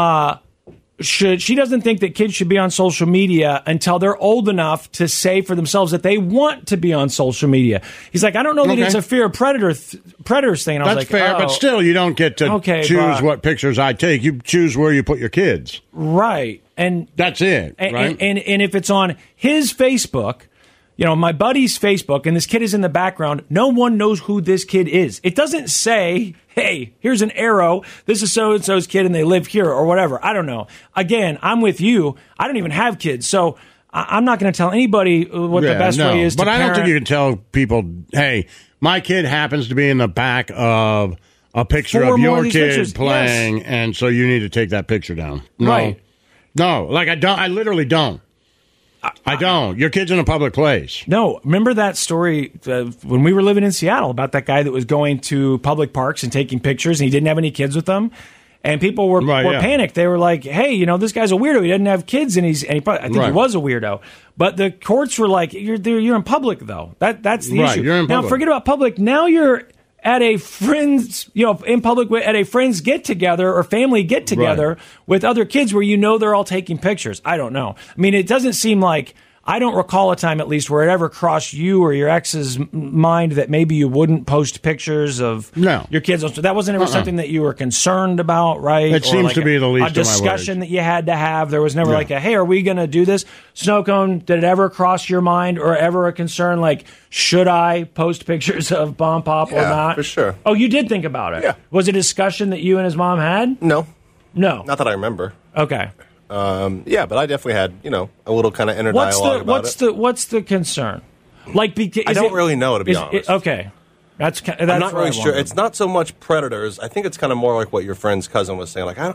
[SPEAKER 2] she doesn't think that kids should be on social media until they're old enough to say for themselves that they want to be on social media. He's like, I don't know that it's a fear of predators thing. And I was like,
[SPEAKER 3] fair, but still, you don't get to choose what pictures I take. You choose where you put your kids.
[SPEAKER 2] Right. And
[SPEAKER 3] that's it, right?
[SPEAKER 2] And if it's on his Facebook, my buddy's Facebook, and this kid is in the background, no one knows who this kid is. It doesn't say, hey, here's an arrow, this is so-and-so's kid, and they live here, or whatever. I don't know. Again, I'm with you. I don't even have kids, so I'm not going to tell anybody what the best way is to parent.
[SPEAKER 3] But I don't think you can tell people, hey, my kid happens to be in the back of a picture of your kid playing, and so you need to take that picture down. No.
[SPEAKER 2] Right.
[SPEAKER 3] No, like I literally don't. I don't. Your kid's in a public place.
[SPEAKER 2] No. Remember that story when we were living in Seattle about that guy that was going to public parks and taking pictures and he didn't have any kids with him? And people were panicked. They were like, hey, this guy's a weirdo. He doesn't have kids and I think he was a weirdo. But the courts were like, you're in public, though. That's the issue.
[SPEAKER 3] You're in public.
[SPEAKER 2] Now, forget about public. Now you're at a friend's, in public, at a friend's get-together or family get-together with other kids where they're all taking pictures. I don't know. I mean, it doesn't seem like I don't recall a time, at least, where it ever crossed you or your ex's mind that maybe you wouldn't post pictures of your kids. So that wasn't ever something that you were concerned about, right?
[SPEAKER 3] It seems to be the least of my
[SPEAKER 2] worries. A discussion that you had to have. There was never like a, hey, are we going to do this? Snow Cone, did it ever cross your mind or ever a concern like, should I post pictures of Bomb Pop or not?
[SPEAKER 4] For sure.
[SPEAKER 2] Oh, you did think about it?
[SPEAKER 4] Yeah.
[SPEAKER 2] Was it a discussion that you and his mom had?
[SPEAKER 4] No.
[SPEAKER 2] No.
[SPEAKER 4] Not that I remember.
[SPEAKER 2] Okay.
[SPEAKER 4] Yeah, but I definitely had, a little kind of inner dialogue about it.
[SPEAKER 2] What's the concern? Like,
[SPEAKER 4] I don't really know, to be honest.
[SPEAKER 2] Okay. That's
[SPEAKER 4] I'm not really sure. It's not so much predators. I think it's kind of more like what your friend's cousin was saying. Like,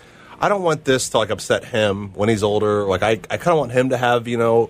[SPEAKER 4] I don't want this to, like, upset him when he's older. Like, I kind of want him to have, a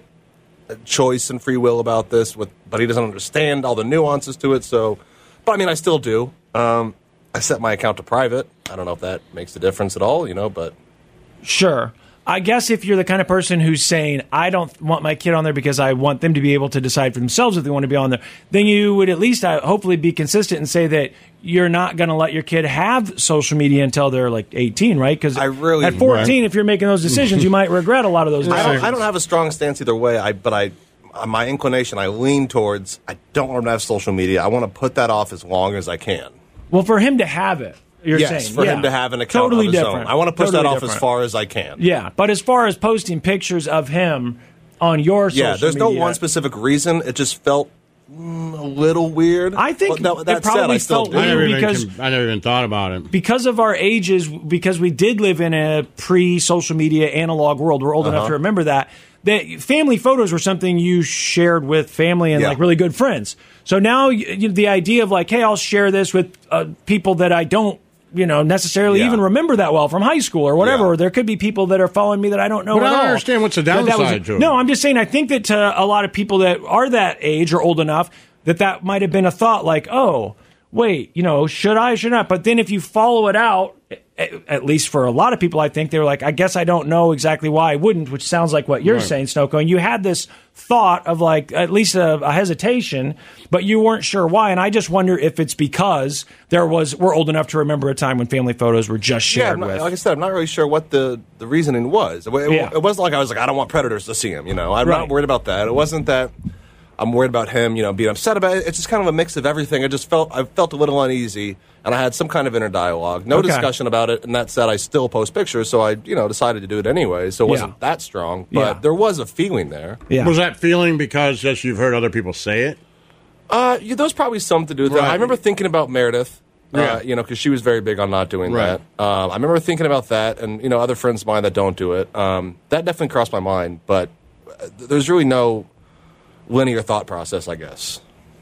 [SPEAKER 4] choice and free will about this, but he doesn't understand all the nuances to it. So, but, I mean, I still do. I set my account to private. I don't know if that makes a difference at all, but...
[SPEAKER 2] Sure. I guess if you're the kind of person who's saying, I don't want my kid on there because I want them to be able to decide for themselves if they want to be on there, then you would at least hopefully be consistent and say that you're not going to let your kid have social media until they're like 18, right? Because at 14, if you're making those decisions, you might regret a lot of those decisions.
[SPEAKER 4] I don't have a strong stance either way, but my inclination, I lean towards, I don't want them to have social media. I want to put that off as long as I can.
[SPEAKER 2] Well, for him to have it.
[SPEAKER 4] Yes, for him to have an account of his own. I want to push that off as far as I can.
[SPEAKER 2] Yeah, but as far as posting pictures of him on your social media...
[SPEAKER 4] there's no one specific reason. It just felt a little weird.
[SPEAKER 2] I think
[SPEAKER 4] that
[SPEAKER 2] probably
[SPEAKER 4] said, I
[SPEAKER 2] felt weird because...
[SPEAKER 3] I never even thought about it.
[SPEAKER 2] Because of our ages, because we did live in a pre-social media analog world, we're old enough to remember that family photos were something you shared with family and like really good friends. So now the idea of like, hey, I'll share this with people that I don't necessarily even remember that well from high school or whatever. Or there could be people that are following me that I don't know
[SPEAKER 3] at all.
[SPEAKER 2] I
[SPEAKER 3] don't understand what's the downside to it.
[SPEAKER 2] No, I'm just saying I think that to a lot of people that are that age or old enough that might have been a thought like, oh, wait, should I, should not? But then if you follow it out, at least for a lot of people, I think they were like, I guess I don't know exactly why I wouldn't, which sounds like what you're saying, Snoko. And you had this thought of like at least a hesitation, but you weren't sure why. And I just wonder if it's because we're old enough to remember a time when family photos were just shared with.
[SPEAKER 4] Like I said, I'm not really sure what the reasoning was. It wasn't like I was like, I don't want predators to see him. I'm not worried about that. It wasn't that I'm worried about him, being upset about it. It's just kind of a mix of everything. I felt a little uneasy, and I had some kind of inner dialogue. No discussion about it, and that said, I still post pictures, so I, decided to do it anyway. So it wasn't that strong, but there was a feeling there.
[SPEAKER 3] Yeah. Was that feeling because just you've heard other people say it?
[SPEAKER 4] There's probably something to do with that. I remember thinking about Meredith, because she was very big on not doing that. I remember thinking about that, and other friends of mine that don't do it. That definitely crossed my mind, but there's really no linear thought process, I guess.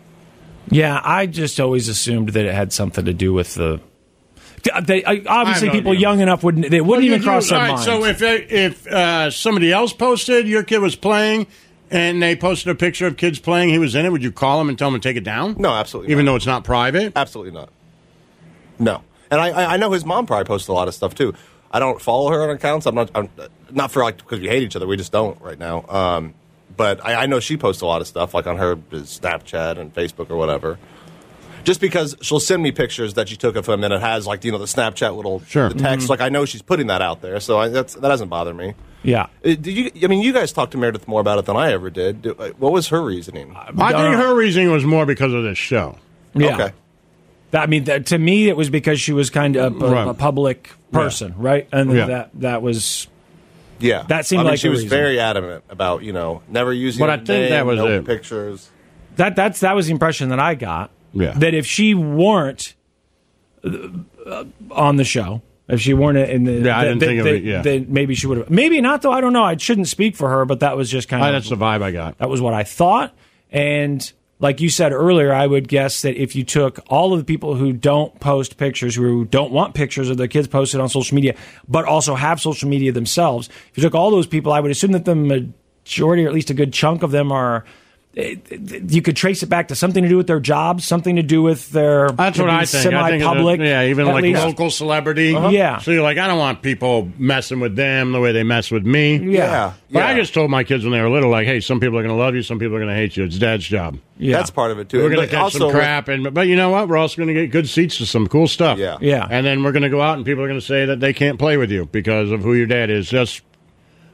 [SPEAKER 2] Yeah, I just always assumed that it had something to do with obviously people young enough wouldn't even cross their minds.
[SPEAKER 3] So if somebody else posted your kid was playing and they posted a picture of kids playing, he was in it, would you call him and tell him to take it down?
[SPEAKER 4] No, absolutely
[SPEAKER 3] Even
[SPEAKER 4] not.
[SPEAKER 3] though it's not private?
[SPEAKER 4] Absolutely not. No. And I know his mom probably posted a lot of stuff too. I don't follow her on accounts. I'm not for like because we hate each other. We just don't right now. But I know she posts a lot of stuff, like on her Snapchat and Facebook or whatever. Just because she'll send me pictures that she took of him, and it has like the Snapchat little the text.
[SPEAKER 2] Mm-hmm.
[SPEAKER 4] Like I know she's putting that out there, so that doesn't bother me.
[SPEAKER 2] Yeah.
[SPEAKER 4] You guys talked to Meredith more about it than I ever did. What was her reasoning?
[SPEAKER 3] I think her reasoning was more because of this show.
[SPEAKER 2] Yeah. Okay. To me, it was because she was kind of a public person, right? And that was.
[SPEAKER 4] Yeah,
[SPEAKER 2] that seemed like
[SPEAKER 4] she was very adamant about never using.
[SPEAKER 3] But I think that was it.
[SPEAKER 4] Pictures.
[SPEAKER 2] That was the impression that I got.
[SPEAKER 3] Yeah.
[SPEAKER 2] That if she weren't on the show, if she weren't in the,
[SPEAKER 3] I didn't think of it. Yeah,
[SPEAKER 2] then maybe she would have. Maybe not though. I don't know. I shouldn't speak for her, but that was just kind of
[SPEAKER 3] that's the vibe I got.
[SPEAKER 2] That was what I thought, and. Like you said earlier, I would guess that if you took all of the people who don't post pictures, who don't want pictures of their kids posted on social media, but also have social media themselves, if you took all those people, I would assume that the majority, or at least a good chunk of them, are. You could trace it back to something to do with their jobs, something to do with their.
[SPEAKER 3] That's what I think.
[SPEAKER 2] Semi-public,
[SPEAKER 3] even like
[SPEAKER 2] least.
[SPEAKER 3] Local celebrity.
[SPEAKER 2] Yeah.
[SPEAKER 3] So you're like, I don't want people messing with them the way they mess with me.
[SPEAKER 2] Yeah.
[SPEAKER 3] But I just told my kids when they were little, like, hey, some people are going to love you, some people are going to hate you. It's Dad's job.
[SPEAKER 2] Yeah.
[SPEAKER 4] That's part of it too.
[SPEAKER 3] We're going to catch some crap, but you know what? We're also going to get good seats to some cool stuff.
[SPEAKER 2] Yeah.
[SPEAKER 3] And then we're going to go out and people are going to say that they can't play with you because of who your dad is. Just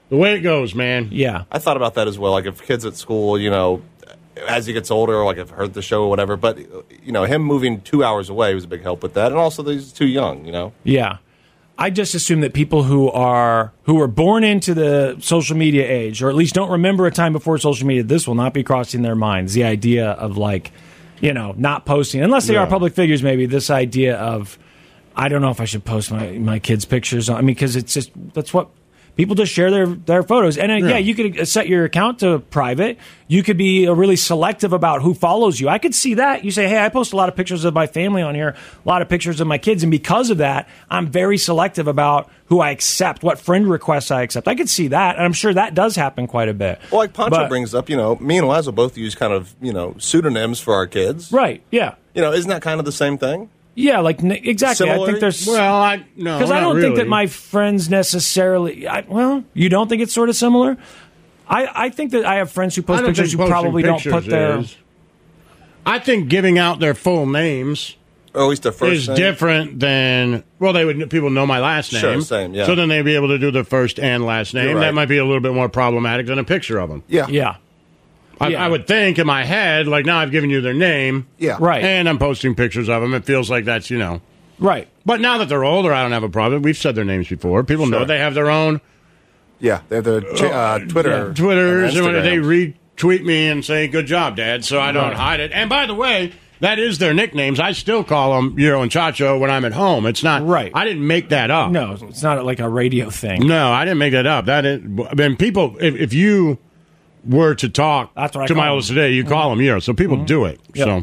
[SPEAKER 3] The way it goes, man.
[SPEAKER 2] Yeah.
[SPEAKER 4] I thought about that as well. Like if kids at school, as he gets older, like I've heard the show or whatever, but, him moving 2 hours away was a big help with that. And also he's too young,
[SPEAKER 2] Yeah. I just assume that people who were born into the social media age, or at least don't remember a time before social media, this will not be crossing their minds. The idea of not posting, unless they are public figures. Maybe this idea of, I don't know if I should post my kids' pictures. Because it's just that's what people just share their photos. And you could set your account to private. You could be really selective about who follows you. I could see that. You say, hey, I post a lot of pictures of my family on here, a lot of pictures of my kids. And because of that, I'm very selective about who I accept, what friend requests I accept. I could see that. And I'm sure that does happen quite a bit.
[SPEAKER 4] Well, like Pancho brings up, me and Lazo both use kind of, pseudonyms for our kids.
[SPEAKER 2] Right, yeah.
[SPEAKER 4] Isn't that kind of the same thing?
[SPEAKER 2] Yeah, exactly.
[SPEAKER 4] Similar?
[SPEAKER 2] I think there's...
[SPEAKER 3] Well, no,
[SPEAKER 2] because I don't think that my friends necessarily... you don't think it's sort of similar? I think that I have friends who post pictures who probably don't put their...
[SPEAKER 3] I think giving out their full names...
[SPEAKER 4] Or at least their first name.
[SPEAKER 3] Different than... Well, people know my last name.
[SPEAKER 4] Sure, same, yeah.
[SPEAKER 3] So then they'd be able to do their first and last name.
[SPEAKER 4] Right.
[SPEAKER 3] That might be a little bit more problematic than a picture of them.
[SPEAKER 4] Yeah.
[SPEAKER 2] Yeah.
[SPEAKER 3] I would think in my head, now I've given you their name.
[SPEAKER 4] Yeah.
[SPEAKER 2] Right.
[SPEAKER 3] And I'm posting pictures of them. It feels like that's,
[SPEAKER 2] Right.
[SPEAKER 3] But now that they're older, I don't have a problem. We've said their names before. People know they have their own.
[SPEAKER 4] Yeah. They have their Twitter.
[SPEAKER 3] Twitters. And
[SPEAKER 4] Instagram.
[SPEAKER 3] they retweet me and say, good job, Dad. So I don't hide it. And by the way, that is their nicknames. I still call them Euro and Chacho when I'm at home. It's not.
[SPEAKER 2] Right.
[SPEAKER 3] I didn't make that up.
[SPEAKER 2] No, it's not like a radio thing.
[SPEAKER 3] No, I didn't make that up. People, if you were to talk to my oldest today, you call them Euro. So people do it.
[SPEAKER 2] Yep.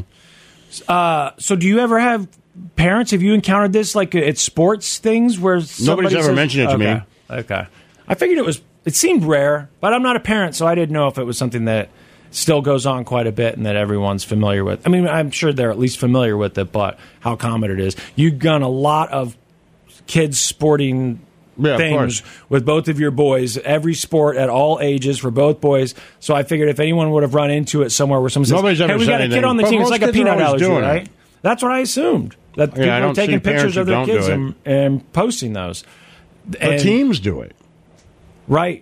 [SPEAKER 2] So do you ever have parents? Have you encountered this at sports things where
[SPEAKER 3] nobody's ever mentioned it to me?
[SPEAKER 2] Okay. I figured it seemed rare, but I'm not a parent, so I didn't know if it was something that still goes on quite a bit and that everyone's familiar with. I'm sure they're at least familiar with it, but how common it is. You've done a lot of kids sporting things with both of your boys, every sport at all ages for both boys. So I figured if anyone would have run into it somewhere where someone says, hey, we got a kid on the team, it's like a peanut allergy, right? That's what I assumed. That people are taking pictures of their kids and posting those.
[SPEAKER 3] The teams do it.
[SPEAKER 2] Right.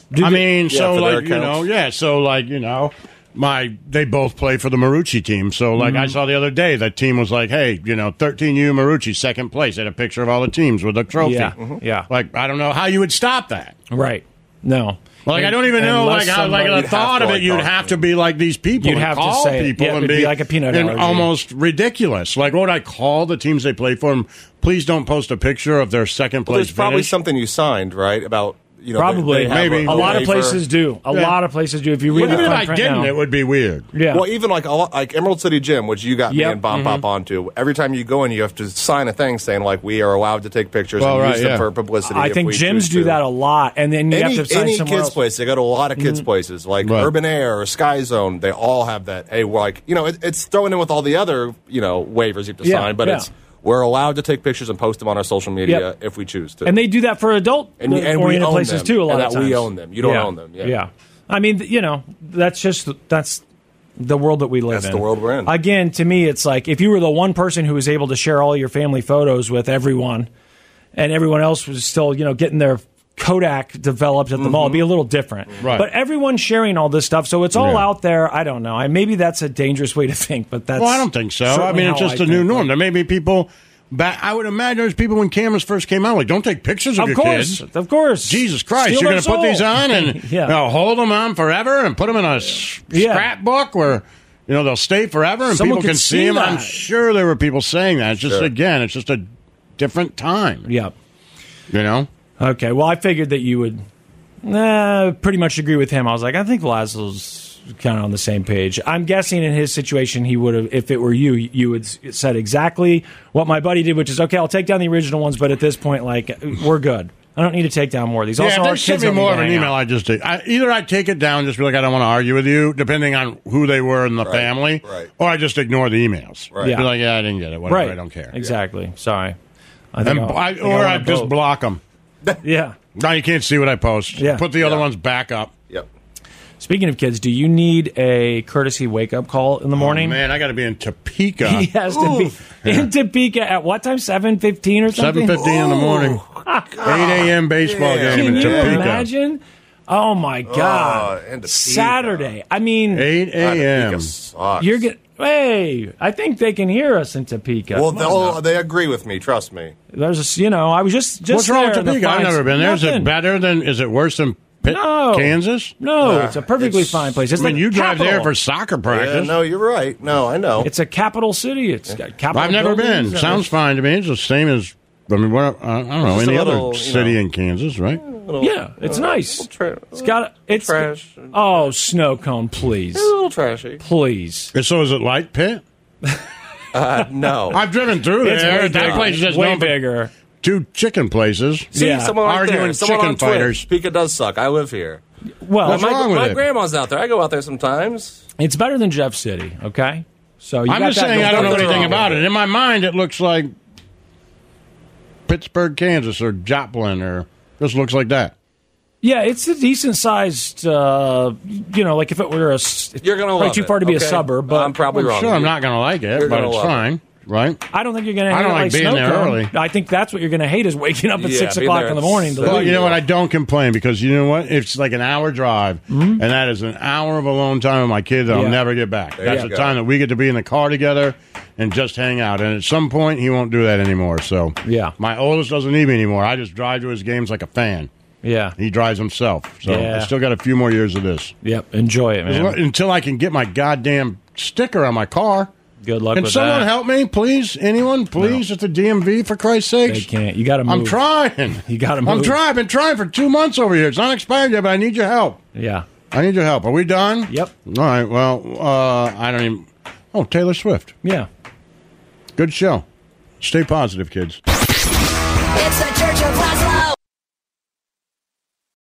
[SPEAKER 3] They both play for the Marucci team. So, I saw the other day, that team was like, hey, 13U Marucci, second place. They had a picture of all the teams with a trophy.
[SPEAKER 2] Yeah. Yeah.
[SPEAKER 3] I don't know how you would stop that.
[SPEAKER 2] Right. No.
[SPEAKER 3] I don't even know, how, the thought of it, you'd have to be like these people.
[SPEAKER 2] You'd have
[SPEAKER 3] call
[SPEAKER 2] to say
[SPEAKER 3] people and
[SPEAKER 2] be like a peanut allergy.
[SPEAKER 3] Almost ridiculous. What would I call the teams they play for? And please don't post a picture of their second place
[SPEAKER 4] There's probably
[SPEAKER 3] finish.
[SPEAKER 4] something you signed, right, about...
[SPEAKER 2] Probably,
[SPEAKER 3] maybe
[SPEAKER 2] a lot of places do. A lot of places do. If you read
[SPEAKER 3] even if
[SPEAKER 2] the
[SPEAKER 3] I didn't, it would be weird.
[SPEAKER 2] Yeah.
[SPEAKER 4] Well, even like Emerald City Gym, which you got me and Bomb Pop onto. Every time you go in, you have to sign a thing saying we are allowed to take pictures and use them for publicity.
[SPEAKER 2] I think gyms do that a lot, and then you have to sign
[SPEAKER 4] any
[SPEAKER 2] somewhere
[SPEAKER 4] kids'
[SPEAKER 2] else.
[SPEAKER 4] place. They go to a lot of kids' places, like Urban Air or Sky Zone. They all have that. Hey, it's thrown in with all the other waivers you have to sign, but it's. We're allowed to take pictures and post them on our social media if we choose to.
[SPEAKER 2] And they do that for adult-oriented places, too, a lot of times.
[SPEAKER 4] We own them. You don't own them.
[SPEAKER 2] Yeah. That's the world that we live in.
[SPEAKER 4] That's the world we're in.
[SPEAKER 2] Again, to me, it's like if you were the one person who was able to share all your family photos with everyone and everyone else was still, getting their Kodak developed at the mall, it'd be a little different.
[SPEAKER 3] Right.
[SPEAKER 2] But everyone's sharing all this stuff, so it's all out there. I don't know. Maybe that's a dangerous way to think, but that's...
[SPEAKER 3] Well, I don't think so. It's just a new norm. There may be people... I would imagine there's people when cameras first came out, don't take pictures of your kids.
[SPEAKER 2] Of course.
[SPEAKER 3] Jesus Christ,
[SPEAKER 2] Steal
[SPEAKER 3] you're going to put
[SPEAKER 2] their
[SPEAKER 3] these on and hold them on forever and put them in a scrapbook where... they'll stay forever and
[SPEAKER 2] Someone
[SPEAKER 3] people can see them.
[SPEAKER 2] that.
[SPEAKER 3] I'm sure there were people saying that. It's just, again, it's just a different time.
[SPEAKER 2] Yep.
[SPEAKER 3] Okay,
[SPEAKER 2] well, I figured that you would pretty much agree with him. I was like, I think Laszlo's kind of on the same page. I'm guessing in his situation, he would have, if it were you, you would said exactly what my buddy did, which is, okay, I'll take down the original ones, but at this point, we're good. I don't need to take down more of these. Also,
[SPEAKER 3] if they sent me more of an email, I'd just either I'd take it down, just be like, I don't want to argue with you, depending on who they were in the family, or I just ignore the emails.
[SPEAKER 4] Right.
[SPEAKER 3] Be like, I didn't get it. Whatever, I don't care.
[SPEAKER 2] Exactly. Sorry.
[SPEAKER 3] I'd just block them.
[SPEAKER 2] Yeah.
[SPEAKER 3] Now you can't see what I post.
[SPEAKER 2] Yeah.
[SPEAKER 3] Put the other ones back up.
[SPEAKER 4] Yep.
[SPEAKER 2] Speaking of kids, do you need a courtesy wake-up call in the morning?
[SPEAKER 3] Man, I got to be in Topeka.
[SPEAKER 2] He has to be in Topeka at what time? 7:15 or something?
[SPEAKER 3] 7:15 in the morning. 8 a.m. baseball game
[SPEAKER 2] Can
[SPEAKER 3] in
[SPEAKER 2] you
[SPEAKER 3] Topeka.
[SPEAKER 2] imagine? Oh my God!
[SPEAKER 4] And Topeka.
[SPEAKER 2] Saturday. I mean,
[SPEAKER 3] 8 a.m.
[SPEAKER 4] Topeka sucks.
[SPEAKER 2] You're getting. Hey, I think they can hear us in Topeka.
[SPEAKER 4] Well, they agree with me. Trust me.
[SPEAKER 2] There's I was just
[SPEAKER 3] What's wrong with
[SPEAKER 2] there.
[SPEAKER 3] Topeka? I've never been there. Is it better than? Is it worse than Kansas?
[SPEAKER 2] No, it's a perfectly fine place. It's
[SPEAKER 3] you drive there for soccer practice.
[SPEAKER 4] Yeah, no, you're right. No, I know.
[SPEAKER 2] It's a capital city. It's got capital.
[SPEAKER 3] I've never
[SPEAKER 2] buildings.
[SPEAKER 3] been. Sounds fine to me. It's the same as I don't know, any other city in Kansas, right?
[SPEAKER 2] Yeah, it's nice. It's got it's
[SPEAKER 4] trash.
[SPEAKER 2] Oh, snow cone, please.
[SPEAKER 4] It's a little trashy.
[SPEAKER 2] Please.
[SPEAKER 3] So is it like Pitt?
[SPEAKER 4] No.
[SPEAKER 3] I've driven through there. That place is just
[SPEAKER 2] way bigger.
[SPEAKER 3] 2 chicken places.
[SPEAKER 4] See, someone right
[SPEAKER 3] arguing
[SPEAKER 4] there. Someone
[SPEAKER 3] chicken
[SPEAKER 4] on Twitch.
[SPEAKER 3] fighters.
[SPEAKER 4] Topeka does suck. I live here.
[SPEAKER 2] Well,
[SPEAKER 3] what's wrong with
[SPEAKER 4] my
[SPEAKER 3] it?
[SPEAKER 4] grandma's out there. I go out there sometimes.
[SPEAKER 2] It's better than Jeff City, okay? So you
[SPEAKER 3] I'm
[SPEAKER 2] got
[SPEAKER 3] just
[SPEAKER 2] that
[SPEAKER 3] saying I
[SPEAKER 2] going
[SPEAKER 3] don't know
[SPEAKER 2] for
[SPEAKER 3] anything
[SPEAKER 2] you.
[SPEAKER 3] about it. In my mind, it looks like Pittsburgh, Kansas, or Joplin, or just looks like that.
[SPEAKER 2] Yeah, it's a decent sized, like if it were
[SPEAKER 4] You're gonna
[SPEAKER 2] probably
[SPEAKER 4] love
[SPEAKER 2] too
[SPEAKER 4] it,
[SPEAKER 2] far to be a
[SPEAKER 4] okay?
[SPEAKER 2] suburb, but
[SPEAKER 4] I'm probably wrong.
[SPEAKER 3] Sure, I'm not going to like it,
[SPEAKER 4] You're
[SPEAKER 3] but
[SPEAKER 4] gonna
[SPEAKER 3] it's
[SPEAKER 4] love it.
[SPEAKER 3] fine, right?
[SPEAKER 2] I don't think you're going to.
[SPEAKER 3] I don't like being there early.
[SPEAKER 2] I think that's what you're going to hate is waking up at
[SPEAKER 4] Yeah,
[SPEAKER 2] 6
[SPEAKER 4] being
[SPEAKER 2] o'clock
[SPEAKER 4] there
[SPEAKER 2] in the
[SPEAKER 4] at
[SPEAKER 2] morning. To
[SPEAKER 3] Well,
[SPEAKER 2] leave.
[SPEAKER 3] you know what? I don't complain because you know what? It's like an hour drive, and that is an hour of alone time with my kids that I'll
[SPEAKER 2] Yeah.
[SPEAKER 3] never get back.
[SPEAKER 4] There
[SPEAKER 3] That's
[SPEAKER 4] you
[SPEAKER 3] the
[SPEAKER 4] go.
[SPEAKER 3] time that we get to be in the car together and just hang out. And at some point, he won't do that anymore. So,
[SPEAKER 2] Yeah.
[SPEAKER 3] my oldest doesn't need me anymore. I just drive to his games like a fan.
[SPEAKER 2] Yeah.
[SPEAKER 3] He drives himself. So,
[SPEAKER 2] Yeah.
[SPEAKER 3] I still got a few more years of this.
[SPEAKER 2] Yep. Enjoy it, man.
[SPEAKER 3] Until I can get my goddamn sticker on my car.
[SPEAKER 2] Good luck
[SPEAKER 3] Can
[SPEAKER 2] with
[SPEAKER 3] someone
[SPEAKER 2] that.
[SPEAKER 3] help me, please? Anyone, please, at the DMV, for Christ's
[SPEAKER 2] They
[SPEAKER 3] sakes?
[SPEAKER 2] can't. You got to move.
[SPEAKER 3] I'm trying.
[SPEAKER 2] You got to move.
[SPEAKER 3] I'm trying. I've been trying for 2 months over here. It's not expired yet, but I need your help.
[SPEAKER 2] Yeah.
[SPEAKER 3] I need your help. Are we done?
[SPEAKER 2] Yep.
[SPEAKER 3] All right. Well, I don't even. Oh, Taylor Swift.
[SPEAKER 2] Yeah.
[SPEAKER 3] Good show. Stay positive, kids.
[SPEAKER 5] It's the Church of Laszlo.